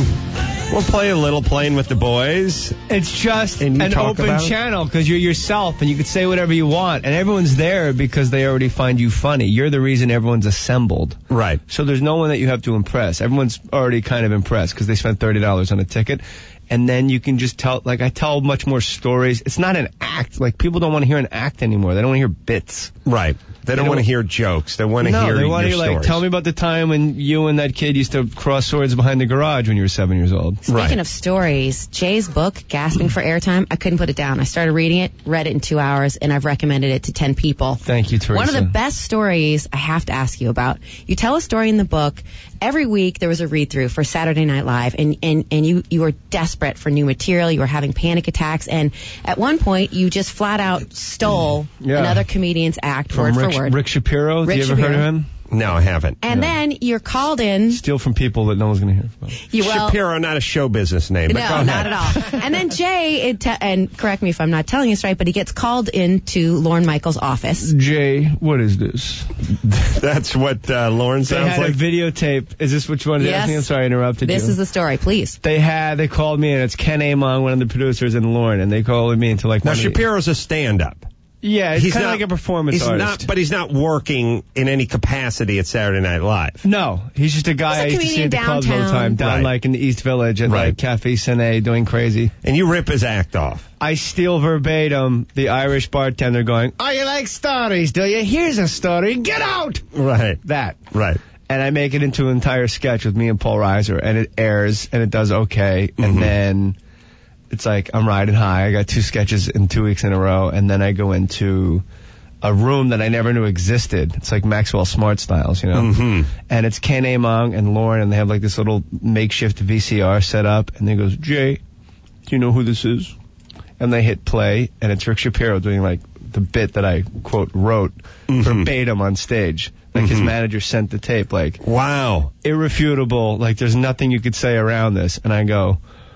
Speaker 4: We'll play a little Playing with the Boys.
Speaker 3: It's just
Speaker 4: And you
Speaker 3: an
Speaker 4: talk
Speaker 3: open
Speaker 4: about it?
Speaker 3: channel because you're yourself and you can say whatever you want and everyone's there because they already find you funny. You're the reason everyone's assembled.
Speaker 4: Right.
Speaker 3: So there's no one that you have to impress. Everyone's already kind of impressed because they spent thirty dollars on a ticket. And then you can just tell, like I tell much more stories. It's not an act. Like people don't want to hear an act anymore. They don't want to hear bits.
Speaker 4: Right. They don't want to hear jokes. They want to
Speaker 3: no,
Speaker 4: hear
Speaker 3: they want to
Speaker 4: your
Speaker 3: hear, like,
Speaker 4: stories.
Speaker 3: tell me about the time when you and that kid used to cross swords behind the garage when you were seven years old.
Speaker 5: Speaking of stories, Jay's book, Gasping for Airtime, I couldn't put it down. I started reading it, read it in two hours, and I've recommended it to ten people.
Speaker 3: Thank you, Teresa.
Speaker 5: One of the best stories I have to ask you about. You tell a story in the book. Every week there was a read-through for Saturday Night Live, and, and, and you, you were desperate for new material. You were having panic attacks, and at one point you just flat out stole
Speaker 3: Yeah.
Speaker 5: another comedian's act
Speaker 3: From
Speaker 5: word
Speaker 3: Rick,
Speaker 5: for word.
Speaker 3: Rick Shapiro.
Speaker 5: Rick
Speaker 3: Have you ever
Speaker 5: Shapiro.
Speaker 3: heard of him?
Speaker 4: No, I haven't.
Speaker 5: And then you're called in.
Speaker 3: Steal from people that no one's going to hear from.
Speaker 5: You, well,
Speaker 4: Shapiro, not a show business name. But go
Speaker 5: No,
Speaker 4: ahead.
Speaker 5: not at all. And then Jay, it te- and correct me if I'm not telling this right, but he gets called into Lorne Michaels' office.
Speaker 3: Jay, what is this?
Speaker 4: That's what uh, Lauren
Speaker 3: They
Speaker 4: sounds
Speaker 3: had
Speaker 4: like.
Speaker 3: a videotape. Is this which one?
Speaker 5: Yes.
Speaker 3: I'm sorry, I interrupted
Speaker 5: This
Speaker 3: you.
Speaker 5: is the story, please.
Speaker 3: They had, they called me, and it's Ken Amon, one of the producers, and Lauren, and they called me into like
Speaker 4: Now,
Speaker 3: one of the-
Speaker 4: Shapiro's a stand-up.
Speaker 3: Yeah, he's,
Speaker 4: He's
Speaker 3: kind of
Speaker 4: not-
Speaker 3: like a performance
Speaker 4: He's
Speaker 3: artist.
Speaker 4: not, but he's not working in any capacity at Saturday Night Live.
Speaker 3: No, he's just a guy
Speaker 5: He's a
Speaker 3: I used to see at the
Speaker 5: comedian
Speaker 3: clubs all the
Speaker 5: downtown.
Speaker 3: time, down
Speaker 4: Right.
Speaker 3: like in the East Village at
Speaker 4: Right.
Speaker 3: like Cafe Sene doing crazy.
Speaker 4: And you rip his act off.
Speaker 3: I steal verbatim the Irish bartender going, "Oh, you like stories, do you? Here's a story. Get out!"
Speaker 4: Right.
Speaker 3: That.
Speaker 4: Right.
Speaker 3: And I make it into an entire sketch with me and Paul Reiser, and it airs, and it does okay.
Speaker 4: Mm-hmm.
Speaker 3: And then it's like I'm riding high. I got two sketches in two weeks in a row, and then I go into a room that I never knew existed. It's like Maxwell Smart Styles, you know?
Speaker 4: Mm-hmm.
Speaker 3: And it's Ken Amon and Lauren, and they have like this little makeshift V C R set up, and they goes, "Jay, do you know who this is?" And they hit play, and it's Rick Shapiro doing like the bit that I, quote, wrote
Speaker 4: Mm-hmm.
Speaker 3: verbatim on stage. Like his
Speaker 4: Mhm.
Speaker 3: manager sent the tape, like,
Speaker 4: wow,
Speaker 3: irrefutable, like there's nothing you could say around this. And I go,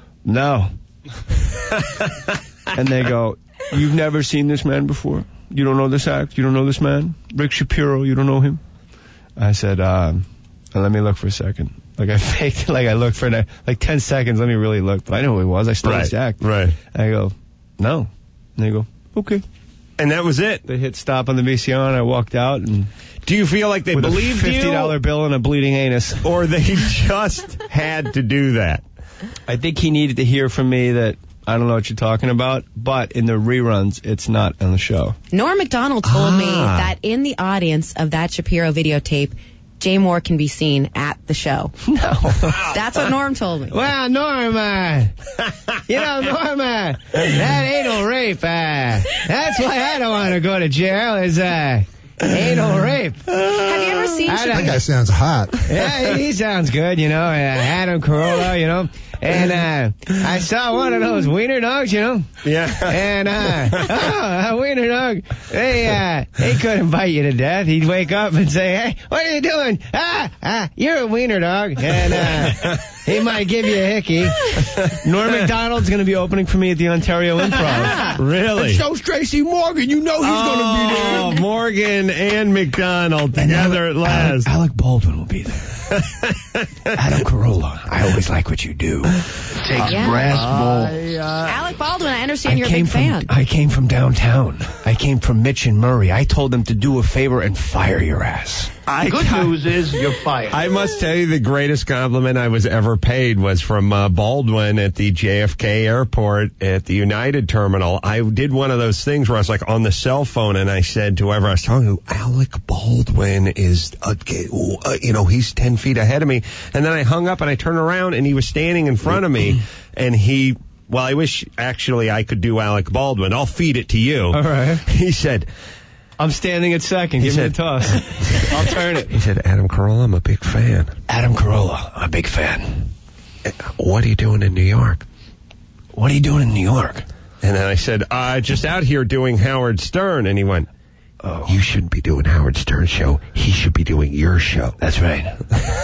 Speaker 3: no. And they go, "You've never seen this man before? You don't know this act? You don't know this man? Rick Shapiro, you don't know him?" I said, um, let me look for a second. Like I faked it, like I looked for an, like ten seconds, let me really look. But I know who he was. I stole
Speaker 4: Right,
Speaker 3: his act.
Speaker 4: right.
Speaker 3: I go, no. And they go, okay.
Speaker 4: And that was it.
Speaker 3: They hit stop on the V C R, and I walked out. And
Speaker 4: do you feel like they
Speaker 3: with
Speaker 4: believed
Speaker 3: a fifty dollar
Speaker 4: you?
Speaker 3: bill and a bleeding anus,
Speaker 4: or they just had to do that?
Speaker 3: I think he needed to hear from me that I don't know what you're talking about, but in the reruns, it's not on the show.
Speaker 5: Norm Macdonald told
Speaker 3: Ah.
Speaker 5: me that in the audience of that Shapiro videotape, Jay Moore can be seen at the show.
Speaker 3: No.
Speaker 5: That's what Norm told me.
Speaker 3: Well, Norm, uh, you know, Norm, uh, that anal rape, uh, that's why I don't want to go to jail, is, uh, anal rape.
Speaker 5: Have you ever seen
Speaker 3: I
Speaker 5: Shapiro?
Speaker 3: don't-
Speaker 9: That guy sounds hot.
Speaker 3: Yeah, he sounds good, you know, uh, Adam Carolla, you know. And uh, I saw one of those wiener dogs, you know.
Speaker 4: Yeah.
Speaker 3: And, uh, oh, a wiener dog, they, uh, he couldn't bite you to death. He'd wake up and say, "Hey, what are you doing? Ah, ah, you're a wiener dog." And, uh, he might give you a hickey. Norm Macdonald's going to be opening for me at the Ontario Improv.
Speaker 4: Really?
Speaker 3: And so's Tracy Morgan. You know he's going to be there.
Speaker 4: Oh, Morgan and McDonald together at last.
Speaker 3: Alec Baldwin will be there. Adam Carolla, I always like what you do. Take
Speaker 5: Yeah.
Speaker 3: brass balls.
Speaker 5: Alec Baldwin, I understand you're a
Speaker 3: came
Speaker 5: big
Speaker 3: from,
Speaker 5: fan.
Speaker 3: I came from downtown. I came from Mitch and Murray. I told them to do a favor and fire your ass.
Speaker 4: I
Speaker 9: Good news is you're fired.
Speaker 4: I must tell you, the greatest compliment I was ever paid was from uh, Baldwin at the J F K airport at the United terminal. I did one of those things where I was like on the cell phone, and I said to whoever I was talking to, "Alec Baldwin is, uh, uh, you know, he's ten feet ahead of me." And then I hung up and I turned around and he was standing in front of me, and he, well, I wish actually I could do Alec Baldwin. I'll feed it to you.
Speaker 3: All right.
Speaker 4: He said,
Speaker 3: I'm standing at second.
Speaker 4: He
Speaker 3: Give
Speaker 4: said-
Speaker 3: me the toss. I'll turn it.
Speaker 4: he said, "Adam Carolla, I'm a big fan.
Speaker 3: Adam Carolla, I'm a big fan.
Speaker 4: What are you doing in New York?"
Speaker 3: What are you doing in New York?
Speaker 4: And then I said, uh, just out here doing Howard Stern. And he went,
Speaker 3: Oh,
Speaker 4: "You shouldn't be doing Howard Stern's show. He should be doing your show."
Speaker 3: that's right.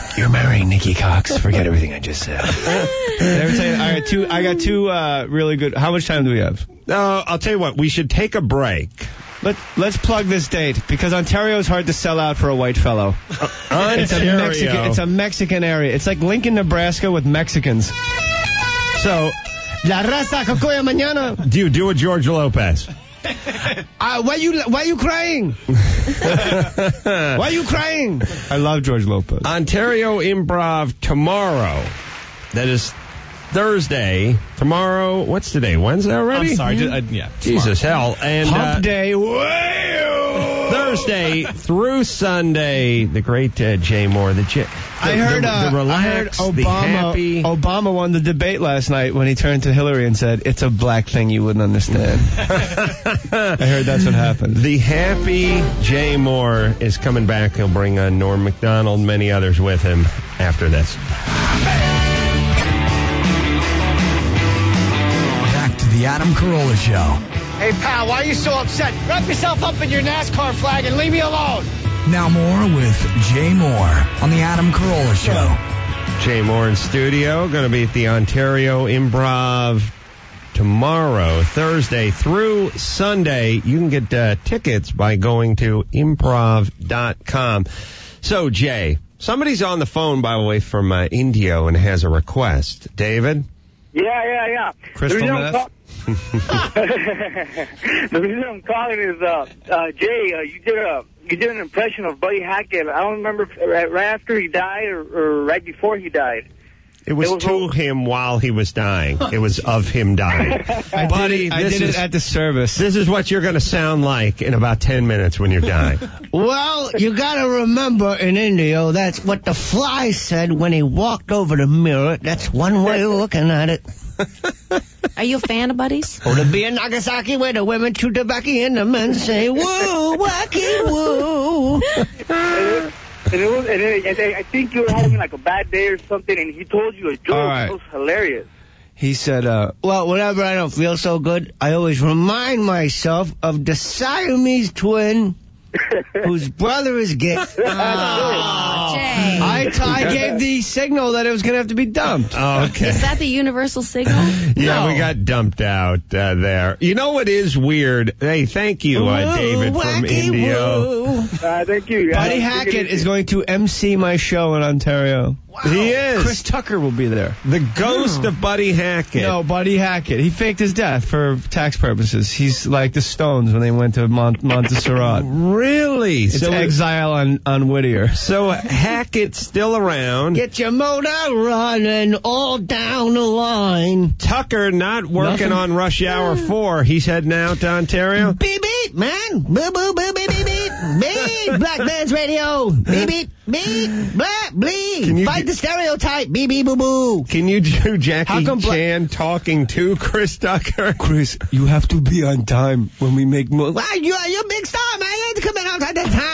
Speaker 3: You're marrying Nikki Cox. Forget everything I just said. Did I ever tell you, I got two, I got two uh, really good. How much time do we have?
Speaker 4: Uh, I'll tell you what. We should take a break.
Speaker 3: Let, let's plug this date, because Ontario is hard to sell out for a white fellow. Uh, it's, a Mexican, it's a Mexican area. It's like Lincoln, Nebraska with Mexicans. So, La raza cocoya mañana.
Speaker 4: Do you do a George Lopez?
Speaker 3: Uh, why you why you crying? Why you crying? I love George Lopez.
Speaker 4: Ontario Improv tomorrow. That is Thursday. Tomorrow, what's today? Wednesday already?
Speaker 2: I'm sorry. Just, uh, yeah.
Speaker 4: Jesus hell. And
Speaker 3: Hump
Speaker 4: uh,
Speaker 3: day.
Speaker 4: Thursday through Sunday, the great uh, Jay Moore. The, J- the
Speaker 3: I heard,
Speaker 4: the,
Speaker 3: uh,
Speaker 4: the relaxed,
Speaker 3: I heard
Speaker 4: the
Speaker 3: Obama.
Speaker 4: happy.
Speaker 3: Obama won the debate last night when he turned to Hillary and said, "It's a black thing you wouldn't understand." I heard that's what happened.
Speaker 4: The happy Jay Moore is coming back. He'll bring uh, Norm Macdonald and many others with him after this.
Speaker 7: Back to the Adam Carolla Show.
Speaker 12: Hey, pal, why are you so upset? Wrap yourself up in your NASCAR flag and leave me alone.
Speaker 7: Now more with Jay Moore on the Adam Carolla Show.
Speaker 4: Jay Moore in studio. Going to be at the Ontario Improv tomorrow, Thursday through Sunday. You can get uh, tickets by going to improv dot com. So, Jay, somebody's on the phone, by the way, from uh, Indio and has a request. David?
Speaker 11: Yeah, yeah, yeah.
Speaker 3: Crystal
Speaker 11: the reason
Speaker 3: meth?
Speaker 11: I'm call- the reason I'm calling is, uh, uh, Jay, uh, you did a you did an impression of Buddy Hackett. I don't remember if, right, right after he died or, or right before he died.
Speaker 4: It was,
Speaker 11: It was
Speaker 4: to him while he was dying. It was of him dying.
Speaker 3: I
Speaker 4: Buddy,
Speaker 3: did, it, I
Speaker 4: this
Speaker 3: did
Speaker 4: is,
Speaker 3: it at the service.
Speaker 4: This is what you're going to sound like in about ten minutes when you're dying.
Speaker 15: Well, you gotta remember in India, that's what the fly said when he walked over the mirror. That's one way of looking at it.
Speaker 5: Are you a fan of Buddies?
Speaker 15: Oh, to be in Nagasaki where the women chew tobacco and the men say, woo, wacky, woo.
Speaker 11: And, it was, and, it, and I think you were having like a bad day or something, and he told you a joke.
Speaker 15: All right.
Speaker 11: It was hilarious.
Speaker 15: He said, uh, well, whenever I don't feel so good, I always remind myself of the Siamese twin whose brother is gay.
Speaker 5: Oh, Jay.
Speaker 15: I, t- I gave the signal that it was going to have to be dumped.
Speaker 4: Oh, okay.
Speaker 5: Is that the universal signal?
Speaker 4: Yeah,
Speaker 15: No.
Speaker 4: we got dumped out uh, there. You know what is weird? Hey, thank you, uh,
Speaker 15: Woo,
Speaker 4: David from
Speaker 15: wacky
Speaker 4: Indio.
Speaker 15: woo.
Speaker 11: Uh, thank you.
Speaker 15: Buddy
Speaker 11: Uh,
Speaker 15: Hackett is going to M C my show in Ontario.
Speaker 4: He is.
Speaker 15: Chris Tucker will be there.
Speaker 4: The ghost of Buddy Hackett.
Speaker 3: No, Buddy Hackett. He faked his death for tax purposes. He's like the Stones when they went to Mont- Montserrat.
Speaker 4: Really?
Speaker 3: It's
Speaker 4: so,
Speaker 3: exile on, on Whittier.
Speaker 4: so Hackett's still around.
Speaker 15: Get your motor running all down the line.
Speaker 4: Tucker not working
Speaker 15: Nothing.
Speaker 4: on Rush Hour four. He's heading out to Ontario.
Speaker 15: Beep beep, man. Boo boo boo beep beep beep. Beep. Black Man's Radio. Beep beep beep. Blah bleep.
Speaker 4: Can you
Speaker 15: Fight
Speaker 4: do-
Speaker 15: the stereotype. Beep beep boo boo.
Speaker 4: Can you do Jackie
Speaker 15: How come Bla-
Speaker 4: Chan talking to Chris Tucker?
Speaker 3: Chris, you have to be on time when we make mo-
Speaker 15: Wow, you're, you're a big star, man. You ain't to come in on time.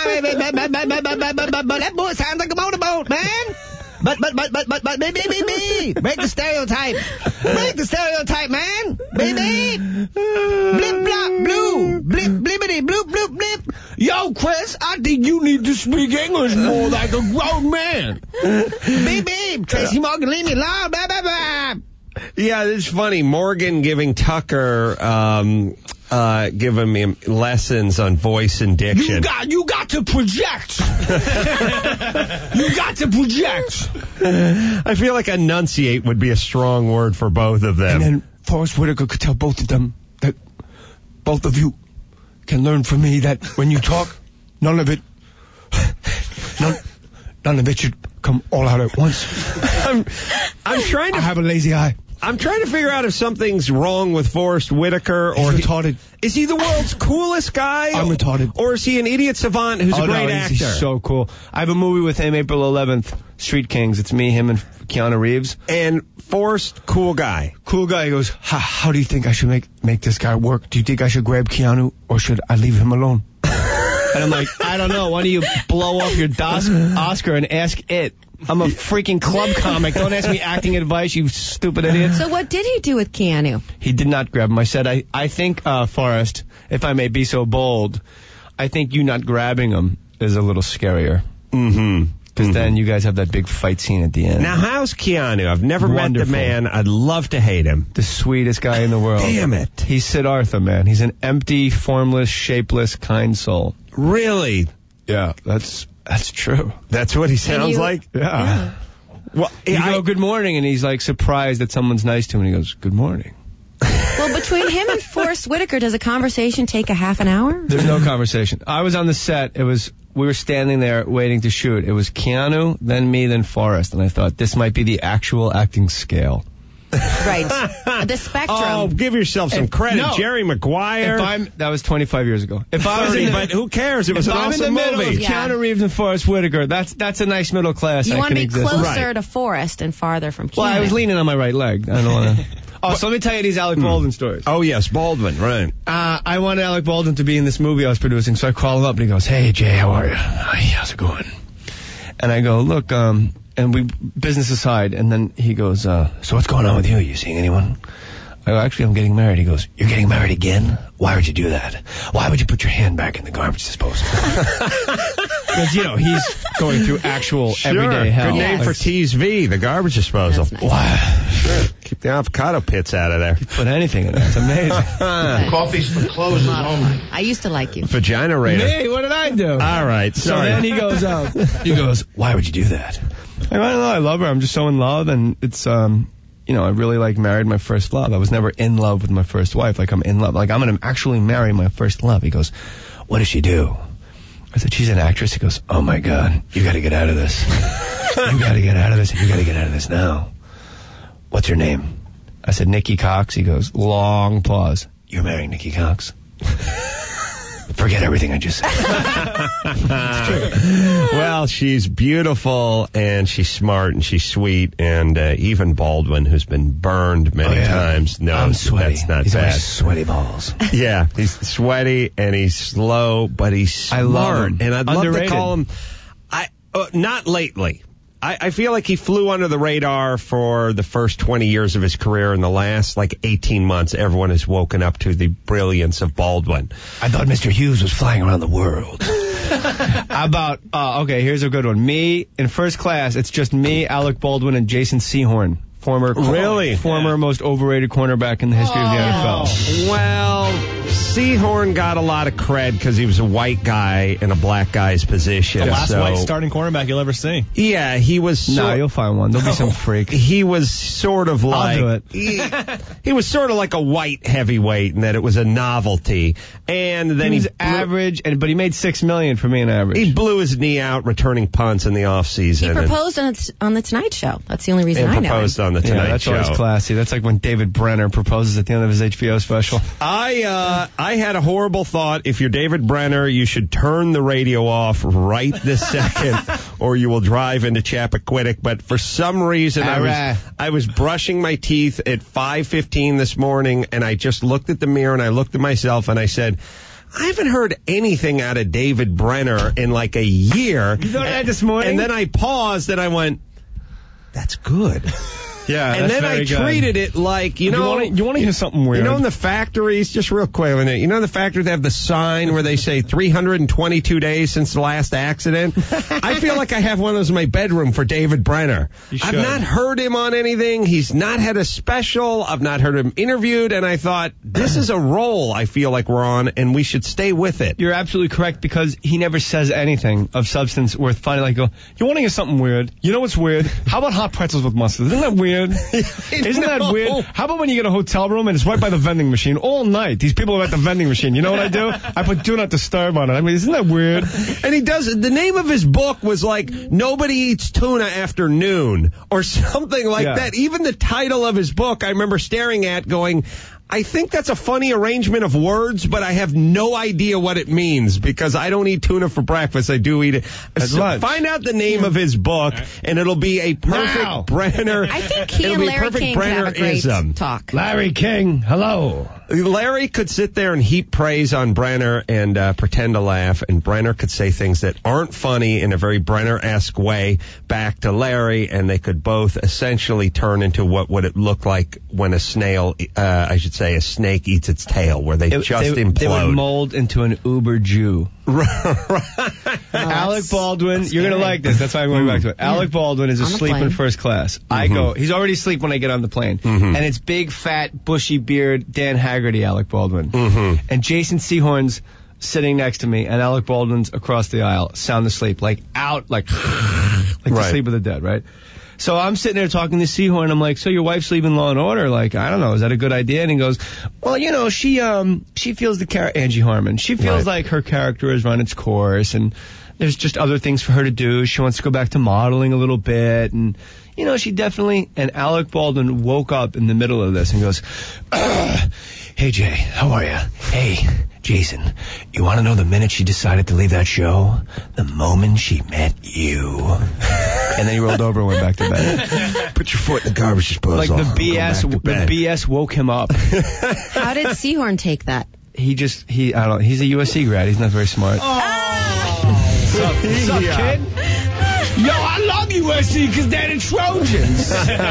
Speaker 15: But that boy sounds like a motorboat, man. But, but, but, but, but, but, baby, baby, break the stereotype. Break the stereotype, man. Baby. Blip, blop, blue. Blip, blippity, bloop, bloop, blip. Yo, Chris, I think you need to speak English more like a grown man. Beep, beep. Tracy Morgan, leave me alone. Blah, blah, blah.
Speaker 4: Yeah, it's funny. Morgan giving Tucker, um, uh, giving him lessons on voice and diction.
Speaker 15: You got, you got to project. You got to project.
Speaker 4: I feel like enunciate would be a strong word for both of them.
Speaker 3: And then Forrest Whitaker could tell both of them that both of you can learn from me that when you talk, none of it, none, none of it should come all out at once.
Speaker 4: I'm, I'm trying to
Speaker 3: I have a lazy eye.
Speaker 4: I'm trying to figure out if something's wrong with Forrest Whitaker, or
Speaker 3: He's retarded.
Speaker 4: Is he the world's coolest guy?
Speaker 3: I'm retarded.
Speaker 4: Or is he an idiot savant who's
Speaker 3: oh,
Speaker 4: a great
Speaker 3: no,
Speaker 4: actor?
Speaker 3: he's, he's so cool. I have a movie with him April eleventh, Street Kings. It's me, him, and Keanu Reeves.
Speaker 4: And Forrest, cool guy.
Speaker 3: Cool guy. He goes, ha, how do you think I should make make this guy work? Do you think I should grab Keanu or should I leave him alone? And I'm like, I don't know. Why don't you blow off your dos- Oscar and ask it? I'm a freaking club comic. Don't ask me acting advice, you stupid idiot.
Speaker 5: So what did he do with Keanu?
Speaker 3: He did not grab him. I said, I, I think, uh, Forrest, if I may be so bold, I think you not grabbing him is a little scarier.
Speaker 4: Mm-hmm.
Speaker 3: Because then you guys have that big fight scene at the end.
Speaker 4: Now, how's Keanu? I've never
Speaker 3: Wonderful.
Speaker 4: met the man. I'd love to hate him.
Speaker 3: The sweetest guy in the world.
Speaker 4: Damn it.
Speaker 3: He's Siddhartha, man. He's an empty, formless, shapeless, kind soul.
Speaker 4: Really?
Speaker 3: Yeah, that's that's true.
Speaker 4: That's what he sounds
Speaker 5: you-
Speaker 4: like?
Speaker 3: Yeah.
Speaker 5: Yeah.
Speaker 4: Well,
Speaker 3: You
Speaker 4: I-
Speaker 3: go, good morning, and he's like surprised that someone's nice to him, and he goes, good morning.
Speaker 5: Well, between him and Forrest Whitaker, does a conversation take a half an hour?
Speaker 3: There's no conversation. I was on the set. It was we were standing there waiting to shoot. It was Keanu, then me, then Forrest, and I thought this might be the actual acting scale.
Speaker 5: Right. The spectrum.
Speaker 4: Oh, give yourself some
Speaker 3: If-
Speaker 4: credit.
Speaker 3: no.
Speaker 4: Jerry Maguire.
Speaker 3: If I'm that was twenty-five years ago. If I was
Speaker 4: thirty,
Speaker 3: in the,
Speaker 4: but who cares? It was
Speaker 3: if
Speaker 4: an
Speaker 3: I'm in the
Speaker 4: awesome
Speaker 3: middle
Speaker 4: movie.
Speaker 3: of
Speaker 5: Yeah.
Speaker 3: Keanu Reeves and Forrest Whitaker, that's that's a nice middle class.
Speaker 5: you
Speaker 3: I
Speaker 5: want to
Speaker 3: can
Speaker 5: be
Speaker 3: exist.
Speaker 5: closer
Speaker 4: Right.
Speaker 5: to Forrest and farther from Keanu.
Speaker 3: Well, I was leaning on my right leg. I don't want to. Oh, so let me tell you these Alec Baldwin stories.
Speaker 4: Oh, yes, Baldwin, right.
Speaker 3: Uh, I wanted Alec Baldwin to be in this movie I was producing, so I call him up and he goes, "Hey Jay, how are you? Hey, how's it going?" And I go, "Look, um," and we business aside, and then he goes, uh, "So what's going on with you? You seeing anyone?" I go, "Actually, I'm getting married." He goes, "You're getting married again? Why would you do that? Why would you put your hand back in the garbage disposal?" Because, you know, he's going through actual
Speaker 4: Sure.
Speaker 3: everyday hell.
Speaker 4: Good name
Speaker 3: Like,
Speaker 4: for T S V, the garbage disposal.
Speaker 5: That's nice.
Speaker 3: Why?
Speaker 4: Sure. Keep the avocado pits out of there.
Speaker 3: Put anything in there. It's amazing.
Speaker 9: Coffee's for closes only.
Speaker 5: I used to like you.
Speaker 4: Vagina Raider.
Speaker 3: Hey, what did I do?
Speaker 4: All right,
Speaker 3: So
Speaker 4: sorry.
Speaker 3: then he goes out. He goes, "Why would you do that?" I, go, "I don't know. I love her. I'm just so in love, and it's um, you know, I really like married my first love. I was never in love with my first wife. Like I'm in love. Like I'm gonna actually marry my first love." He goes, "What does she do?" I said, "She's an actress." He goes, "Oh my God, you got to get out of this. You got to get out of this, and you got to get out of this now. What's her name?" I said, "Nikki Cox." He goes, long pause. "You're marrying Nikki Cox?" Forget everything I just said.
Speaker 4: Well, she's beautiful, and she's smart, and she's sweet, and uh, even Baldwin, who's been burned many
Speaker 3: Oh, yeah.
Speaker 4: times, knows
Speaker 3: I'm
Speaker 4: that
Speaker 3: sweaty.
Speaker 4: that's not
Speaker 3: He's
Speaker 4: bad.
Speaker 3: always sweaty balls.
Speaker 4: Yeah, he's sweaty, and he's slow, but he's smart.
Speaker 3: I love him.
Speaker 4: And I'd love
Speaker 3: Underrated.
Speaker 4: to call him... I uh, Not lately. I, I feel like he flew under the radar for the first twenty years of his career. In the last, like, eighteen months, everyone has woken up to the brilliance of Baldwin.
Speaker 3: I thought Mister Hughes was flying around the world. How about, uh, okay, here's a good one. Me, in first class, it's just me, Alec Baldwin, and Jason Sehorn. Former,
Speaker 4: Really?
Speaker 3: former most overrated cornerback in the history of the N F L.
Speaker 4: Well, Sehorn got a lot of cred because he was a white guy in a black guy's position.
Speaker 2: The last
Speaker 4: so,
Speaker 2: white starting cornerback you'll ever see.
Speaker 4: Yeah, he was.
Speaker 3: Nah,
Speaker 4: sor-
Speaker 3: you'll find one. There'll be some freak.
Speaker 4: He was sort of like.
Speaker 3: I'll do it.
Speaker 4: He, he was sort of like a white heavyweight, and that it was a novelty. And then
Speaker 3: He
Speaker 4: he,
Speaker 3: was average, and but he made six million for being average.
Speaker 4: he blew his knee out returning punts in the off
Speaker 5: He
Speaker 4: season.
Speaker 5: proposed on, its, on the Tonight Show. That's the only reason
Speaker 4: and,
Speaker 5: I
Speaker 4: and
Speaker 5: know him.
Speaker 4: proposed on the
Speaker 3: yeah,
Speaker 4: Tonight
Speaker 3: that's
Speaker 4: Show.
Speaker 3: always classy. That's like when David Brenner proposes at the end of his H B O special.
Speaker 4: I uh, I had a horrible thought. If you're David Brenner, you should turn the radio off right this second, or you will drive into Chappaquiddick. But for some reason, I
Speaker 3: Alright.
Speaker 4: was I was brushing my teeth at five fifteen this morning, and I just looked at the mirror and I looked at myself and I said, I haven't heard anything out of David Brenner in like a year.
Speaker 3: You thought that this morning?
Speaker 4: And then I paused and I went, that's good.
Speaker 3: Yeah,
Speaker 4: And
Speaker 3: that's
Speaker 4: then I
Speaker 3: very good.
Speaker 4: treated it like, you know.
Speaker 3: you want to hear something weird?
Speaker 4: You know in the factories, just real quick, when they- you know in the factory they have the sign where they say three hundred twenty-two days since the last accident? I feel like I have one of those in my bedroom for David Brenner.
Speaker 3: You
Speaker 4: I've
Speaker 3: should.
Speaker 4: not heard him on anything. He's not had a special. I've not heard him interviewed. And I thought, this is a role I feel like we're on, and we should stay with it.
Speaker 3: You're absolutely correct, because he never says anything of substance worth finding. Like, go, you want to hear something weird? You know what's weird? How about hot pretzels with mustard? Isn't that weird? Isn't that
Speaker 4: No.
Speaker 3: weird? How about when you get a hotel room and it's right by the vending machine all night? These people are at the vending machine. You know what I do? I put do not disturb on it. I mean, isn't that weird?
Speaker 4: And he does, the name of his book was like, Nobody Eats Tuna After Noon, or something like
Speaker 3: Yeah.
Speaker 4: that. Even the title of his book, I remember staring at going, I think that's a funny arrangement of words, but I have no idea what it means, because I don't eat tuna for breakfast. I do eat it.
Speaker 3: At
Speaker 4: So
Speaker 3: lunch.
Speaker 4: find out the name of his book, and it'll be a perfect
Speaker 3: Now.
Speaker 4: Brenner.
Speaker 5: I think he
Speaker 4: it'll
Speaker 5: and
Speaker 4: be a
Speaker 5: Larry
Speaker 4: perfect
Speaker 5: King could have a great
Speaker 4: Brenner-ism.
Speaker 5: talk.
Speaker 3: Larry King, hello.
Speaker 4: Larry could sit there and heap praise on Brenner and uh, pretend to laugh, and Brenner could say things that aren't funny in a very Brenner-esque way back to Larry, and they could both essentially turn into what would it look like when a snail, uh, I should say, a snake eats its tail, where they
Speaker 3: It-
Speaker 4: just
Speaker 3: they,
Speaker 4: implode.
Speaker 3: they would mold into an uber Jew. Alec Baldwin, you're going to like this. That's why I'm going back to it.
Speaker 5: Yeah.
Speaker 3: Alec Baldwin is
Speaker 5: On the
Speaker 3: asleep in
Speaker 5: plane.
Speaker 3: first class. I go, he's already asleep when I get on the plane.
Speaker 4: Mhm.
Speaker 3: And it's big, fat, bushy beard, Dan Haggerty, Alec Baldwin.
Speaker 4: Mhm.
Speaker 3: And Jason Sehorn's sitting next to me, and Alec Baldwin's across the aisle, sound asleep, like out, like, like the
Speaker 4: Right.
Speaker 3: sleep of the dead, right? So I'm sitting there talking to Sehorn. I'm like, so your wife's leaving Law and Order? Like, I don't know, is that a good idea? And he goes, well, you know, she um she feels the character, Angie Harmon. She feels
Speaker 4: Right.
Speaker 3: like her character has run its course, and there's just other things for her to do. She wants to go back to modeling a little bit, and you know, she definitely. And Alec Baldwin woke up in the middle of this and goes, "Ugh. Hey Jay, how are you? Hey, Jason, you want to know the minute she decided to leave that show? The moment she met you." And then he rolled over and went back to bed.
Speaker 4: Put your foot in the garbage disposal.
Speaker 3: Like the B S,
Speaker 4: Go back to
Speaker 3: the
Speaker 4: bed.
Speaker 3: B S woke him up.
Speaker 5: How did Sehorn take that?
Speaker 3: He just, he, I don't know, he's a U S C grad. He's not very smart. What's up, what's up,
Speaker 4: Yeah.
Speaker 3: kid? Yo, I love U S C because they're the Trojans.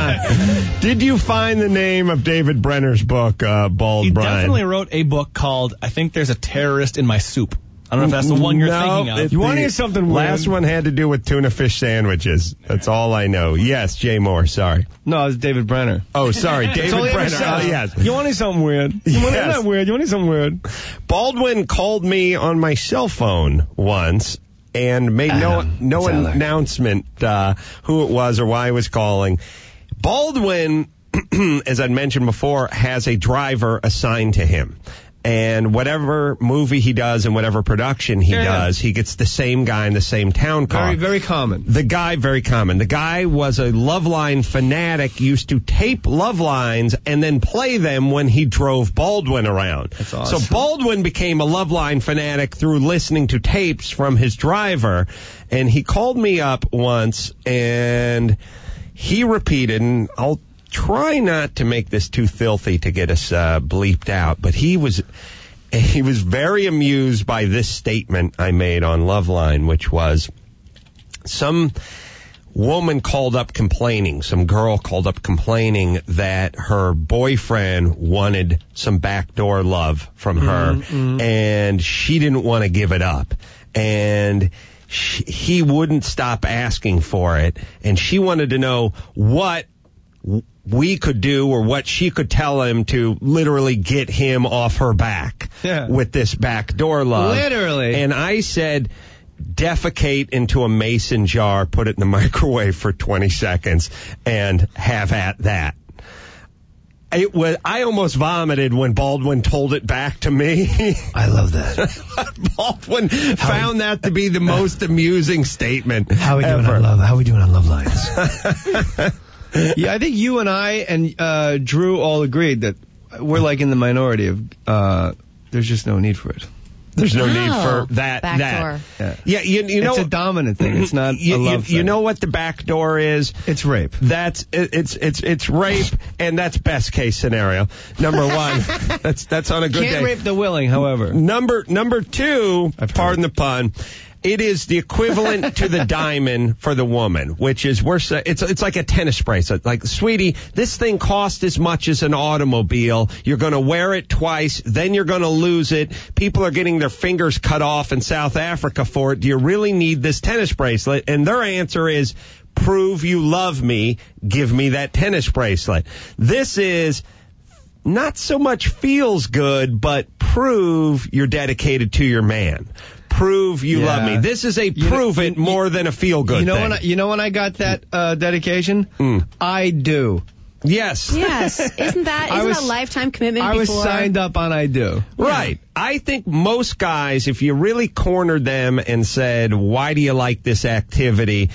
Speaker 4: Did you find the name of David Brenner's book, uh, Bald
Speaker 2: He
Speaker 4: Brian?
Speaker 2: definitely wrote a book called I Think There's a Terrorist in My Soup. I don't know if that's the one you're
Speaker 4: no,
Speaker 2: thinking of.
Speaker 4: it's
Speaker 3: You wanna
Speaker 4: the
Speaker 3: hear something
Speaker 4: Last
Speaker 3: weird?
Speaker 4: one had to do with tuna fish sandwiches. That's all I know. Yes, Jay Moore, sorry.
Speaker 3: No, it's David Brenner.
Speaker 4: Oh, sorry,
Speaker 3: That's
Speaker 4: David
Speaker 3: all he ever
Speaker 4: Brenner.
Speaker 3: says.
Speaker 4: Oh, yes.
Speaker 3: You want to hear something weird? You want to hear
Speaker 4: Yes.
Speaker 3: that weird? You want to hear something weird?
Speaker 4: Baldwin called me on my cell phone once and made no
Speaker 3: Adam
Speaker 4: no
Speaker 3: Zeller.
Speaker 4: announcement uh, who it was or why he was calling. Baldwin, as I'd mentioned before, has a driver assigned to him. And whatever movie he does and whatever production he
Speaker 3: Yeah.
Speaker 4: does, he gets the same guy in the same town car.
Speaker 3: Very, very common.
Speaker 4: The guy, very common. The guy was a Loveline fanatic, used to tape Love Lines and then play them when he drove Baldwin around.
Speaker 3: That's awesome.
Speaker 4: So Baldwin became a Loveline fanatic through listening to tapes from his driver, and he called me up once, and he repeated, and I'll try not to make this too filthy to get us uh, bleeped out, but he was he was very amused by this statement I made on Loveline, which was some woman called up complaining, some girl called up complaining that her boyfriend wanted some backdoor love from her,
Speaker 3: Mm-hmm.
Speaker 4: and she didn't want to give it up. And she, he wouldn't stop asking for it, and she wanted to know what we could do or what she could tell him to literally get him off her back
Speaker 3: Yeah.
Speaker 4: with this backdoor love.
Speaker 3: Literally.
Speaker 4: And I said, defecate into a mason jar, put it in the microwave for twenty seconds, and have at that. It was, I almost vomited when Baldwin told it back to me.
Speaker 3: I love that.
Speaker 4: Baldwin found that to be the most amusing statement
Speaker 3: How we doing
Speaker 4: ever.
Speaker 3: on Love? How we doing on Love Lines? Yeah, I think you and I and uh, Drew all agreed that we're like in the minority of uh, there's just no need for it.
Speaker 4: There's no need
Speaker 5: Oh,
Speaker 4: for that.
Speaker 5: backdoor.
Speaker 4: That. Yeah, you, you know,
Speaker 3: it's a dominant thing. It's not
Speaker 4: you,
Speaker 3: a
Speaker 4: you,
Speaker 3: love
Speaker 4: you
Speaker 3: thing.
Speaker 4: know what the back door is?
Speaker 3: It's rape.
Speaker 4: That's it, it's it's it's rape, and that's best case scenario. Number one, that's that's on a good
Speaker 3: Can't
Speaker 4: day.
Speaker 3: rape the willing, however.
Speaker 4: Number number two,
Speaker 3: I've heard.
Speaker 4: pardon the pun. It is the equivalent to the diamond for the woman, which is worse. It's it's like a tennis bracelet. Like, sweetie, this thing costs as much as an automobile. You're going to wear it twice, then you're going to lose it. People are getting their fingers cut off in South Africa for it. Do you really need this tennis bracelet? And their answer is, prove you love me. Give me that tennis bracelet. This is not so much feels good, but prove you're dedicated to your man. Prove you
Speaker 3: Yeah.
Speaker 4: love me. This is a
Speaker 3: You
Speaker 4: prove
Speaker 3: know-
Speaker 4: it more than a feel good
Speaker 3: You know
Speaker 4: thing.
Speaker 3: when I, you know when I got that uh, dedication?
Speaker 4: Mm.
Speaker 3: I do.
Speaker 4: Yes.
Speaker 5: Yes. Isn't that
Speaker 3: I
Speaker 5: isn't
Speaker 3: was-
Speaker 5: a lifetime commitment
Speaker 3: I was
Speaker 5: before?
Speaker 3: signed up on I do.
Speaker 4: Right. I think most guys, if you really cornered them and said, why do you like this activity?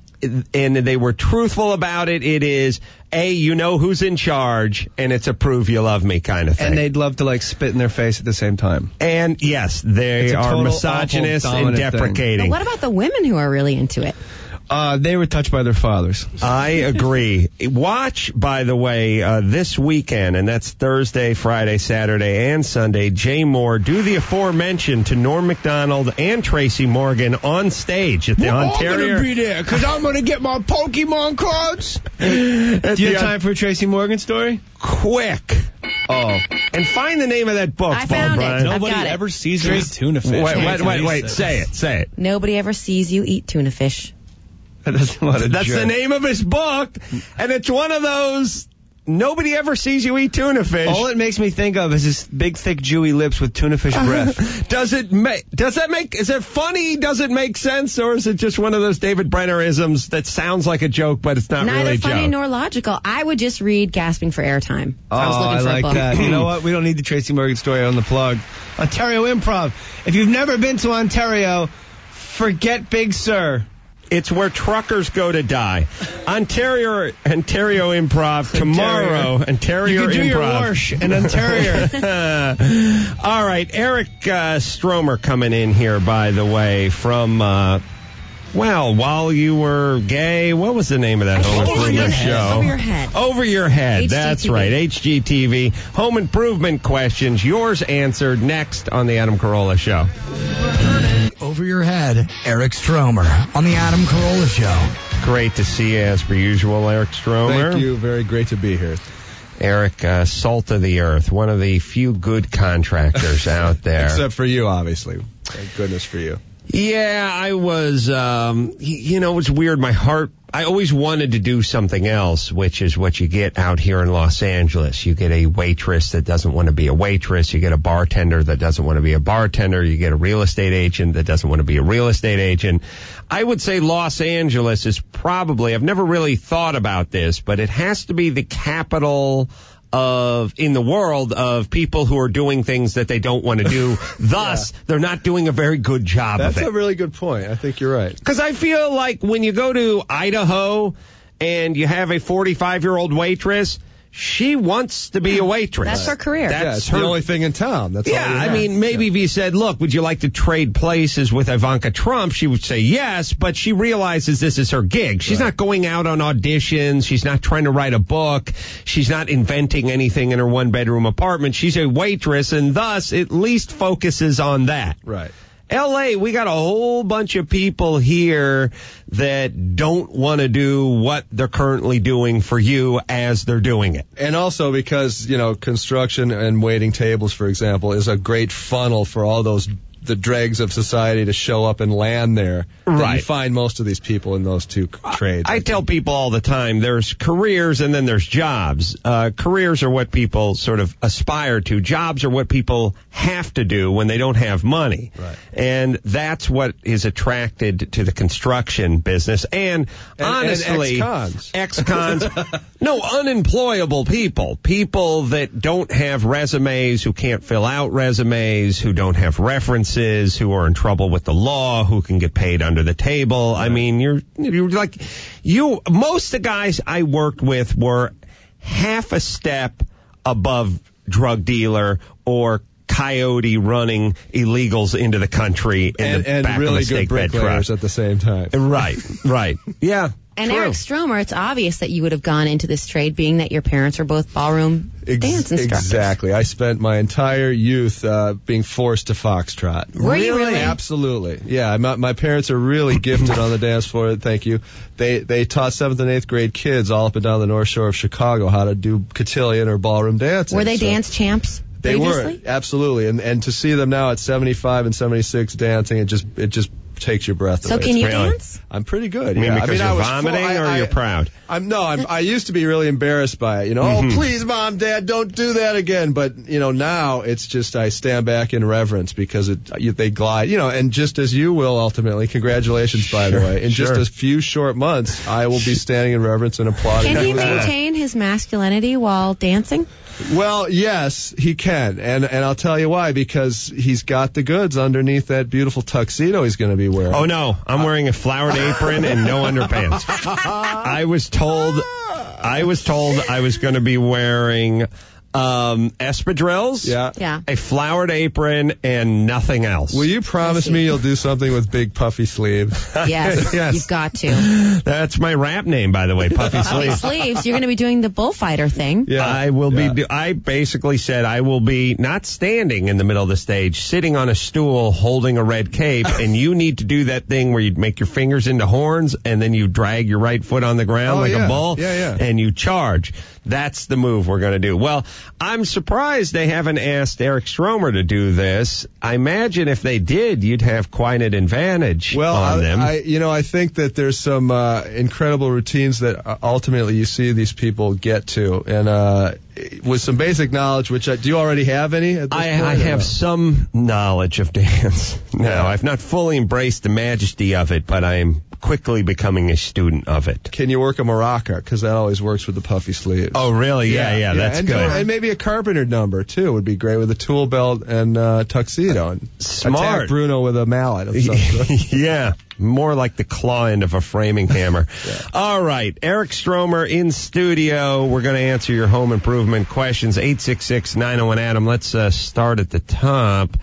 Speaker 4: And they were truthful about it, it is, A, you know who's in charge, and it's a prove you love me kind of thing.
Speaker 3: And they'd love to like spit in their face at the same time.
Speaker 4: And yes, they
Speaker 3: It's a
Speaker 4: are
Speaker 3: total,
Speaker 4: misogynist
Speaker 3: awful,
Speaker 4: and
Speaker 3: dominant thing.
Speaker 4: deprecating.
Speaker 5: But what about the women who are really into it?
Speaker 3: Uh, they were touched by their fathers.
Speaker 4: I agree. Watch, by the way, uh, this weekend, and that's Thursday, Friday, Saturday, and Sunday, Jay Moore do the aforementioned to Norm Macdonald and Tracy Morgan on stage at the Ontario.
Speaker 3: there because I'm going to get my Pokemon cards.
Speaker 4: at
Speaker 3: Do you
Speaker 4: the
Speaker 3: have time for a Tracy Morgan story?
Speaker 4: Quick. Oh. And find the name of that book,
Speaker 5: I
Speaker 4: Paul
Speaker 5: found it.
Speaker 4: Brian.
Speaker 5: I've
Speaker 2: Nobody
Speaker 5: got it.
Speaker 2: ever sees you eat tuna fish.
Speaker 4: Wait, wait, wait, wait. Say it. Say it.
Speaker 5: Nobody ever sees you eat tuna fish.
Speaker 3: That's what a
Speaker 4: That's
Speaker 3: joke.
Speaker 4: the name of his book, and it's one of those. Nobody ever sees you eat tuna fish.
Speaker 3: All it makes me think of is his big, thick, Jewy lips with tuna fish breath.
Speaker 4: Does it make? Does that make? Is it funny? Does it make sense, or is it just one of those David Brenner-isms that sounds like a joke, but it's not
Speaker 5: Neither
Speaker 4: really a
Speaker 5: funny
Speaker 4: joke?
Speaker 5: nor logical. I would just read Gasping for Airtime.
Speaker 3: Oh,
Speaker 5: I was looking
Speaker 3: I
Speaker 5: for a
Speaker 3: like
Speaker 5: book.
Speaker 3: that. You know what? We don't need the Tracy Morgan story on the plug. Ontario Improv. If you've never been to Ontario, forget Big Sur.
Speaker 4: It's where truckers go to die. Ontario, Ontario Improv tomorrow. Ontario
Speaker 3: You can do
Speaker 4: Improv.
Speaker 3: your wash in Ontario.
Speaker 4: All right, Eric uh, Stromer coming in here, by the way, from. Uh, Well, while you were gay, what was the name of that home
Speaker 5: Over Your
Speaker 4: improvement
Speaker 5: Head.
Speaker 4: show?
Speaker 5: Over Your Head.
Speaker 4: Over Your Head.
Speaker 5: H G T V.
Speaker 4: That's right. H G T V. Home improvement questions. Yours answered next on the Adam Carolla Show.
Speaker 7: Over Your Head, Eric Stromer on the Adam Carolla Show.
Speaker 4: Great to see you as per usual, Eric Stromer.
Speaker 3: Thank you. Very great to be here.
Speaker 4: Eric, uh, salt of the earth, one of the few good contractors out there.
Speaker 3: Except for you, obviously. Thank goodness for you.
Speaker 4: Yeah, I was, um, y- you know, it was weird. My heart, I always wanted to do something else, which is what you get out here in Los Angeles. You get a waitress that doesn't want to be a waitress. You get a bartender that doesn't want to be a bartender. You get a real estate agent that doesn't want to be a real estate agent. I would say Los Angeles is probably, I've never really thought about this, but it has to be the capital of in the world of people who are doing things that they don't want to do. Thus, yeah. They're not doing a very good job
Speaker 3: That's
Speaker 4: of it.
Speaker 3: That's a really good point. I think you're right.
Speaker 4: Because I feel like when you go to Idaho and you have a forty-five-year-old waitress, she wants to be a waitress.
Speaker 5: That's her career.
Speaker 4: That's
Speaker 3: yeah, it's
Speaker 4: her,
Speaker 3: the only thing in town. That's
Speaker 4: yeah,
Speaker 3: all we
Speaker 4: I
Speaker 3: have.
Speaker 4: mean, maybe
Speaker 3: yeah.
Speaker 4: if you said, look, would you like to trade places with Ivanka Trump? She would say yes, but she realizes this is her gig. She's right. not going out on auditions. She's not trying to write a book. She's not inventing anything in her one-bedroom apartment. She's a waitress, and thus at least focuses on that.
Speaker 3: Right.
Speaker 4: L A, we got a whole bunch of people here that don't want to do what they're currently doing for you as they're doing it.
Speaker 3: And also because, you know, construction and waiting tables, for example, is a great funnel for all those the dregs of society to show up and land there.
Speaker 4: Right.
Speaker 3: You find most of these people in those two trades.
Speaker 4: I, I tell people all the time, there's careers and then there's jobs. Uh, careers are what people sort of aspire to. Jobs are what people have to do when they don't have money.
Speaker 3: Right. And
Speaker 4: that's what is attracted to the construction business. And,
Speaker 3: and
Speaker 4: honestly,
Speaker 3: and ex-cons.
Speaker 4: Ex-cons. No, unemployable people. People that don't have resumes, who can't fill out resumes, who don't have references, who are in trouble with the law, who can get paid under the table. Right. I mean, you're, you're like, you, most of the guys I worked with were half a step above drug dealer or coyote running illegals into the country in
Speaker 3: and,
Speaker 4: the
Speaker 3: and
Speaker 4: back
Speaker 3: really
Speaker 4: of a snake
Speaker 3: good
Speaker 4: bed truck.
Speaker 3: bricklayers at the same time.
Speaker 4: Right, right. Yeah.
Speaker 5: And
Speaker 4: true.
Speaker 5: Eric Stromer, it's obvious that you would have gone into this trade being that your parents are both ballroom
Speaker 3: Ex-
Speaker 5: dance instructors.
Speaker 3: Exactly. I spent my entire youth uh, being forced to foxtrot.
Speaker 5: Were you really?
Speaker 3: Absolutely. Yeah, my, my parents are really gifted on the dance floor. Thank you. They they taught seventh and eighth grade kids all up and down the North Shore of Chicago how to do cotillion or ballroom dancing.
Speaker 5: Were they
Speaker 3: so
Speaker 5: dance champs?
Speaker 3: They
Speaker 5: previously?
Speaker 3: were, absolutely. And and to see them now at seventy-five and seventy-six dancing, it just it just takes your breath
Speaker 5: so
Speaker 3: away.
Speaker 5: can
Speaker 3: It's
Speaker 5: you
Speaker 3: really,
Speaker 5: dance?
Speaker 3: I'm pretty good.
Speaker 4: I mean,
Speaker 3: yeah.
Speaker 4: because
Speaker 3: I mean,
Speaker 4: you're
Speaker 3: I was
Speaker 4: vomiting
Speaker 3: full,
Speaker 4: or
Speaker 3: I,
Speaker 4: you're
Speaker 3: I,
Speaker 4: proud?
Speaker 3: I'm no. I'm, I used to be really embarrassed by it. You know,
Speaker 4: Mm-hmm.
Speaker 3: oh please, mom, dad, don't do that again. But you know, now it's just I stand back in reverence because it you, they glide. You know, and just as you will ultimately. Congratulations, by
Speaker 4: sure,
Speaker 3: the way. In
Speaker 4: sure.
Speaker 3: just a few short months, I will be standing in reverence and applauding.
Speaker 5: Can he
Speaker 3: you.
Speaker 5: maintain his masculinity while dancing?
Speaker 3: Well, yes, he can, and and I'll tell you why. Because he's got the goods underneath that beautiful tuxedo he's going to be wearing.
Speaker 4: Oh no, I'm wearing a flowered apron and no underpants. I was told, I was told I was going to be wearing um espadrilles,
Speaker 3: yeah,
Speaker 5: yeah,
Speaker 4: a flowered apron, and nothing else.
Speaker 3: Will you promise me you'll do something with big puffy sleeves?
Speaker 5: Yes,
Speaker 4: yes.
Speaker 5: You've got to.
Speaker 4: That's my rap name, by the way, Puffy
Speaker 5: Puffy
Speaker 4: Sleeves.
Speaker 5: sleeves. You're going to be doing the bullfighter thing.
Speaker 3: Yeah,
Speaker 4: I will
Speaker 3: yeah.
Speaker 4: be. Do, I basically said I will be not standing in the middle of the stage, sitting on a stool, holding a red cape, and you need to do that thing where you make your fingers into horns, and then you drag your right foot on the ground
Speaker 3: oh,
Speaker 4: like
Speaker 3: yeah.
Speaker 4: a bull,
Speaker 3: yeah, yeah.
Speaker 4: and you charge. That's the move we're going to do. Well, I'm surprised they haven't asked Eric Stromer to do this. I imagine if they did, you'd have quite an advantage
Speaker 10: well,
Speaker 4: on
Speaker 10: I,
Speaker 4: them.
Speaker 10: I, you know, I think that there's some uh, incredible routines that uh, ultimately you see these people get to, and uh, with some basic knowledge, which I, do you already have any? At this
Speaker 4: I,
Speaker 10: point,
Speaker 4: I have
Speaker 10: no?
Speaker 4: some knowledge of dance. No,
Speaker 10: Yeah.
Speaker 4: I've not fully embraced the majesty of it, but I am quickly becoming a student of it.
Speaker 10: Can you work a maraca? Because that always works with the puffy sleeves.
Speaker 4: Oh, really? Yeah, yeah, that's
Speaker 10: and,
Speaker 4: good.
Speaker 10: And maybe a carpenter number, too, would be great with a tool belt and uh, tuxedo. And
Speaker 4: Smart.
Speaker 10: Attack Bruno with a mallet of some sort.
Speaker 4: Yeah, more like the claw end of a framing hammer.
Speaker 10: Yeah.
Speaker 4: All right, Eric Stromer in studio. We're going to answer your home improvement questions. eight six six, nine oh one, Adam. Let's uh, start at the top.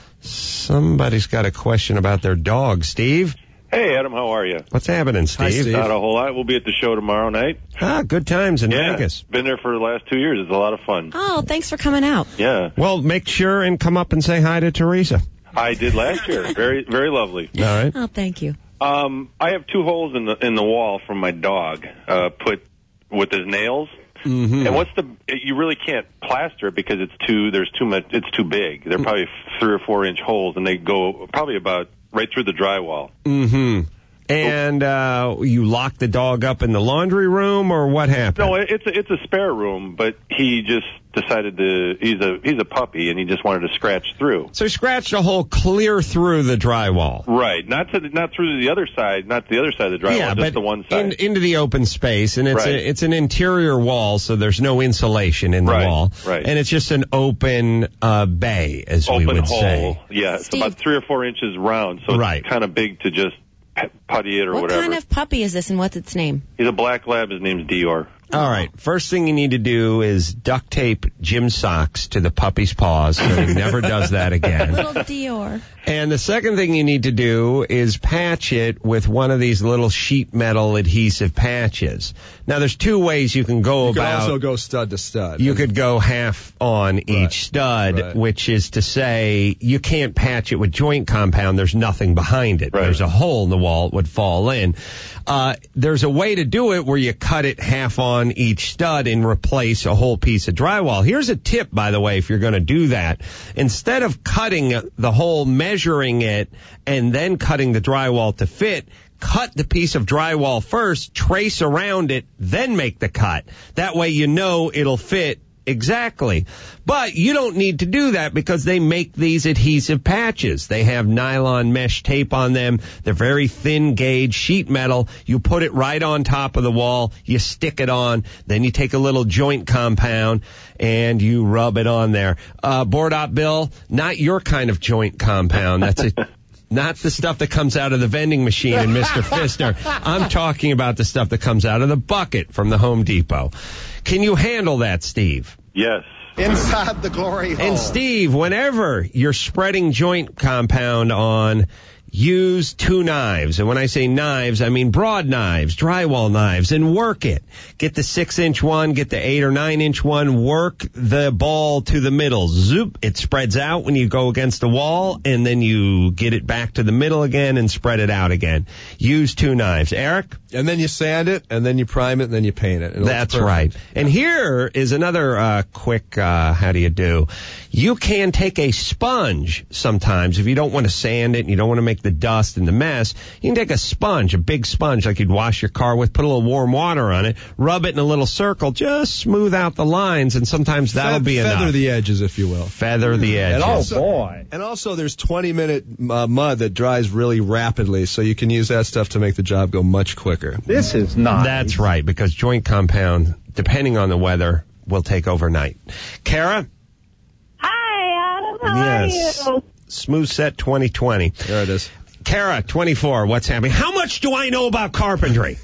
Speaker 4: Somebody's got a question about their dog. Steve?
Speaker 17: Hey, Adam, how are you?
Speaker 4: What's happening, Steve?
Speaker 10: Hi, Steve.
Speaker 17: Not a whole lot. We'll be at the show tomorrow night.
Speaker 4: Ah, good times in
Speaker 17: Yeah,
Speaker 4: Vegas.
Speaker 17: been there for the last two years. It's a lot of fun.
Speaker 5: Oh, thanks for coming out.
Speaker 17: Yeah,
Speaker 4: Well, make sure and come up and say hi to Teresa.
Speaker 17: I did last year. Very, very lovely.
Speaker 4: All right.
Speaker 5: Oh, thank you.
Speaker 17: Um, I have two holes in the in the wall from my dog, uh, put with his nails.
Speaker 4: Mm-hmm.
Speaker 17: And what's the? You really can't plaster it because it's too. There's too much. It's too big. They're probably three or four inch holes, and they go probably about right through the drywall.
Speaker 4: Mm-hmm. And uh, you lock the dog up in the laundry room, or what happened?
Speaker 17: No, it's a, it's a spare room, but he just decided to. He's a he's a puppy, and he just wanted to scratch through.
Speaker 4: So he scratched a hole clear through the drywall.
Speaker 17: Right, not to not through the other side, not the other side of the drywall,
Speaker 4: Yeah,
Speaker 17: just
Speaker 4: but
Speaker 17: the one side.
Speaker 4: in, into the open space, and it's
Speaker 17: Right.
Speaker 4: a, it's an interior wall, so there's no insulation in the
Speaker 17: Right,
Speaker 4: wall,
Speaker 17: right.
Speaker 4: and it's just an open uh, bay, as we
Speaker 17: Open
Speaker 4: would
Speaker 17: hole.
Speaker 4: say.
Speaker 17: Yeah, it's
Speaker 5: Steve.
Speaker 17: about three or four inches round, so
Speaker 4: Right.
Speaker 17: it's kind of big to just p- putty it or
Speaker 5: What
Speaker 17: whatever.
Speaker 5: kind of puppy is this and what's its name?
Speaker 17: He's a black lab. His name's Dior.
Speaker 4: All right. First thing you need to do is duct tape gym socks to the puppy's paws so he never does that again.
Speaker 5: Little Dior.
Speaker 4: And the second thing you need to do is patch it with one of these little sheet metal adhesive patches. Now, there's two ways you can go
Speaker 10: You could
Speaker 4: about.
Speaker 10: also go stud to stud.
Speaker 4: You could go half on each stud,
Speaker 10: right.
Speaker 4: which is to say you can't patch it with joint compound. There's nothing behind it.
Speaker 17: Right.
Speaker 4: There's a hole in the wall. It would fall in. Uh, there's a way to do it where you cut it half on each stud and replace a whole piece of drywall. Here's a tip, by the way, if you're going to do that. Instead of cutting the hole, measuring it, and then cutting the drywall to fit, cut the piece of drywall first, trace around it, then make the cut. That way you know it'll fit exactly. But you don't need to do that because they make these adhesive patches. They have nylon mesh tape on them. They're very thin gauge sheet metal. You put it right on top of the wall. You stick it on. Then you take a little joint compound and you rub it on there. Uh, board op Bill, not your kind of joint compound. That's it. Not the stuff that comes out of the vending machine in Mister Pfister. I'm talking about the stuff that comes out of the bucket from the Home Depot. Can you handle that, Steve?
Speaker 17: Yes.
Speaker 9: Inside the glory hole.
Speaker 4: And Steve, whenever you're spreading joint compound on, use two knives. And when I say knives, I mean broad knives, drywall knives, and work it. Get the six inch one, get the eight or nine inch one, work the ball to the middle. Zoop, it spreads out when you go against the wall, and then you get it back to the middle again and spread it out again. Use two knives. Eric?
Speaker 10: And then you sand it, and then you prime it, and then you paint it. It looks
Speaker 4: That's
Speaker 10: perfect.
Speaker 4: right. And here is another uh, quick, uh, how do you do? You can take a sponge sometimes if you don't want to sand it and you don't want to make the dust and the mess. You can take a sponge, a big sponge like you'd wash your car with, put a little warm water on it, rub it in a little circle, just smooth out the lines, and sometimes that'll
Speaker 10: Fe-
Speaker 4: be
Speaker 10: feather
Speaker 4: enough.
Speaker 10: Feather the edges, if you will.
Speaker 4: Feather the edges.
Speaker 10: And also, And also, there's twenty minute uh, mud that dries really rapidly, so you can use that stuff to make the job go much quicker.
Speaker 4: This is not. That's right, because joint compound, depending on the weather, will take overnight. Kara?
Speaker 23: Hi, Adam. How
Speaker 4: Yes.
Speaker 23: are you?
Speaker 4: Smooth Set twenty twenty.
Speaker 10: There it is.
Speaker 4: Kara, twenty-four, what's happening? How much do I know about carpentry?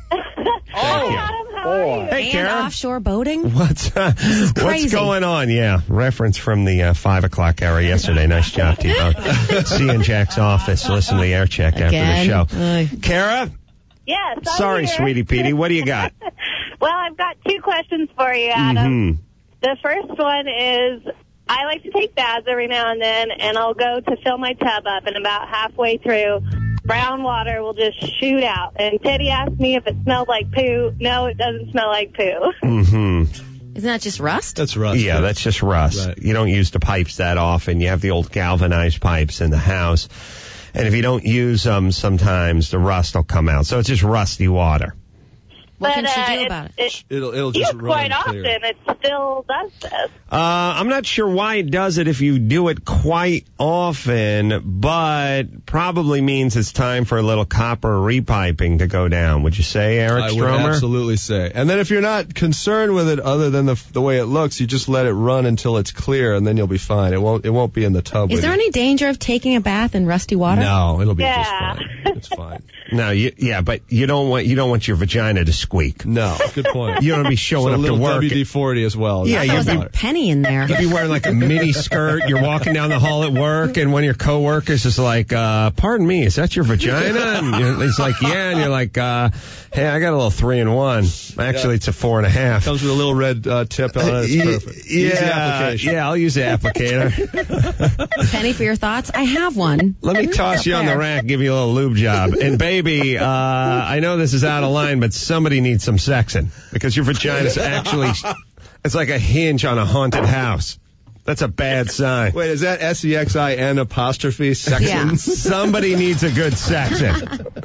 Speaker 23: Oh,
Speaker 4: Hey,
Speaker 5: and
Speaker 4: Kara.
Speaker 5: offshore boating?
Speaker 4: What's uh, what's
Speaker 5: crazy.
Speaker 4: going on? Yeah, reference from the uh, five o'clock hour yesterday. Nice job, T-Bone. See you in Jack's office. Listen to the air check
Speaker 5: Again?
Speaker 4: after the show. Kara?
Speaker 23: Yes. I'm
Speaker 4: Sorry,
Speaker 23: here.
Speaker 4: sweetie Petey. What do you got?
Speaker 23: Well, I've got two questions for you, Adam.
Speaker 4: Mhm.
Speaker 23: The first one is I like to take baths every now and then, and I'll go to fill my tub up, and about halfway through, brown water will just shoot out. And Teddy asked me if it smelled like poo. No, it doesn't smell like poo.
Speaker 4: Mm-hmm.
Speaker 5: Isn't that just rust?
Speaker 10: That's rust.
Speaker 4: Yeah, that's just rust.
Speaker 10: Right.
Speaker 4: You don't use the pipes that often. You have the old galvanized pipes in the house. And if you don't use them, sometimes the rust will come out. So it's just rusty water.
Speaker 5: What
Speaker 23: But,
Speaker 5: can she
Speaker 23: uh,
Speaker 5: do
Speaker 23: it-
Speaker 5: about it?
Speaker 23: it-
Speaker 10: It'll it'll
Speaker 23: Used
Speaker 10: just run
Speaker 23: quite
Speaker 10: clear.
Speaker 23: often, it still does this.
Speaker 4: Uh, I'm not sure why it does it if you do it quite often, but probably means it's time for a little copper repiping to go down. Would you say, Eric
Speaker 10: I would
Speaker 4: Stromer?
Speaker 10: absolutely say. And then if you're not concerned with it other than the the way it looks, you just let it run until it's clear, and then you'll be fine. It won't it won't be in the tub.
Speaker 5: Is
Speaker 10: with
Speaker 5: there
Speaker 10: you.
Speaker 5: any danger of taking a bath in rusty water?
Speaker 10: No, it'll be just
Speaker 23: Yeah.
Speaker 10: fine. It's fine.
Speaker 4: No, you, yeah, but you don't want you don't want your vagina to squeak.
Speaker 10: No, good point.
Speaker 4: You don't want to be showing
Speaker 10: So a
Speaker 4: up to
Speaker 10: little
Speaker 4: work.
Speaker 10: W D forty as well.
Speaker 4: Yeah,
Speaker 5: There
Speaker 4: you'd
Speaker 5: was
Speaker 4: be,
Speaker 5: a penny in there.
Speaker 4: you'd be wearing like a mini skirt. You're walking down the hall at work, and one of your coworkers is like, uh, "Pardon me, is that your vagina?" And you're, he's like, "Yeah," and you're like, uh, "Hey, I got a little three in one. Actually, it's a four and a half."
Speaker 10: Comes with a little red uh, tip on it. It's
Speaker 4: Y-
Speaker 10: perfect. Easy
Speaker 4: Yeah,
Speaker 10: application.
Speaker 4: yeah, I'll use the applicator.
Speaker 5: Penny for your thoughts? I have one.
Speaker 4: Let me toss you on the rack, give you a little lube job. And baby, uh, I know this is out of line, but somebody needs some sexing because your vagina's actually, it's like a hinge on a haunted house. That's a bad sign.
Speaker 10: Wait, is that S E X I N apostrophe section?
Speaker 5: Yeah.
Speaker 4: Somebody needs a good section.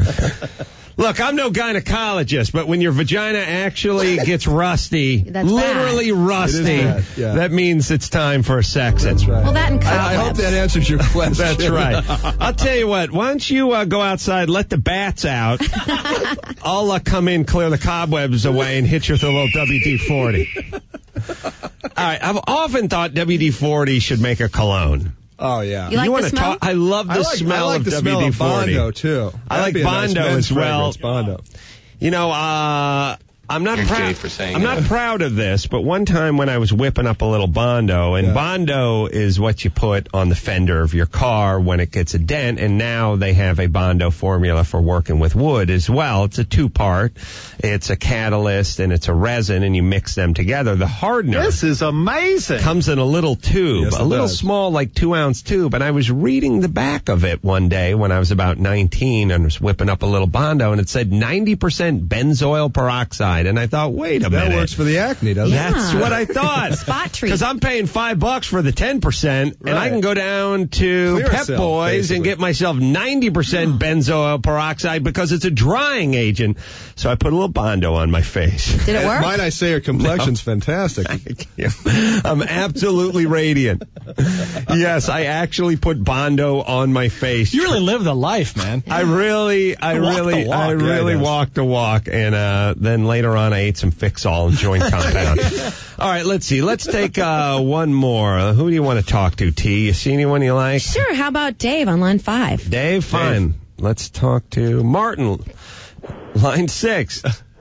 Speaker 4: Look, I'm no gynecologist, but when your vagina actually gets rusty,
Speaker 5: That's
Speaker 4: literally rusty,
Speaker 10: It is bad, yeah.
Speaker 4: that means it's time for a section.
Speaker 10: That's right.
Speaker 5: Well, that and
Speaker 10: I, I hope
Speaker 5: cobwebs.
Speaker 10: that answers your question.
Speaker 4: That's right. I'll tell you what, why don't you uh, go outside, let the bats out. I'll uh, come in, clear the cobwebs away, and hit you with a little W D forty. All right, I've often thought W D forty should make a cologne.
Speaker 10: Oh, yeah.
Speaker 5: You like
Speaker 4: wanna
Speaker 5: the smell?
Speaker 4: talk? I love the
Speaker 10: I like,
Speaker 4: smell
Speaker 10: I like
Speaker 4: of
Speaker 10: the
Speaker 4: W
Speaker 10: smell
Speaker 4: D
Speaker 10: of
Speaker 4: forty.
Speaker 10: Bondo, too.
Speaker 4: I
Speaker 10: That'd
Speaker 4: like
Speaker 10: be a nice
Speaker 4: Bondo
Speaker 10: men's
Speaker 4: as well.
Speaker 10: fragrance, Bondo.
Speaker 4: You know, uh, I'm not
Speaker 18: Here's
Speaker 4: proud.
Speaker 18: Jay for saying
Speaker 4: I'm not
Speaker 18: that.
Speaker 4: proud of this, but one time when I was whipping up a little Bondo, and
Speaker 10: Yeah.
Speaker 4: Bondo is what you put on the fender of your car when it gets a dent, and now they have a Bondo formula for working with wood as well. It's a two-part. It's a catalyst and it's a resin, and you mix them together. The hardener
Speaker 9: This is amazing.
Speaker 4: comes in a little tube,
Speaker 10: Yes,
Speaker 4: a
Speaker 10: it
Speaker 4: little
Speaker 10: does.
Speaker 4: small, like two ounce tube. And I was reading the back of it one day when I was about nineteen and was whipping up a little Bondo, and it said ninety percent benzoyl peroxide. And I thought, wait a
Speaker 10: That
Speaker 4: minute.
Speaker 10: works for the acne, doesn't
Speaker 5: Yeah.
Speaker 10: it?
Speaker 4: That's what I thought.
Speaker 5: Spot treat.
Speaker 4: Because I'm paying five bucks for the ten percent, and I
Speaker 10: Right.
Speaker 4: can go down to
Speaker 10: Clear
Speaker 4: Pep
Speaker 10: Cell,
Speaker 4: Boys
Speaker 10: basically.
Speaker 4: and get myself ninety percent benzoyl peroxide because it's a drying agent. So I put a little Bondo on my face.
Speaker 5: Did it work?
Speaker 10: Might I say your complexion's fantastic.
Speaker 4: I'm absolutely radiant. Yes, I actually put Bondo on my face.
Speaker 2: You really live the life, man.
Speaker 4: I really, I
Speaker 2: Walk the
Speaker 4: really,
Speaker 2: walk.
Speaker 4: I
Speaker 2: Yeah,
Speaker 4: really
Speaker 10: he does.
Speaker 4: walked the walk, and uh, then later on I ate some Fix-All and joint compound. All right, let's see. Let's take uh, one more. Uh, who do you want to talk to, T? You see anyone you like?
Speaker 5: Sure. How about Dave on line five?
Speaker 4: Dave, fine. Let's talk to Martin, line six.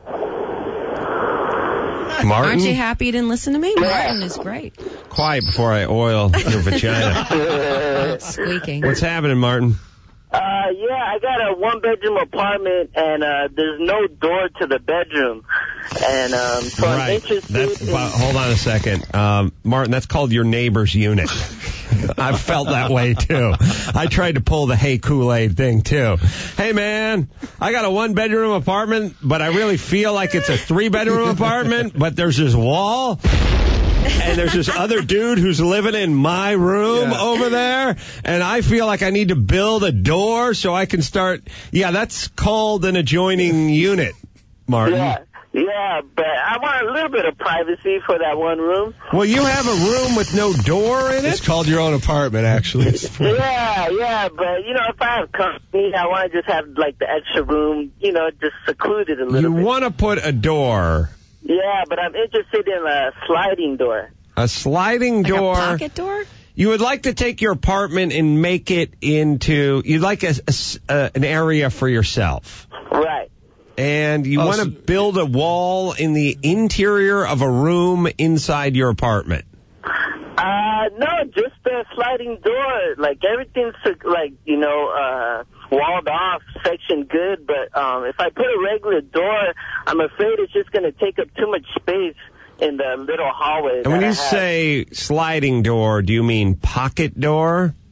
Speaker 4: Martin,
Speaker 5: Aren't you happy you didn't listen to me? Martin is great.
Speaker 4: quiet before I oil your vagina.
Speaker 5: Squeaking.
Speaker 4: What's happening, Martin?
Speaker 11: Uh, yeah, I got a one-bedroom apartment, and uh, there's no door to the bedroom. And um, so I'm
Speaker 4: Right.
Speaker 11: interested
Speaker 4: That's,
Speaker 11: in...
Speaker 4: but hold on a second. Um, Martin, that's called your neighbor's unit. I've felt that way, too. I tried to pull the hey Kool-Aid thing, too. Hey, man, I got a one-bedroom apartment, but I really feel like it's a three-bedroom apartment, but there's this wall, and there's this other dude who's living in my room
Speaker 10: Yeah.
Speaker 4: over there, and I feel like I need to build a door so I can start... Yeah, that's called an adjoining unit, Martin.
Speaker 11: Yeah, yeah, but I want a little bit of privacy for that one room.
Speaker 4: Well, you have a room with no door in
Speaker 10: It's
Speaker 4: it?
Speaker 10: called your own apartment, actually.
Speaker 11: Yeah, yeah, but, you know, if I have company, I want to just have, like, the extra room, you know, just secluded a little
Speaker 4: You
Speaker 11: bit.
Speaker 4: want to put a door,
Speaker 11: Yeah, but I'm interested in a sliding door.
Speaker 4: a sliding
Speaker 5: Like
Speaker 4: door.
Speaker 5: a pocket door?
Speaker 4: You would like to take your apartment and make it into, you'd like a, a s- uh, an area for yourself.
Speaker 11: Right.
Speaker 4: And you
Speaker 10: Oh,
Speaker 4: want to
Speaker 10: so-
Speaker 4: build a wall in the interior of a room inside your apartment.
Speaker 11: Uh, no, just a sliding door. Like, everything's, like, you know, uh, walled off, section good, but, um, if I put a regular door, I'm afraid it's just going to take up too much space in the little hallway.
Speaker 4: And when
Speaker 11: that
Speaker 4: you
Speaker 11: I have.
Speaker 4: say sliding door, do you mean pocket door?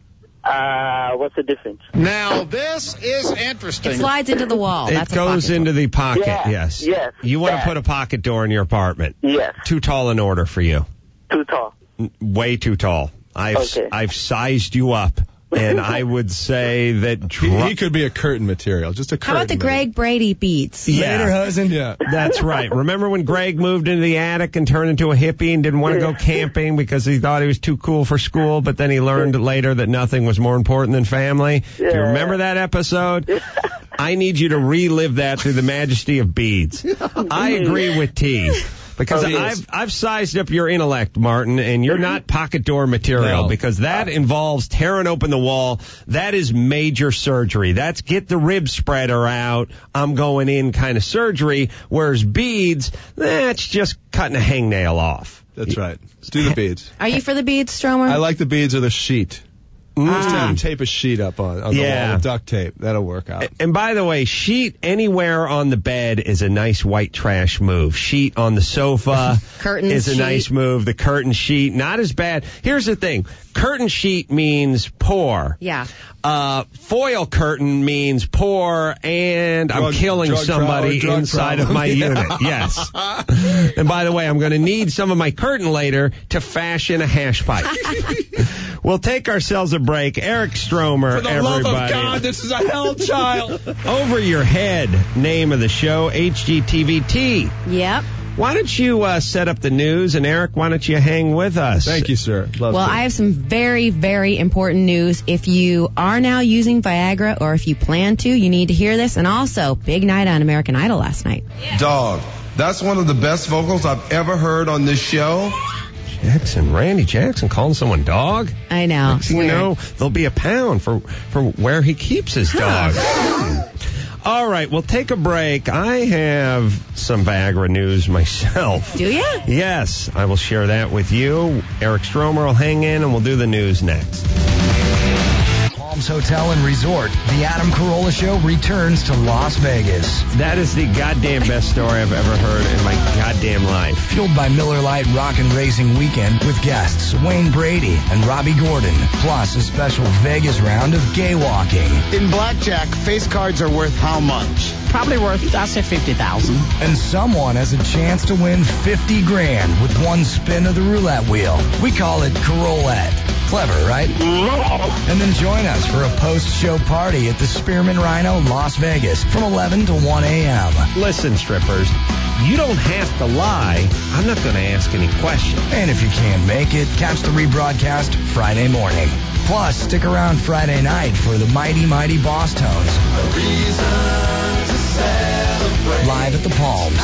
Speaker 11: Uh, what's the difference?
Speaker 9: Now, this is interesting.
Speaker 5: It slides into the wall.
Speaker 4: It
Speaker 5: That's a
Speaker 4: goes
Speaker 5: pocket
Speaker 4: into
Speaker 5: door.
Speaker 4: the pocket,
Speaker 11: Yeah,
Speaker 4: yes.
Speaker 11: yes,
Speaker 4: You want to
Speaker 11: that.
Speaker 4: put a pocket door in your apartment.
Speaker 11: Yes.
Speaker 4: Too tall an order for you.
Speaker 11: Too tall.
Speaker 4: N- Way too tall. I've
Speaker 11: Okay.
Speaker 4: I've sized you up, and I would say that
Speaker 10: He,
Speaker 4: dro-
Speaker 10: he could be a curtain material, just a
Speaker 5: How
Speaker 10: curtain.
Speaker 5: about the
Speaker 10: maybe.
Speaker 5: Greg Brady beats?
Speaker 4: Yeah.
Speaker 3: Lederhosen.
Speaker 10: Yeah.
Speaker 4: That's right. Remember when Greg moved into the attic and turned into a hippie and didn't want to go camping because he thought he was too cool for school, but then he learned later that nothing was more important than family? Do you
Speaker 11: Yeah.
Speaker 4: remember that episode? I need you to relive that through the majesty of beads. I agree with T. Because
Speaker 11: Oh, yes.
Speaker 4: I've I've sized up your intellect, Martin, and you're not pocket door material
Speaker 10: No.
Speaker 4: because that involves tearing open the wall. That is major surgery. That's get the rib spreader out, I'm going in kind of surgery, whereas beads, that's just cutting a hangnail off.
Speaker 10: That's right. Let's do the beads.
Speaker 5: Are you for the beads, Stromer?
Speaker 10: I like the beads or the sheet. Just
Speaker 5: Ah.
Speaker 10: have to tape a sheet up on, on the
Speaker 4: Yeah.
Speaker 10: wall with duct tape. That'll work out.
Speaker 4: And by the way, sheet anywhere on the bed is a nice white trash move. Sheet on the sofa
Speaker 5: Curtain
Speaker 4: is a
Speaker 5: sheet.
Speaker 4: nice move. The curtain sheet, not as bad. Here's the thing. Curtain sheet means poor.
Speaker 5: Yeah.
Speaker 4: Uh, foil curtain means poor and I'm
Speaker 10: Drug-
Speaker 4: killing
Speaker 10: drug
Speaker 4: somebody
Speaker 10: problem, drug
Speaker 4: inside of
Speaker 10: problem.
Speaker 4: my
Speaker 10: Yeah.
Speaker 4: unit. Yes. And by the way, I'm going to need some of my curtain later to fashion a hash pipe. We'll take ourselves a break. Eric Stromer,
Speaker 10: For the
Speaker 4: everybody.
Speaker 10: love of God, this is a hell child.
Speaker 4: Over your head, name of the show, H G T V T.
Speaker 5: Yep.
Speaker 4: Why don't you uh, set up the news, and Eric, why don't you hang with us?
Speaker 10: Thank you, sir. Love
Speaker 5: Well,
Speaker 10: to.
Speaker 5: I have some very, very important news. If you are now using Viagra or if you plan to, you need to hear this. And also, big night on American Idol last night.
Speaker 19: Dog, that's one of the best vocals I've ever heard on this show.
Speaker 4: Jackson, Randy Jackson calling someone dog?
Speaker 5: I know.
Speaker 4: Next thing you know, there'll be a pound for, for where he keeps his dog. All right, we'll take a break. I have some Viagra news myself.
Speaker 5: Do you?
Speaker 4: Yes, I will share that with you. Eric Stromer will hang in, and we'll do the news next.
Speaker 7: Palms Hotel and Resort, the Adam Carolla Show returns to Las Vegas.
Speaker 4: That is the goddamn best story I've ever heard in my goddamn life.
Speaker 7: Fueled by Miller Lite Rock and Racing Weekend with guests Wayne Brady and Robbie Gordon, plus a special Vegas round of gay walking.
Speaker 9: In blackjack, face cards are worth how much?
Speaker 15: Probably worth, I'll say fifty thousand.
Speaker 7: And someone has a chance to win fifty grand with one spin of the roulette wheel. We call it Carollette. Clever, right? And then join us for a post-show party at the Spearmint Rhino, Las Vegas from eleven to one a.m.
Speaker 4: Listen, strippers, you don't have to lie. I'm not going to ask any questions.
Speaker 7: And if you can't make it, catch the rebroadcast Friday morning. Plus, stick around Friday night for the Mighty Mighty Boss Tones. Live at the Palms.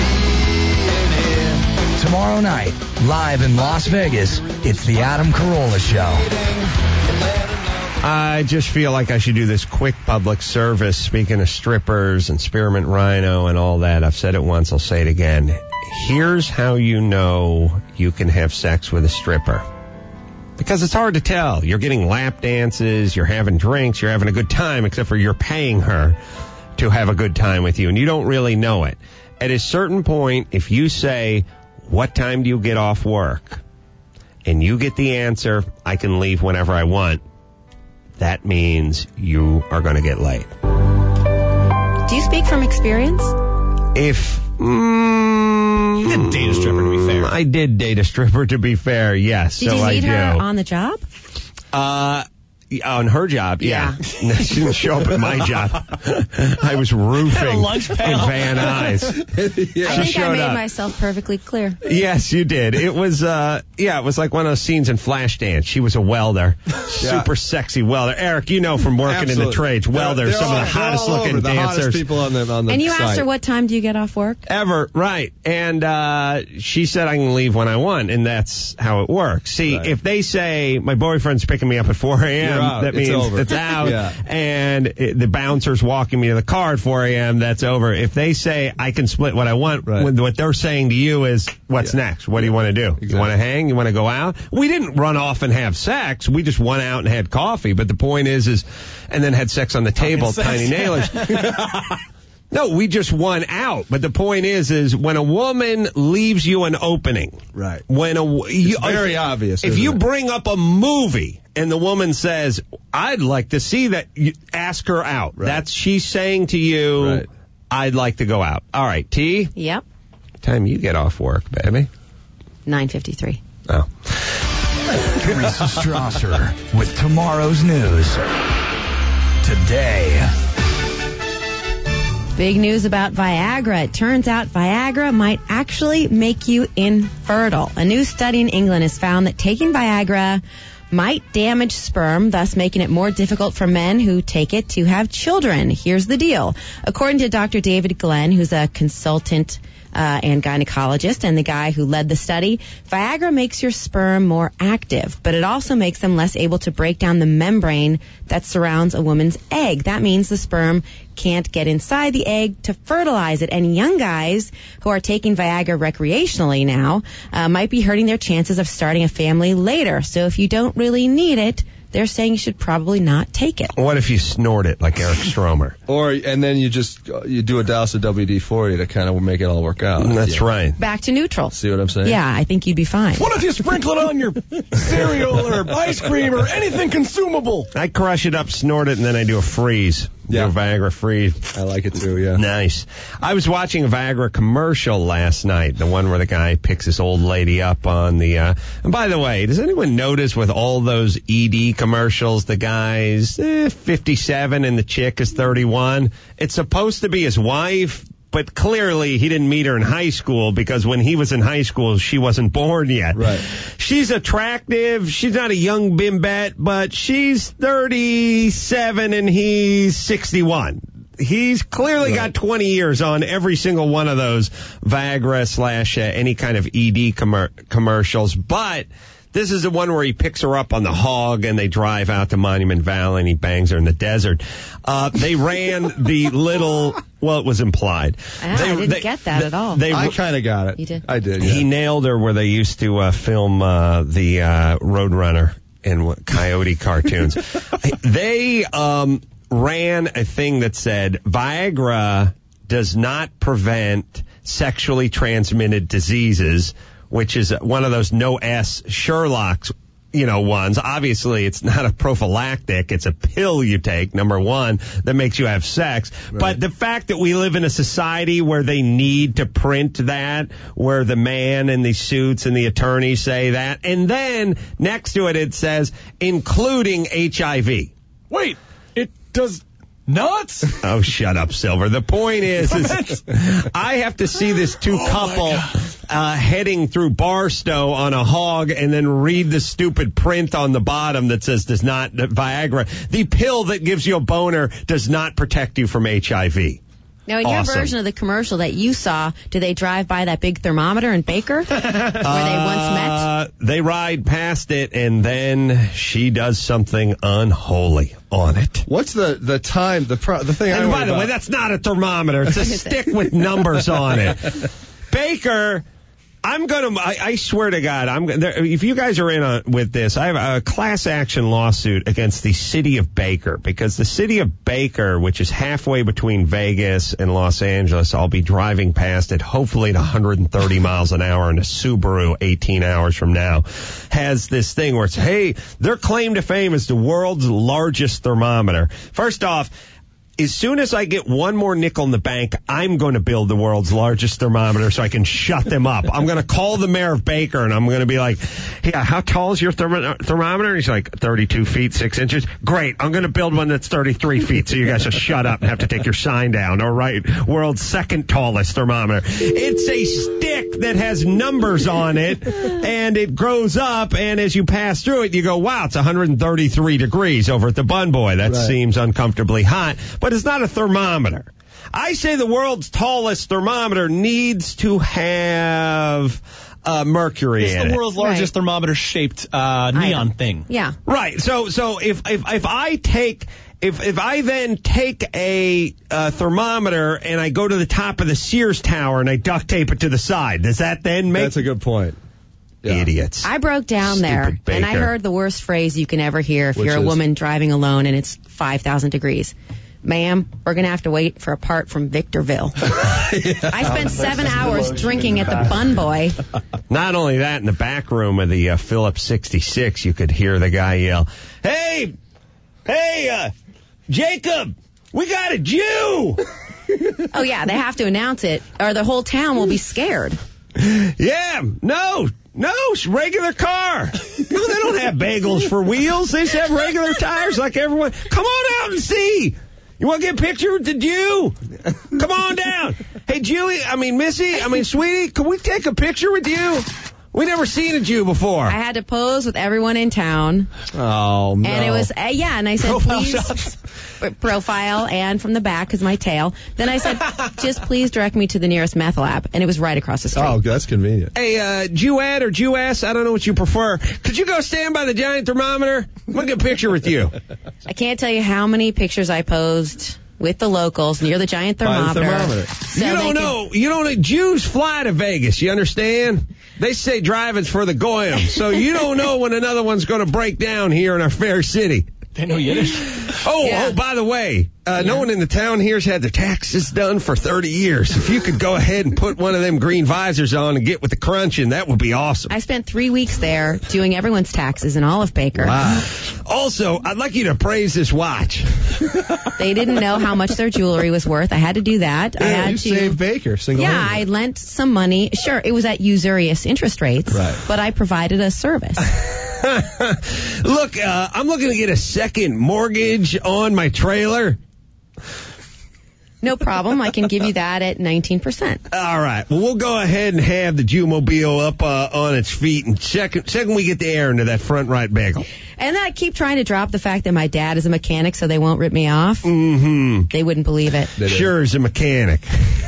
Speaker 7: Tomorrow night, live in Las Vegas, it's the Adam Carolla Show.
Speaker 4: I just feel like I should do this quick public service. Speaking of strippers and Spearmint Rhino and all that, I've said it once, I'll say it again. Here's how you know you can have sex with a stripper. Because it's hard to tell. You're getting lap dances, you're having drinks, you're having a good time, except for you're paying her to have a good time with you, and you don't really know it. At a certain point, if you say, "What time do you get off work?" and you get the answer, "I can leave whenever I want," that means you are going to get late.
Speaker 5: Do you speak from experience?
Speaker 4: If mm,
Speaker 2: You did date a stripper, to be fair.
Speaker 4: I did date a stripper, to be fair, yes.
Speaker 5: Did
Speaker 4: so
Speaker 5: you
Speaker 4: I
Speaker 5: meet
Speaker 4: do.
Speaker 5: her on the job?
Speaker 4: Uh, on her job, yeah.
Speaker 5: Yeah.
Speaker 4: She didn't show up at my job. I was roofing
Speaker 2: lunch
Speaker 4: in
Speaker 2: pail.
Speaker 4: Van Nuys.
Speaker 5: I
Speaker 4: She
Speaker 5: think I
Speaker 4: showed
Speaker 5: made
Speaker 4: up.
Speaker 5: myself perfectly clear.
Speaker 4: Yes, you did. It was, uh, yeah, it was like one of those scenes in Flashdance. She was a welder. Super sexy welder. Eric, you know from working in the
Speaker 10: Absolutely.
Speaker 4: trades, welders,
Speaker 10: They're
Speaker 4: some
Speaker 10: all-
Speaker 4: of the hottest
Speaker 10: they're all
Speaker 4: looking
Speaker 10: over, the
Speaker 4: dancers.
Speaker 10: hottest people on the on the
Speaker 5: And you
Speaker 10: site.
Speaker 5: asked her, what time do you get off work?
Speaker 4: Ever, right. And uh she said I can leave when I want, and that's how it works. See,
Speaker 10: Right.
Speaker 4: if they say my boyfriend's picking me up at four
Speaker 10: You're
Speaker 4: a.m.,
Speaker 10: out.
Speaker 4: that
Speaker 10: It's
Speaker 4: means
Speaker 10: over.
Speaker 4: it's out,
Speaker 10: Yeah.
Speaker 4: and it, the bouncer's walking me to the car at four a.m., that's over. If they say I can split what I want,
Speaker 10: Right.
Speaker 4: when- what they're saying to you is, what's
Speaker 10: Yeah.
Speaker 4: next? What do you want to do? You
Speaker 10: Exactly.
Speaker 4: want to hang? You want to go out? We didn't run off and have sex. We just went out and had coffee. But the point is, is, and then had sex on the table,
Speaker 2: sex.
Speaker 4: tiny nailers. No, we just won out. But the point is, is when a woman leaves you an opening,
Speaker 10: right?
Speaker 4: When a you,
Speaker 10: it's very
Speaker 4: if,
Speaker 10: obvious.
Speaker 4: If
Speaker 10: isn't
Speaker 4: you
Speaker 10: it?
Speaker 4: bring up a movie and the woman says, "I'd like to see that," you ask her out.
Speaker 10: Right.
Speaker 4: That's she's saying to you,
Speaker 10: Right.
Speaker 4: "I'd like to go out." All right, T.
Speaker 5: Yep.
Speaker 4: Time you get off work, baby.
Speaker 5: nine fifty-three.
Speaker 4: Oh.
Speaker 7: Teresa Strasser with tomorrow's news. Today.
Speaker 5: Big news about Viagra. It turns out Viagra might actually make you infertile. A new study in England has found that taking Viagra might damage sperm, thus making it more difficult for men who take it to have children. Here's the deal. According to Doctor David Glenn, who's a consultant Uh, and gynecologist and the guy who led the study, Viagra makes your sperm more active, but it also makes them less able to break down the membrane that surrounds a woman's egg. That means the sperm can't get inside the egg to fertilize it. And young guys who are taking Viagra recreationally now uh, might be hurting their chances of starting a family later. So if you don't really need it, they're saying you should probably not take it.
Speaker 4: What if you snort it like Eric Stromer?
Speaker 10: Or and then you just uh, you do a douse of W D forty to kind of make it all work out.
Speaker 4: That's
Speaker 10: Yeah.
Speaker 4: right.
Speaker 5: Back to neutral.
Speaker 10: See what I'm saying?
Speaker 5: Yeah, I think you'd be fine.
Speaker 2: What if you sprinkle it on your cereal or ice cream or anything consumable?
Speaker 4: I crush it up, snort it, and then I do a freeze.
Speaker 10: Yeah.
Speaker 4: Do a Viagra freeze.
Speaker 10: I like it too, yeah.
Speaker 4: Nice. I was watching a Viagra commercial last night, the one where the guy picks this old lady up on the, uh, and by the way, does anyone notice with all those E D commercials, the guy's eh, fifty-seven and the chick is thirty-one? It's supposed to be his wife, but clearly he didn't meet her in high school because when he was in high school, she wasn't born yet.
Speaker 10: Right.
Speaker 4: She's attractive. She's not a young bimbette, but she's thirty-seven and he's sixty-one. He's clearly
Speaker 10: Right.
Speaker 4: got twenty years on every single one of those Viagra slash uh, any kind of E D commer- commercials, but this is the one where he picks her up on the hog and they drive out to Monument Valley and he bangs her in the desert. Uh, they ran the little, well, it was implied.
Speaker 5: Ah,
Speaker 4: they,
Speaker 5: I didn't
Speaker 4: they-
Speaker 5: get that
Speaker 4: they-
Speaker 5: at all.
Speaker 4: They,
Speaker 10: I kind of got it.
Speaker 5: You did?
Speaker 10: I did, yeah.
Speaker 4: He nailed her where they used to uh, film uh, the uh, Roadrunner and what, Coyote cartoons. They um, ran a thing that said Viagra does not prevent sexually transmitted diseases, which is one of those no S Sherlock's, you know, ones. Obviously, it's not a prophylactic. It's a pill you take, number one, that makes you have sex.
Speaker 10: Right.
Speaker 4: But the fact that we live in a society where they need to print that, where the man in the suits and the attorneys say that, and then next to it, it says, including H I V.
Speaker 2: Wait, it does not?
Speaker 4: Oh, shut up, Silver. The point is, is I have to see this two
Speaker 2: Oh,
Speaker 4: couple uh, heading through Barstow on a hog and then read the stupid print on the bottom that says does not, that Viagra, the pill that gives you a boner does not protect you from H I V.
Speaker 5: Now, in your
Speaker 4: Awesome.
Speaker 5: version of the commercial that you saw, do they drive by that big thermometer in Baker where they once met?
Speaker 4: Uh, they ride past it and then she does something unholy on it.
Speaker 10: What's the, the time, the pro, the thing I
Speaker 4: And
Speaker 10: worry
Speaker 4: by the
Speaker 10: about-
Speaker 4: way, that's not a thermometer. It's a stick with numbers on it. Baker, I'm going to, I, I swear to God, I'm there, if you guys are in on, with this, I have a class action lawsuit against the city of Baker because the city of Baker, which is halfway between Vegas and Los Angeles, I'll be driving past it hopefully at one hundred thirty miles an hour in a Subaru eighteen hours from now, has this thing where it's, hey, their claim to fame is the world's largest thermometer. First off, as soon as I get one more nickel in the bank, I'm going to build the world's largest thermometer so I can shut them up. I'm going to call the mayor of Baker and I'm going to be like, yeah, how tall is your therm- thermometer? He's like, thirty-two feet, six inches. Great. I'm going to build one that's thirty-three feet so you guys will shut up and have to take your sign down. All right. World's second tallest thermometer. It's a stick that has numbers on it and it grows up. And as you pass through it, you go, wow, it's one hundred thirty-three degrees over at the Bun Boy. That
Speaker 10: Right.
Speaker 4: seems uncomfortably hot. But it's not a thermometer. I say the world's tallest thermometer needs to have uh, mercury
Speaker 2: It's
Speaker 4: in
Speaker 2: the
Speaker 4: it.
Speaker 2: world's largest thermometer-shaped uh, neon thing.
Speaker 5: Yeah.
Speaker 4: Right. So so if if if I take if if I then take a uh, thermometer and I go to the top of the Sears Tower and I duct tape it to the side, does that then make
Speaker 10: That's a good point. Yeah.
Speaker 4: idiots?
Speaker 5: I broke down there,
Speaker 4: Stupid
Speaker 5: and I
Speaker 4: Baker.
Speaker 5: heard the worst phrase you can ever hear if
Speaker 10: Which
Speaker 5: you're a
Speaker 10: is?
Speaker 5: woman driving alone and it's five thousand degrees. ma'am, we're going to have to wait for a part from Victorville. I spent seven hours drinking at the Bun Boy.
Speaker 4: Not only that, in the back room of the uh, Phillips sixty-six, you could hear the guy yell, hey, hey, uh, Jacob, we got a Jew.
Speaker 5: Oh, yeah, they have to announce it, or the whole town will be scared.
Speaker 4: Yeah, no, no, it's a regular car. No, they don't have bagels for wheels. They just have regular tires like everyone. Come on out and see. You want to get a picture with the Jew? Come on down. Hey, Julie, I mean, Missy, I mean, sweetie, can we take a picture with you? We never seen a Jew before.
Speaker 5: I had to pose with everyone in town.
Speaker 4: Oh, no.
Speaker 5: And it was, uh, yeah, and I said,
Speaker 4: Profile
Speaker 5: please,
Speaker 4: shots.
Speaker 5: profile and from the back is my tail. Then I said, just please direct me to the nearest meth lab. And it was right across the street.
Speaker 10: Oh, that's convenient.
Speaker 4: Hey, uh, Jewette or Jewess, I don't know what you prefer. Could you go stand by the giant thermometer? We'll get a picture with you.
Speaker 5: I can't tell you how many pictures I posed with the locals near the giant thermometer.
Speaker 10: By the thermometer.
Speaker 5: So
Speaker 4: you don't
Speaker 5: they
Speaker 4: know. You don't know. Jews fly to Vegas. You understand? They say driving's for the goyim. So you don't know when another one's going to break down here in our fair city.
Speaker 2: They know Yiddish.
Speaker 4: Oh,
Speaker 5: Yeah.
Speaker 4: oh, by the way, uh, no one in the town here's had their taxes done for thirty years. If you could go ahead and put one of them green visors on and get with the crunching, that would be awesome.
Speaker 5: I spent three weeks there doing everyone's taxes in Olive Baker.
Speaker 4: Wow. Also, I'd like you to praise this watch.
Speaker 5: They didn't know how much their jewelry was worth. I had to do that. I
Speaker 10: Yeah,
Speaker 5: had
Speaker 10: you
Speaker 5: to.
Speaker 10: saved Baker single
Speaker 5: Yeah, I lent some money. Sure, it was at usurious interest rates,
Speaker 10: Right.
Speaker 5: but I provided a service.
Speaker 4: Look, uh, I'm looking to get a second mortgage on my trailer.
Speaker 5: No problem. I can give you that at nineteen percent.
Speaker 4: All right. Well, we'll go ahead and have the Jewmobile up uh, on its feet, and second, second we get the air into that front right bagel.
Speaker 5: And then I keep trying to drop the fact that my dad is a mechanic so they won't rip me off.
Speaker 4: Mm-hmm.
Speaker 5: They wouldn't believe it.
Speaker 4: Sure is a mechanic.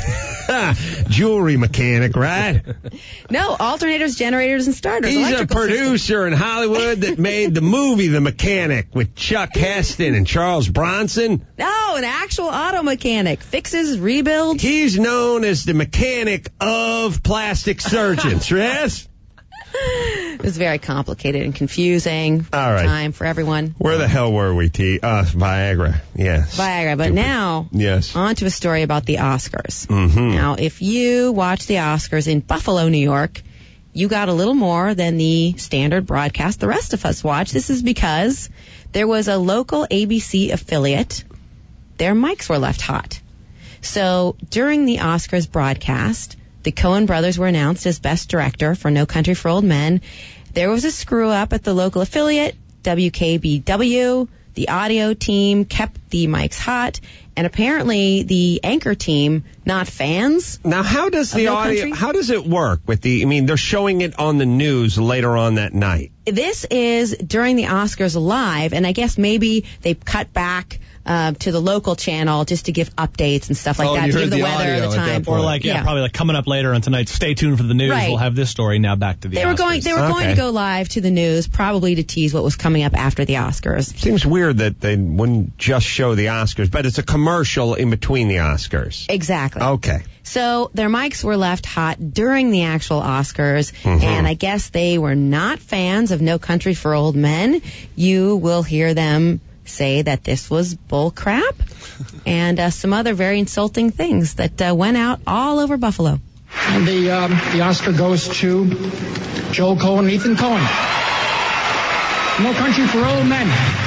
Speaker 4: Jewelry mechanic, right?
Speaker 5: No, alternators, generators, and starters.
Speaker 4: He's a
Speaker 5: electrical
Speaker 4: producer
Speaker 5: systems.
Speaker 4: in Hollywood that made the movie The Mechanic with Chuck Heston and Charles Bronson.
Speaker 5: No, an actual auto mechanic. Fixes, rebuilds.
Speaker 4: He's known as the mechanic of plastic surgeons, yes?
Speaker 5: It was very complicated and confusing.
Speaker 4: All right.
Speaker 5: Time for everyone.
Speaker 4: Where the hell were we, T? Uh, Viagra, yes.
Speaker 5: Viagra. But now,
Speaker 4: Yes.
Speaker 5: on to a story about the Oscars.
Speaker 4: Mm-hmm.
Speaker 5: Now, if you watch the Oscars in Buffalo, New York, you got a little more than the standard broadcast the rest of us watch. This is because there was a local A B C affiliate. Their mics were left hot. So during the Oscars broadcast, the Coen brothers were announced as Best Director for No Country for Old Men. There was a screw-up at the local affiliate, W K B W. The audio team kept the mics hot, and apparently the anchor team, not fans.
Speaker 4: Now, how does
Speaker 5: of
Speaker 4: the
Speaker 5: No
Speaker 4: audio,
Speaker 5: Country.
Speaker 4: how does it work with the, I mean, they're showing it on the news later on that night.
Speaker 5: This is during the Oscars live, and I guess maybe they cut back uh, to the local channel just to give updates and stuff like
Speaker 10: Oh,
Speaker 5: that,
Speaker 10: you
Speaker 5: to
Speaker 10: heard
Speaker 5: give the,
Speaker 10: the
Speaker 5: weather
Speaker 10: audio
Speaker 5: at the
Speaker 10: at that
Speaker 5: time.
Speaker 10: point.
Speaker 2: Or like, yeah,
Speaker 5: Yeah.
Speaker 2: probably like coming up later on tonight. Stay tuned for the news.
Speaker 5: Right.
Speaker 2: We'll have this story now back to the
Speaker 5: They were
Speaker 2: Oscars.
Speaker 5: going. They were going
Speaker 4: Okay.
Speaker 5: to go live to the news, probably to tease what was coming up after the Oscars.
Speaker 4: Seems weird that they wouldn't just show the Oscars, but it's a commercial in between the Oscars.
Speaker 5: Exactly.
Speaker 4: Okay.
Speaker 5: So their mics were left hot during the actual Oscars,
Speaker 4: Mhm.
Speaker 5: and I guess they were not fans of No Country for Old Men. You will hear them say that this was bull crap and uh, some other very insulting things that uh, went out all over Buffalo.
Speaker 16: And the um, the Oscar goes to Joel Cohen and Ethan Cohen. No Country for Old Men.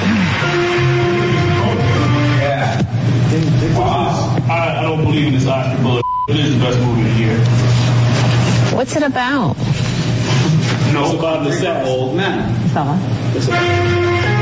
Speaker 20: Wow. I, I don't believe in this Oscar bull. It is the best movie of the year.
Speaker 8: What's it about?
Speaker 20: No, it's about the set old man.
Speaker 8: Fella.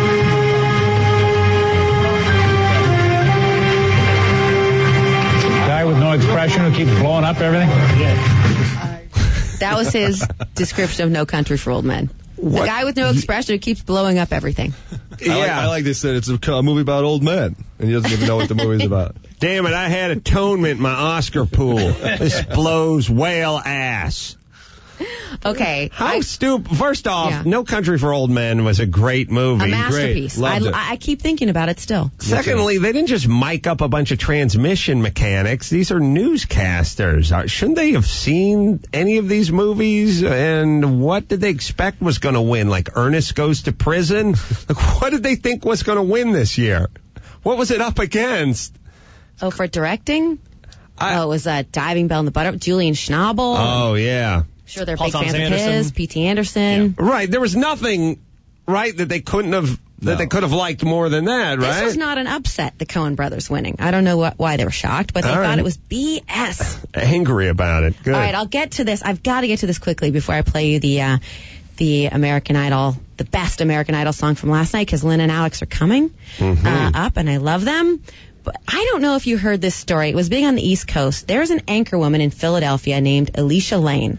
Speaker 20: Guy with no expression who keeps blowing up everything? Yeah.
Speaker 5: That was his description of No Country for Old Men. The guy with no expression who keeps blowing up everything.
Speaker 10: I, like, I like they said it's a, a movie about old men, and he doesn't even know what the movie's about.
Speaker 4: Damn it, I had atonement in my Oscar pool. This blows whale ass.
Speaker 5: Okay.
Speaker 4: How stupid. First off,
Speaker 5: Yeah.
Speaker 4: No Country for Old Men was a great movie.
Speaker 5: A masterpiece. I, I keep thinking about it still.
Speaker 4: Secondly, they didn't just mic up a bunch of transmission mechanics. These are newscasters. Uh, Shouldn't they have seen any of these movies? And what did they expect was going to win? Like Ernest Goes to Prison? Like, what did they think was going to win this year? What was it up against?
Speaker 5: Oh, for directing? I, oh, it was uh, Diving Bell in the Butter. Julian Schnabel.
Speaker 4: Oh, yeah.
Speaker 5: I'm sure they're
Speaker 2: Paul
Speaker 5: big
Speaker 2: Thomas
Speaker 5: fans
Speaker 2: Anderson.
Speaker 5: of his. P T Anderson.
Speaker 4: Yeah. Right. There was nothing, right, that they couldn't have, that
Speaker 2: No.
Speaker 4: they could have liked more than that, right?
Speaker 5: This was not an upset, the Coen brothers winning. I don't know what, why they were shocked, but they
Speaker 4: All
Speaker 5: thought
Speaker 4: right.
Speaker 5: it was B S.
Speaker 4: Angry about it. Good.
Speaker 5: All right, I'll get to this. I've got to get to this quickly before I play you the uh, the American Idol, the best American Idol song from last night, because Lynn and Alex are coming
Speaker 4: Mhm.
Speaker 5: uh, up, and I love them. But I don't know if you heard this story. It was big on the East Coast. There's an anchor woman in Philadelphia named Alicia Lane.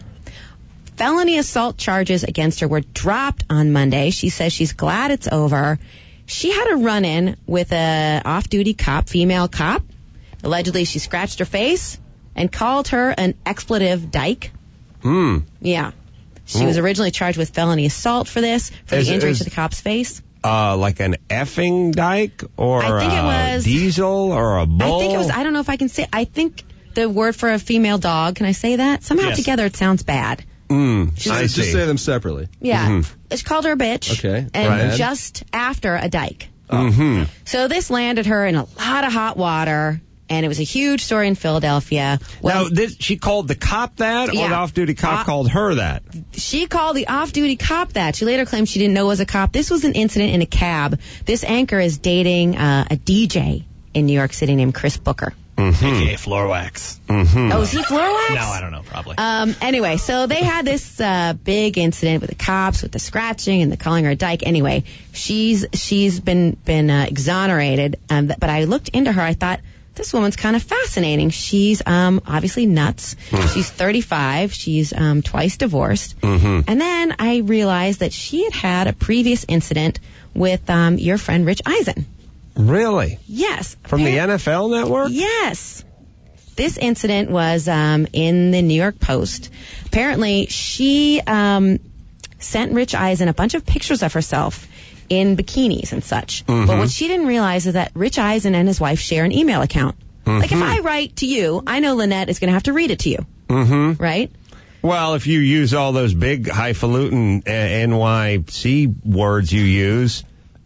Speaker 5: Felony assault charges against her were dropped on Monday. She says she's glad it's over. She had a run-in with a off-duty cop, female cop. Allegedly, she scratched her face and called her an expletive dyke.
Speaker 4: Hmm.
Speaker 5: Yeah. She was originally charged with felony assault for this, for
Speaker 4: Is-
Speaker 5: the injury
Speaker 4: is-
Speaker 5: to the cop's face.
Speaker 4: Uh, like an effing dyke or
Speaker 5: I think it
Speaker 4: a
Speaker 5: was-
Speaker 4: diesel or a bull?
Speaker 5: I think it was, I don't know if I can say, I think the word for a female dog, can I say that? Somehow
Speaker 10: Yes.
Speaker 5: together it sounds bad.
Speaker 4: Mm, I
Speaker 10: Just
Speaker 4: see.
Speaker 10: say them separately.
Speaker 5: Yeah.
Speaker 4: Mhm.
Speaker 5: She called her a bitch.
Speaker 10: Okay.
Speaker 5: And
Speaker 10: Right.
Speaker 5: just after a dyke.
Speaker 4: Mm-hmm.
Speaker 5: So this landed her in a lot of hot water, and it was a huge story in Philadelphia. Well,
Speaker 4: Now, this, she called the cop that, or
Speaker 5: Yeah.
Speaker 4: the off-duty cop
Speaker 5: Uh,
Speaker 4: called her that?
Speaker 5: she called the off-duty cop that. She later claimed she didn't know it was a cop. This was an incident in a cab. This anchor is dating uh, a D J in New York City named Chris Booker.
Speaker 4: Mm-hmm.
Speaker 2: A K A floor wax.
Speaker 4: Mm-hmm.
Speaker 5: Oh, is he floor wax?
Speaker 2: No, I don't know, probably.
Speaker 5: Um, anyway, so they had this uh, big incident with the cops, with the scratching and the calling her a dyke. Anyway, she's she's been been uh, exonerated. Um, but I looked into her. I thought, this woman's kind of fascinating. She's um, obviously nuts. She's thirty-five. She's um, twice divorced.
Speaker 4: Mm-hmm.
Speaker 5: And then I realized that she had had a previous incident with um, your friend Rich Eisen.
Speaker 4: Really?
Speaker 5: Yes.
Speaker 4: From the N F L Network?
Speaker 5: Yes. This incident was um, in the New York Post. Apparently, she um, sent Rich Eisen a bunch of pictures of herself in bikinis and such.
Speaker 4: Mhm.
Speaker 5: But what she didn't realize is that Rich Eisen and his wife share an email account. Like, if
Speaker 4: Mhm.
Speaker 5: I write to you, I know Lynette is going to have to read it to you,
Speaker 4: Mm-hmm.
Speaker 5: right?
Speaker 4: Well, if you use all those big highfalutin uh, N Y C words you use,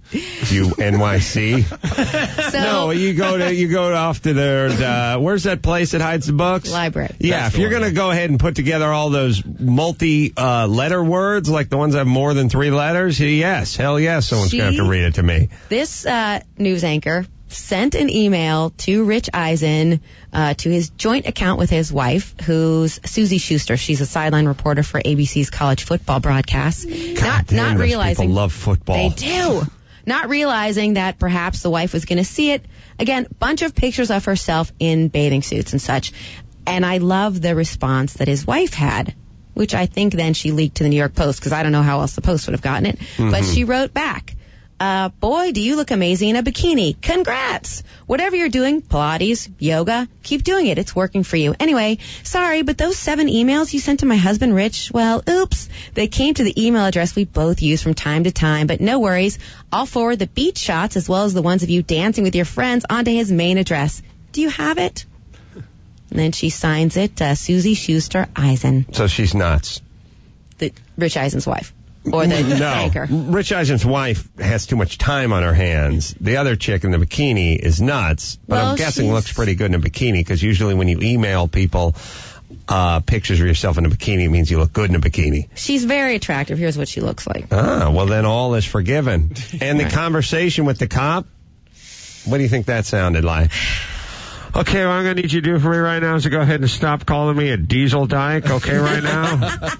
Speaker 4: you N Y C.
Speaker 5: So,
Speaker 4: No, you go to you go off to their uh, where's that place that hides the books?
Speaker 5: Library.
Speaker 4: Yeah, if you're gonna go ahead and put together all those multi uh, letter words, like the ones that have more than three letters, yes, hell yes, someone's gonna have to
Speaker 5: She-
Speaker 4: read it to me.
Speaker 5: This uh, news anchor sent an email to Rich Eisen uh, to his joint account with his wife, who's Susie Schuster. She's a sideline reporter for A B C's college football broadcasts. not
Speaker 4: Damn,
Speaker 5: not
Speaker 4: those
Speaker 5: realizing
Speaker 4: people love football.
Speaker 5: they do. Not realizing that perhaps the wife was going to see it. Again, bunch of pictures of herself in bathing suits and such. And I love the response that his wife had, which I think then she leaked to the New York Post, because I don't know how else the Post would have gotten it. But
Speaker 4: Mhm.
Speaker 5: she wrote back, uh, boy, do you look amazing in a bikini. Congrats. Whatever you're doing, Pilates, yoga, keep doing it. It's working for you. Anyway, sorry, but those seven emails you sent to my husband, Rich, well, oops. They came to the email address we both use from time to time, but no worries. I'll forward the beach shots as well as the ones of you dancing with your friends onto his main address. Do you have it? And then she signs it, uh, Susie Schuster Eisen,
Speaker 4: So she's nuts.
Speaker 5: the Rich Eisen's wife. Or the
Speaker 4: no,
Speaker 5: anchor.
Speaker 4: Rich Eisen's wife has too much time on her hands. The other chick in the bikini is nuts, but
Speaker 5: Well,
Speaker 4: I'm guessing
Speaker 5: she's-
Speaker 4: looks pretty good in a bikini, because usually when you email people uh, pictures of yourself in a bikini, it means you look good in a bikini.
Speaker 5: She's very attractive. Here's what she looks like.
Speaker 4: Ah, well then all is forgiven. And the conversation with the cop, what do you think that sounded like? Okay, what I'm going to need you to do for me right now is to go ahead and stop calling me a diesel dyke, okay, right now?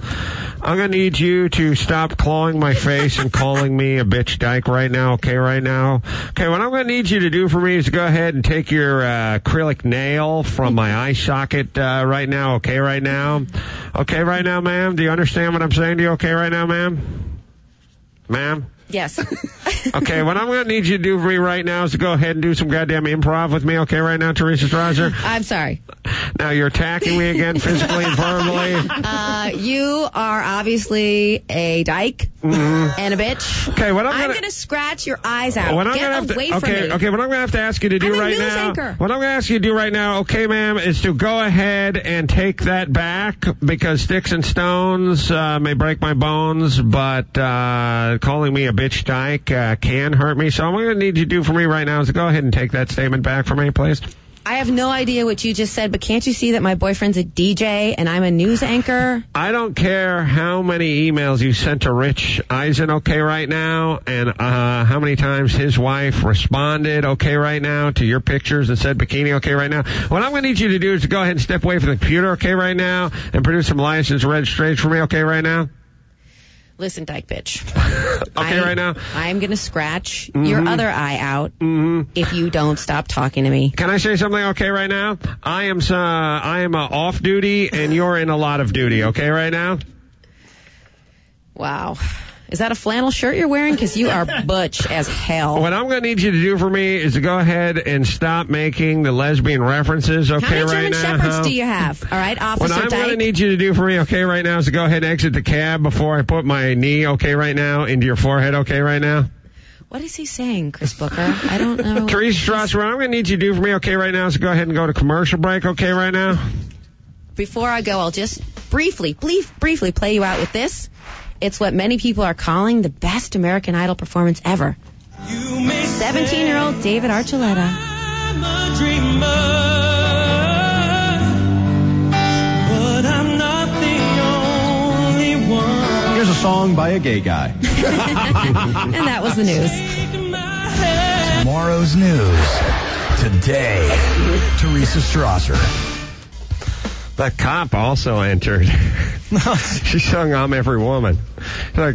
Speaker 4: I'm going to need you to stop clawing my face and calling me a bitch dyke right now, okay, right now? Okay, what I'm going to need you to do for me is to go ahead and take your uh, acrylic nail from my eye socket uh, right now, okay, right now? Okay, right now, ma'am? Do you understand what I'm saying to you, okay, right now, ma'am? Ma'am?
Speaker 5: Yes.
Speaker 4: Okay, what I'm going to need you to do for me right now is to go ahead and do some goddamn improv with me, okay, right now, Teresa Strasser?
Speaker 5: I'm sorry.
Speaker 4: Now you're attacking me again physically and verbally.
Speaker 5: Uh, you are obviously a dyke. and a bitch.
Speaker 4: Okay, what I'm
Speaker 5: I'm
Speaker 4: gonna-
Speaker 5: going to scratch your eyes out.
Speaker 4: What I'm
Speaker 5: Get
Speaker 4: gonna have to,
Speaker 5: away from
Speaker 4: okay,
Speaker 5: me.
Speaker 4: okay, what I'm gonna have to ask you to do
Speaker 5: I'm a
Speaker 4: right
Speaker 5: news
Speaker 4: now,
Speaker 5: anchor.
Speaker 4: what I'm gonna ask you to do right now, okay, ma'am, is to go ahead and take that back because sticks and stones uh, may break my bones, but uh, calling me a bitch dyke uh, can hurt me. So what I'm gonna need you to do for me right now is to go ahead and take that statement back for me, please.
Speaker 5: I have no idea what you just said, but can't you see that my boyfriend's a D J and I'm a news anchor?
Speaker 4: I don't care how many emails you sent to Rich Eisen, okay, right now, and uh, how many times his wife responded, okay, right now, to your pictures and said bikini, okay, right now. What I'm going to need you to do is to go ahead and step away from the computer, okay, right now, and produce some license registration for me, okay, right now.
Speaker 5: Listen, dyke bitch.
Speaker 4: Okay,
Speaker 5: I,
Speaker 4: right now.
Speaker 5: I'm going to scratch
Speaker 4: Mm-hmm.
Speaker 5: your other eye out if you don't stop talking to me.
Speaker 4: Can I say something, okay, right now? I am uh, I am uh, off duty, and you're in a lot of duty, okay, right now?
Speaker 5: Wow. Is that a flannel shirt you're wearing? Because you are butch as hell.
Speaker 4: What I'm going to need you to do for me is to go ahead and stop making the lesbian references, okay,
Speaker 5: How many
Speaker 4: right
Speaker 5: German
Speaker 4: now?
Speaker 5: shepherds do you have? All right,
Speaker 4: What
Speaker 5: Officer
Speaker 4: I'm going to
Speaker 5: Dyke.
Speaker 4: need you to do for me, okay, right now, is to go ahead and exit the cab before I put my knee, okay, right now, into your forehead, okay, right now.
Speaker 5: What is he saying, Chris Booker? I don't know.
Speaker 4: Teresa Strasser, what I'm going to need you to do for me, okay, right now, is to go ahead and go to commercial break, okay, right now.
Speaker 5: Before I go, I'll just briefly, brief, briefly play you out with this. It's what many people are calling the best American Idol performance ever. seventeen-year-old David Archuleta.
Speaker 3: Here's a song by a gay guy.
Speaker 5: And that was the news.
Speaker 7: Tomorrow's news. Today, Teresa Strasser.
Speaker 4: The cop also entered. She sung I'm Every Woman. She's like,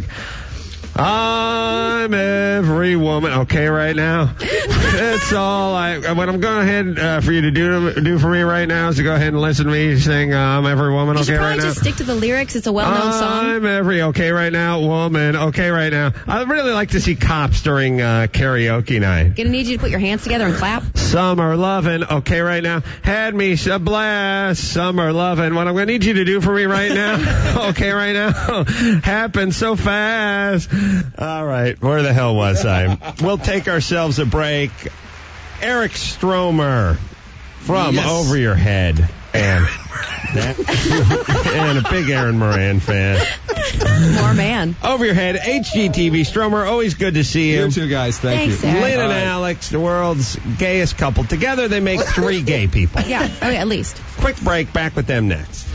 Speaker 4: I'm every woman. Okay, right now. That's all I. What I'm going ahead uh, for you to do do for me right now is to go ahead and listen to me sing uh, I'm Every Woman.
Speaker 5: You
Speaker 4: Okay,
Speaker 5: should
Speaker 4: right
Speaker 5: probably
Speaker 4: now.
Speaker 5: just stick to the lyrics. It's a well-known song.
Speaker 4: I'm every okay right now woman. Okay, right now. I'd really like to see cops during uh, karaoke night.
Speaker 5: Gonna need you to put your hands together and clap.
Speaker 4: Summer lovin', okay, right now. Had me a blast, summer lovin'. What I'm going to need you to do for me right now, okay, right now, happened so fast. All right, where the hell was I? We'll take ourselves a break. Eric Stromer from
Speaker 14: Yes.
Speaker 4: Over Your Head. And, and a big Aaron Moran fan.
Speaker 5: More man.
Speaker 4: Over Your Head, H G T V. Stromer, always good to see you.
Speaker 3: You too, guys. Thank
Speaker 5: Thanks,
Speaker 3: you.
Speaker 5: Eric.
Speaker 4: Lynn and
Speaker 3: All right.
Speaker 4: Alex, the world's gayest couple. Together they make three gay people.
Speaker 5: Yeah, oh yeah, at least.
Speaker 4: Quick break, back with them next.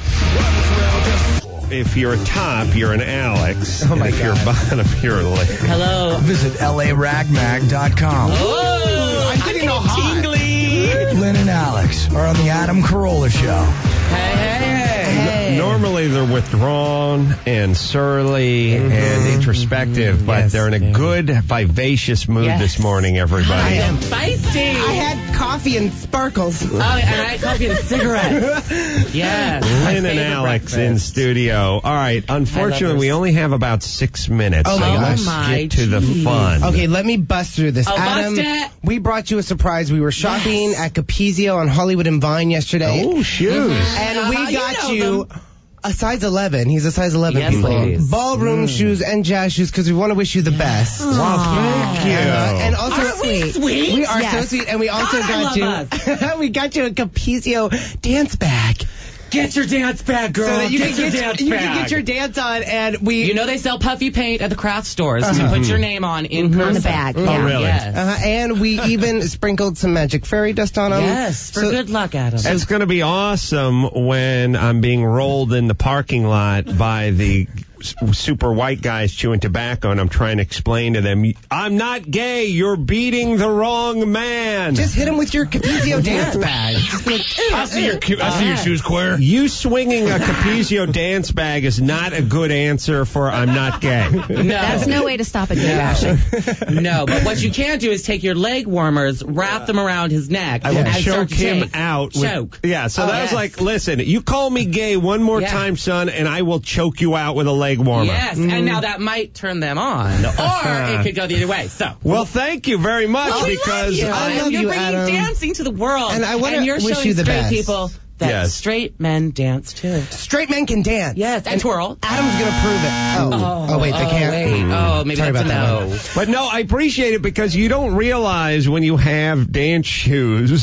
Speaker 4: If you're a top, you're an Alex.
Speaker 15: Oh, my
Speaker 4: and if you're
Speaker 15: God.
Speaker 4: bottom, you're a Lynn.
Speaker 15: Hello.
Speaker 7: Visit L A rag mag dot com.
Speaker 15: Oh, I'm getting all tingly.
Speaker 7: Lynn and Alex are on the Adam Carolla Show.
Speaker 15: Hey, hey, hey.
Speaker 4: Normally they're withdrawn and surly and introspective, but
Speaker 15: Yes,
Speaker 4: they're in a
Speaker 15: yeah.
Speaker 4: good, vivacious mood
Speaker 15: Yes.
Speaker 4: this morning, everybody.
Speaker 15: I am
Speaker 21: Feisty.
Speaker 15: I had coffee and sparkles.
Speaker 21: Oh, and I had coffee and a cigarette. Yes. my
Speaker 4: Lynn and
Speaker 21: favorite
Speaker 4: Alex in
Speaker 21: breakfast.
Speaker 4: studio. All right, unfortunately,
Speaker 21: lovers.
Speaker 4: we only have about six minutes,
Speaker 15: Oh,
Speaker 4: so
Speaker 15: my
Speaker 4: let's
Speaker 21: gosh.
Speaker 4: get to the
Speaker 21: Geez.
Speaker 4: fun.
Speaker 15: Okay, let me bust through this.
Speaker 21: Oh,
Speaker 15: Adam,
Speaker 21: bust it.
Speaker 15: we brought you a surprise. We were shopping at Capizio on Hollywood and Vine yesterday.
Speaker 4: Oh, shoes.
Speaker 15: And we
Speaker 21: Uh-huh, you
Speaker 15: got
Speaker 21: know
Speaker 15: you
Speaker 21: them.
Speaker 15: a size eleven. He's a size eleven,
Speaker 21: Yes,
Speaker 15: people.
Speaker 21: ladies.
Speaker 15: Ballroom shoes and jazz shoes because we want to wish you the best.
Speaker 4: Wow, thank you.
Speaker 15: Uh, and also,
Speaker 21: Aren't we sweet?
Speaker 15: We are so
Speaker 5: Yes.
Speaker 15: sweet, and we also
Speaker 21: God, I
Speaker 15: got
Speaker 21: love
Speaker 15: you. we got you a Capizio dance bag.
Speaker 21: Get your dance bag, girl.
Speaker 15: So that you
Speaker 21: get
Speaker 15: can
Speaker 21: your
Speaker 15: get,
Speaker 21: dance
Speaker 15: you
Speaker 21: bag.
Speaker 15: can get your dance on, and we.
Speaker 21: You know they sell puffy paint at the craft stores to put your name on in person.
Speaker 5: On the bag,
Speaker 4: Oh,
Speaker 5: yeah.
Speaker 4: really?
Speaker 21: Yes.
Speaker 15: Uh, and we even sprinkled some magic fairy dust on them.
Speaker 21: Yes, for
Speaker 15: So-
Speaker 21: good luck, Adam.
Speaker 4: It's going to be awesome when I'm being rolled in the parking lot by the s- super white guys chewing tobacco, and I'm trying to explain to them, I'm not gay, you're beating the wrong man.
Speaker 15: Just hit him with your Capizio dance bag. Just be like,
Speaker 2: I see your, cu- I see your shoes, queer.
Speaker 4: You swinging a Capizio dance bag is not a good answer for I'm not gay.
Speaker 21: No.
Speaker 5: That's no way to stop a gay bashing.
Speaker 21: No, but what you can do is take your leg warmers, wrap them around his neck,
Speaker 4: I will
Speaker 21: and
Speaker 4: choke
Speaker 21: start to
Speaker 4: him
Speaker 21: shake.
Speaker 4: out. With,
Speaker 21: Choke.
Speaker 4: Yeah, so
Speaker 21: Oh,
Speaker 4: that was
Speaker 21: yes.
Speaker 4: like, listen, you call me gay one more
Speaker 21: Yeah.
Speaker 4: time, son, and I will choke you out with a leg warmer.
Speaker 21: Yes, and now that might turn them on, or it could go the other way. So.
Speaker 4: Well, thank you very much
Speaker 21: Oh, we
Speaker 4: because
Speaker 21: love you.
Speaker 15: I
Speaker 21: Adam.
Speaker 15: love
Speaker 21: You're
Speaker 15: you,
Speaker 21: bringing
Speaker 15: Adam.
Speaker 21: dancing to the world,
Speaker 15: And I wanna
Speaker 21: you're
Speaker 15: wish
Speaker 21: showing
Speaker 15: you the
Speaker 21: straight
Speaker 15: best.
Speaker 21: people that
Speaker 4: Yes.
Speaker 21: straight men dance too.
Speaker 15: straight men can dance.
Speaker 21: Yes, and twirl.
Speaker 15: Adam's gonna prove it. Oh, oh, wait, they
Speaker 21: Oh,
Speaker 15: can't.
Speaker 21: wait. Oh, maybe
Speaker 15: Sorry
Speaker 21: that's a
Speaker 15: about that
Speaker 21: no.
Speaker 4: But no, I appreciate it because you don't realize when you have dance shoes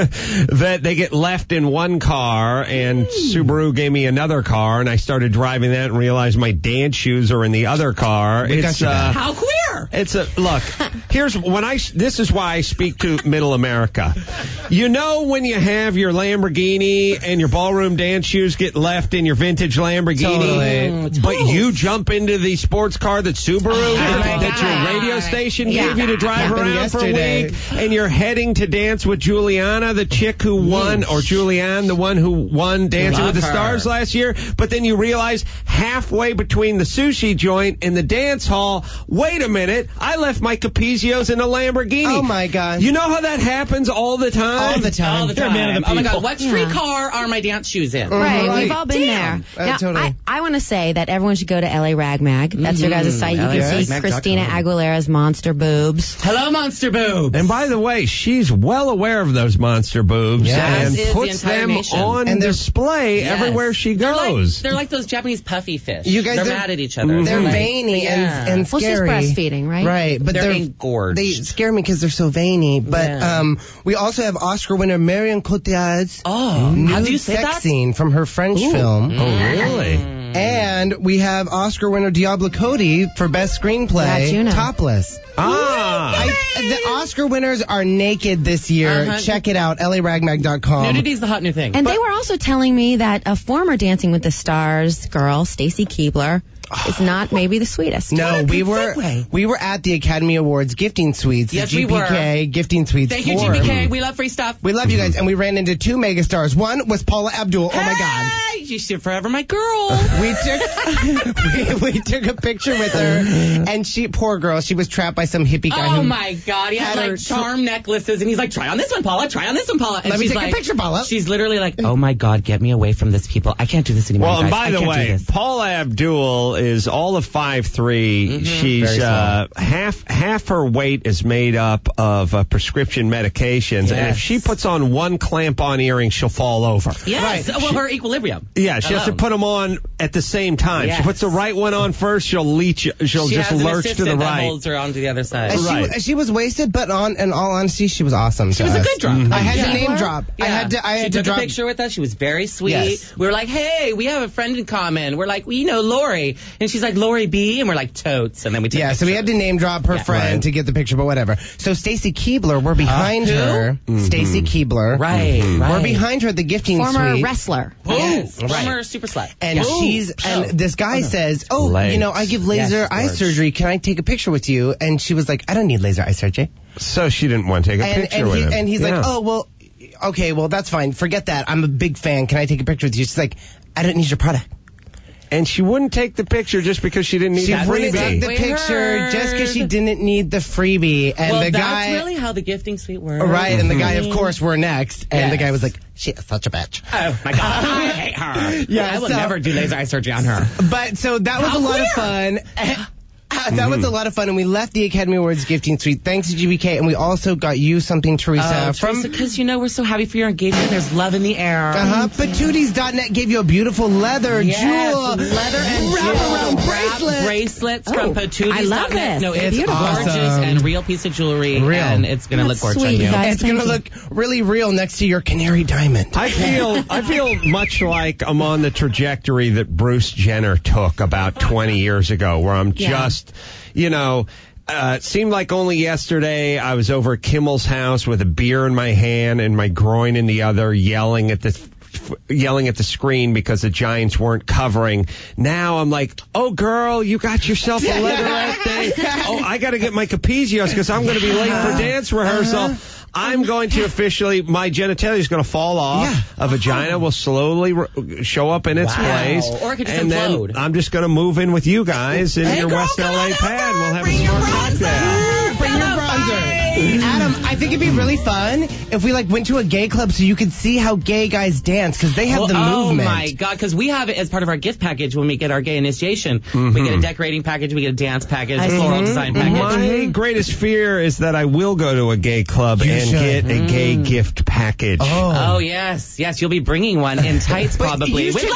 Speaker 4: that they get left in one car, and Subaru gave me another car, and I started driving that and realized my dance shoes are in the other car.
Speaker 15: We got
Speaker 4: It's
Speaker 15: you
Speaker 4: uh,
Speaker 15: back.
Speaker 21: How queer!
Speaker 4: It's a look. Here's when I. This is why I speak to Middle America. You know when you have your Lamborghini and your ballroom dance shoes get left in your vintage Lamborghini,
Speaker 15: Totally.
Speaker 4: but you jump into the sports car that Subaru that, that your radio station
Speaker 5: Yeah.
Speaker 4: gave you to drive
Speaker 15: Happened
Speaker 4: around
Speaker 15: yesterday.
Speaker 4: for a week, and you're heading to dance with Juliana, the chick who won, or Julianne, the one who won Dancing
Speaker 21: Love
Speaker 4: with the
Speaker 21: her.
Speaker 4: Stars last year. But then you realize halfway between the sushi joint and the dance hall, wait a minute, I left my Capizios in a Lamborghini.
Speaker 15: Oh my God.
Speaker 4: You know how that happens all the time?
Speaker 15: All the time.
Speaker 21: All the
Speaker 2: You're a
Speaker 21: time.
Speaker 2: man of the
Speaker 21: Oh my
Speaker 2: people.
Speaker 21: God, what street
Speaker 5: Yeah.
Speaker 21: car are my dance shoes in?
Speaker 5: Right,
Speaker 15: Right.
Speaker 5: we've all been
Speaker 21: Damn.
Speaker 5: there.
Speaker 15: Uh,
Speaker 5: Now,
Speaker 15: totally.
Speaker 5: I, I want to say that everyone should go to L A Rag Mag. That's your guys' site. You
Speaker 21: L A
Speaker 5: can see
Speaker 21: rag mag dot com.
Speaker 5: Christina Aguilera's monster boobs.
Speaker 21: Hello, monster boobs.
Speaker 4: And by the way, she's well aware of those monster boobs
Speaker 15: Yes.
Speaker 4: and
Speaker 21: As is the
Speaker 4: puts
Speaker 21: entire
Speaker 4: them
Speaker 21: nation.
Speaker 4: on
Speaker 15: And they're-
Speaker 4: display
Speaker 21: Yes.
Speaker 4: everywhere she
Speaker 21: They're like,
Speaker 4: goes.
Speaker 21: they're like those Japanese puffy fish.
Speaker 15: You guys,
Speaker 21: they're,
Speaker 15: they're-
Speaker 21: mad at each other.
Speaker 15: They're
Speaker 21: like-
Speaker 15: veiny
Speaker 21: yeah.
Speaker 15: and, and
Speaker 5: Well, she's
Speaker 15: scary.
Speaker 5: breastfeeding, right?
Speaker 15: Right, but
Speaker 21: They're
Speaker 15: they're,
Speaker 21: engorged.
Speaker 15: They scare me because they're so veiny. But
Speaker 21: Yeah.
Speaker 15: um, we also have Oscar winner Marion Cotillard's
Speaker 21: Oh,
Speaker 15: nude
Speaker 21: how do you say
Speaker 15: sex
Speaker 21: that?
Speaker 15: scene from her French film.
Speaker 4: Oh, really?
Speaker 15: And we have Oscar winner Diablo Cody for best screenplay,
Speaker 5: Yeah, Juno.
Speaker 15: topless.
Speaker 4: Ah.
Speaker 15: I, the Oscar winners are naked this year.
Speaker 21: Uh-huh.
Speaker 15: Check it out, L A rag mag dot com.
Speaker 21: Nudity's the hot new thing.
Speaker 5: And they were also telling me that a former Dancing with the Stars girl, Stacy Keebler, is not maybe the sweetest.
Speaker 15: No, we were
Speaker 21: segue.
Speaker 15: we were at the Academy Awards gifting suites.
Speaker 21: Yes,
Speaker 15: the
Speaker 21: we
Speaker 15: G P K
Speaker 21: were.
Speaker 15: gifting suites.
Speaker 21: Thank you,
Speaker 15: for-
Speaker 21: G P K. We love free stuff.
Speaker 15: We love you guys, and we ran into two megastars. One was Paula Abdul. Oh my God.
Speaker 21: Hey, you should forever my girl.
Speaker 15: We took we, we took a picture with her, and she, poor girl, she was trapped by some hippie guy.
Speaker 21: Oh
Speaker 15: who,
Speaker 21: my God, he had
Speaker 15: had her
Speaker 21: like
Speaker 15: tr-
Speaker 21: charm necklaces, and he's like, try on this one, Paula, try on this one, Paula. And
Speaker 15: Let me
Speaker 21: she's
Speaker 15: take a
Speaker 21: like,
Speaker 15: picture, Paula.
Speaker 21: She's literally like, oh my God, get me away from this, people. I can't do this anymore.
Speaker 4: Well,
Speaker 21: you
Speaker 4: and
Speaker 21: guys.
Speaker 4: by
Speaker 21: I
Speaker 4: the
Speaker 21: can't do
Speaker 4: way,
Speaker 21: this.
Speaker 4: Paula Abdul is all of five three. She's
Speaker 15: Very
Speaker 4: uh, half half her weight is made up of uh, prescription medications, and if
Speaker 21: Yes.
Speaker 4: she puts on one clamp-on earring, she'll fall over.
Speaker 21: Yes, well, her equilibrium.
Speaker 4: Yeah, she has to
Speaker 21: Hello.
Speaker 4: put them on at the same time.
Speaker 21: Yes.
Speaker 4: She puts the right one on first, she'll leech, she'll
Speaker 21: She
Speaker 4: just
Speaker 21: has an
Speaker 4: lurch to
Speaker 21: assistant
Speaker 4: the
Speaker 21: that
Speaker 4: right.
Speaker 21: holds her onto the other side.
Speaker 15: And she,
Speaker 4: Right.
Speaker 15: she was wasted, but on in all honesty, she was awesome.
Speaker 21: She was a good drop.
Speaker 15: I had
Speaker 21: Yeah.
Speaker 15: to name drop.
Speaker 21: Yeah.
Speaker 15: I had to. I
Speaker 21: she
Speaker 15: had to
Speaker 21: took
Speaker 15: drop.
Speaker 21: a picture with us. She was very sweet.
Speaker 15: Yes.
Speaker 21: We were like, hey, we have a friend in common. We're like, well, you know, Lori. And she's like, Lori B. And we're like, totes. And then we took
Speaker 15: Yeah,
Speaker 21: a
Speaker 15: so we
Speaker 21: picture.
Speaker 15: had to name drop her
Speaker 21: Yeah.
Speaker 15: friend
Speaker 4: Right.
Speaker 15: to get the picture, but whatever. So Stacy Keebler, we're behind
Speaker 21: who?
Speaker 15: her. Stacy Keebler.
Speaker 21: Right, right.
Speaker 15: We're behind her at the gifting
Speaker 5: Former
Speaker 15: suite.
Speaker 5: wrestler.
Speaker 21: Yes,
Speaker 15: Right.
Speaker 21: former super slut.
Speaker 15: And
Speaker 21: Yeah.
Speaker 15: she's and this guy says, "Oh,
Speaker 4: Legs.
Speaker 15: you know, I give laser
Speaker 21: Yes,
Speaker 15: eye
Speaker 21: gorge.
Speaker 15: surgery. Can I take a picture with you?" And she was like, "I don't need laser eye surgery."
Speaker 4: So she didn't want to take a
Speaker 15: And
Speaker 4: picture
Speaker 15: and,
Speaker 4: with
Speaker 15: he,
Speaker 4: him.
Speaker 15: and he's
Speaker 4: Yeah.
Speaker 15: like, "Oh, well, okay, well that's fine. Forget that. I'm a big fan. Can I take a picture with you?" She's like, "I don't need your product."
Speaker 4: And she wouldn't take the picture just because she didn't need
Speaker 15: She
Speaker 4: the
Speaker 15: wouldn't take
Speaker 4: freebie.
Speaker 15: the
Speaker 21: We
Speaker 15: picture just because she
Speaker 21: heard.
Speaker 15: didn't need the freebie. And
Speaker 21: well,
Speaker 15: the
Speaker 21: that's
Speaker 15: guy,
Speaker 21: really how the gifting suite works.
Speaker 15: right? And the guy, of course, were next. And the
Speaker 21: Yes.
Speaker 15: guy was like, "She is such a bitch."
Speaker 21: Oh my God, I hate her.
Speaker 15: Yeah,
Speaker 21: I will
Speaker 15: so-
Speaker 21: never do laser eye surgery on her.
Speaker 15: But so that was
Speaker 21: How
Speaker 15: a lot of
Speaker 21: queer.
Speaker 15: fun. Uh, that was a lot of fun, and we left the Academy Awards gifting suite thanks to G B K, and we also got you something, Teresa,
Speaker 21: Oh,
Speaker 15: from.
Speaker 21: because you know we're so happy for your engagement. There's love in the air.
Speaker 15: Uh-huh. Patooties dot net gave you a beautiful leather
Speaker 21: Yes,
Speaker 15: jewel
Speaker 21: leather and
Speaker 15: wraparound
Speaker 21: jewel
Speaker 15: bracelet.
Speaker 21: wrap bracelets
Speaker 5: Oh,
Speaker 21: from Patooties.
Speaker 5: I love this.
Speaker 21: No, it's,
Speaker 15: It's
Speaker 21: gorgeous
Speaker 15: awesome.
Speaker 21: and real piece of jewelry,
Speaker 15: Real.
Speaker 21: and it's gonna
Speaker 5: That's
Speaker 21: look gorgeous
Speaker 5: sweet,
Speaker 21: on you.
Speaker 5: you guys.
Speaker 15: It's going to
Speaker 5: Thank
Speaker 15: look really real next to your canary diamond.
Speaker 4: I feel I feel much like I'm on the trajectory that Bruce Jenner took about twenty years ago, where I'm
Speaker 5: Yeah.
Speaker 4: just, you know, uh, it seemed like only yesterday I was over at Kimmel's house with a beer in my hand and my groin in the other, yelling at the yelling at the screen because the Giants weren't covering. Now I'm like, oh girl, you got yourself a leatherette thing. Oh, I got to get my Capizios because I'm going to be late for dance rehearsal. I'm going to officially, my genitalia is going to fall off. A vagina will slowly r- show up in its
Speaker 21: Wow.
Speaker 4: place.
Speaker 21: Or it could just
Speaker 4: and
Speaker 21: implode.
Speaker 4: then I'm just going to move in with you guys in
Speaker 21: Hey,
Speaker 4: your
Speaker 21: girl,
Speaker 4: West
Speaker 21: come
Speaker 4: L A
Speaker 21: on
Speaker 4: pad.
Speaker 21: over.
Speaker 4: We'll have
Speaker 21: Bring
Speaker 4: a
Speaker 21: your
Speaker 4: smart
Speaker 21: bronzer.
Speaker 4: cocktail.
Speaker 15: Bring your bronzer. Adam, I think it'd be really fun if we like went to a gay club so you could see how gay guys dance because they have
Speaker 21: Well,
Speaker 15: the
Speaker 21: oh
Speaker 15: movement.
Speaker 21: my God, because we have it as part of our gift package when we get our gay initiation.
Speaker 4: Mm-hmm.
Speaker 21: We get a decorating package, we get a dance package, a
Speaker 15: Mhm.
Speaker 21: floral design package.
Speaker 4: My greatest fear is that I will go to a gay club
Speaker 15: You
Speaker 4: and
Speaker 15: should.
Speaker 4: get a gay gift package.
Speaker 21: Oh, yes, yes, you'll be bringing one in tights
Speaker 15: But
Speaker 21: probably.
Speaker 15: you
Speaker 21: With
Speaker 15: should-
Speaker 21: leg warmers!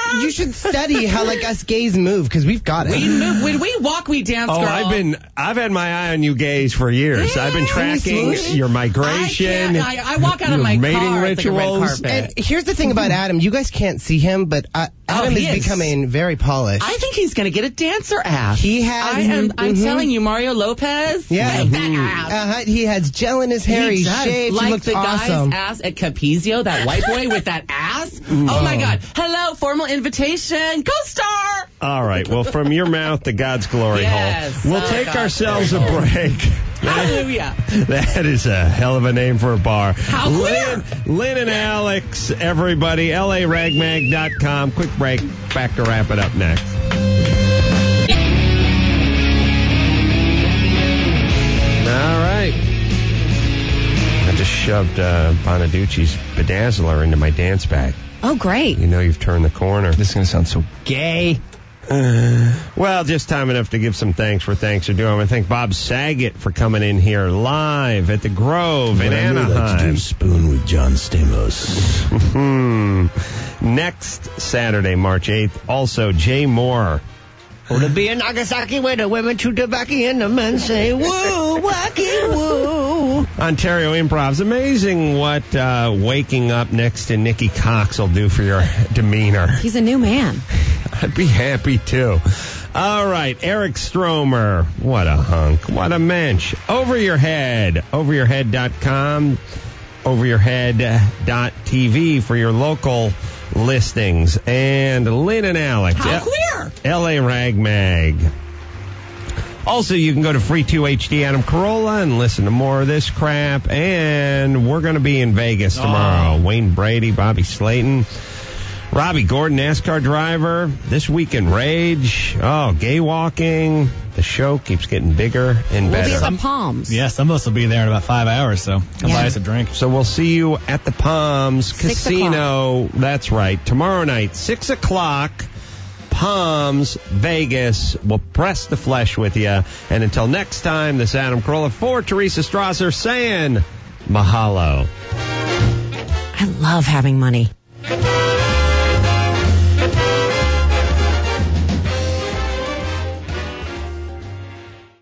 Speaker 15: you should study how like us gays move because we've got it.
Speaker 21: We move, when we walk, we dance,
Speaker 4: Oh,
Speaker 21: girl.
Speaker 4: I've been I've had my eye on you gays for years. I've been tracking your migration.
Speaker 21: I, can't, I, I walk out of
Speaker 4: your
Speaker 21: my
Speaker 4: mating
Speaker 21: car. It's like a red
Speaker 4: rituals.
Speaker 21: carpet.
Speaker 15: And here's the thing about Adam. You guys can't see him, but uh, Adam
Speaker 21: Oh, he
Speaker 15: is,
Speaker 21: is.
Speaker 15: becoming very polished.
Speaker 21: I think he's going to get a dancer ass.
Speaker 15: He has.
Speaker 21: I am, I'm
Speaker 15: mhm.
Speaker 21: telling you, Mario Lopez.
Speaker 15: Yeah.
Speaker 21: Make that ass.
Speaker 15: Uh-huh. He has gel in his hair.
Speaker 21: He
Speaker 15: He's
Speaker 21: does.
Speaker 15: shaved.
Speaker 21: Like
Speaker 15: he looks
Speaker 21: the
Speaker 15: awesome.
Speaker 21: guy's ass at Capizio, that white boy with that ass. Oh my God. Hello, formal invitation. Co-star.
Speaker 4: All right. Well, from your mouth to God's glory
Speaker 21: Yes.
Speaker 4: hole. We'll
Speaker 21: Oh,
Speaker 4: take
Speaker 21: God's
Speaker 4: ourselves a
Speaker 21: glory hole.
Speaker 4: break.
Speaker 21: Hallelujah.
Speaker 4: That is a hell of a name for a bar.
Speaker 21: How
Speaker 4: Lynn, Lynn and Alex, everybody, L A rag mag dot com. Quick break. Back to wrap it up next. All right. I just shoved uh, Bonaducci's Bedazzler into my dance bag.
Speaker 5: Oh, great.
Speaker 4: You know you've turned the corner.
Speaker 3: This is going to sound so gay.
Speaker 4: Uh, well, just time enough to give some thanks where thanks are due. I want to thank Bob Saget for coming in here live at the Grove in Anaheim.
Speaker 1: Spoon with John Stamos.
Speaker 4: Next Saturday, March eighth, also Jay Moore.
Speaker 15: Oh, to be in Nagasaki where the women chew tobacco and the men say, woo, wacky, woo.
Speaker 4: Ontario Improv's amazing what uh, waking up next to Nikki Cox will do for your demeanor.
Speaker 5: He's a new man.
Speaker 4: I'd be happy too. All right, Eric Stromer. What a hunk. What a mensch. Over Your Head. over your head dot com. over your head dot t v for your local listings. And Lynn and Alex.
Speaker 21: How queer.
Speaker 4: L A Rag Mag. Also, you can go to Free two H D Adam Carolla and listen to more of this crap. And we're going to be in Vegas tomorrow.
Speaker 2: Oh.
Speaker 4: Wayne Brady, Bobby Slayton, Robbie Gordon, NASCAR driver. This Week in Rage. Oh, gay walking. The show keeps getting bigger and
Speaker 5: We'll
Speaker 4: better.
Speaker 5: be at the Palms.
Speaker 2: Yeah, some of us will be there in about five hours, so come
Speaker 5: Yeah.
Speaker 2: buy us a drink.
Speaker 4: So we'll see you at the Palms
Speaker 5: Six
Speaker 4: Casino. That's right. Tomorrow night, six o'clock. Palms, Vegas. We'll press the flesh with you. And until next time, this is Adam Carolla for Teresa Strasser saying mahalo.
Speaker 5: I love having money.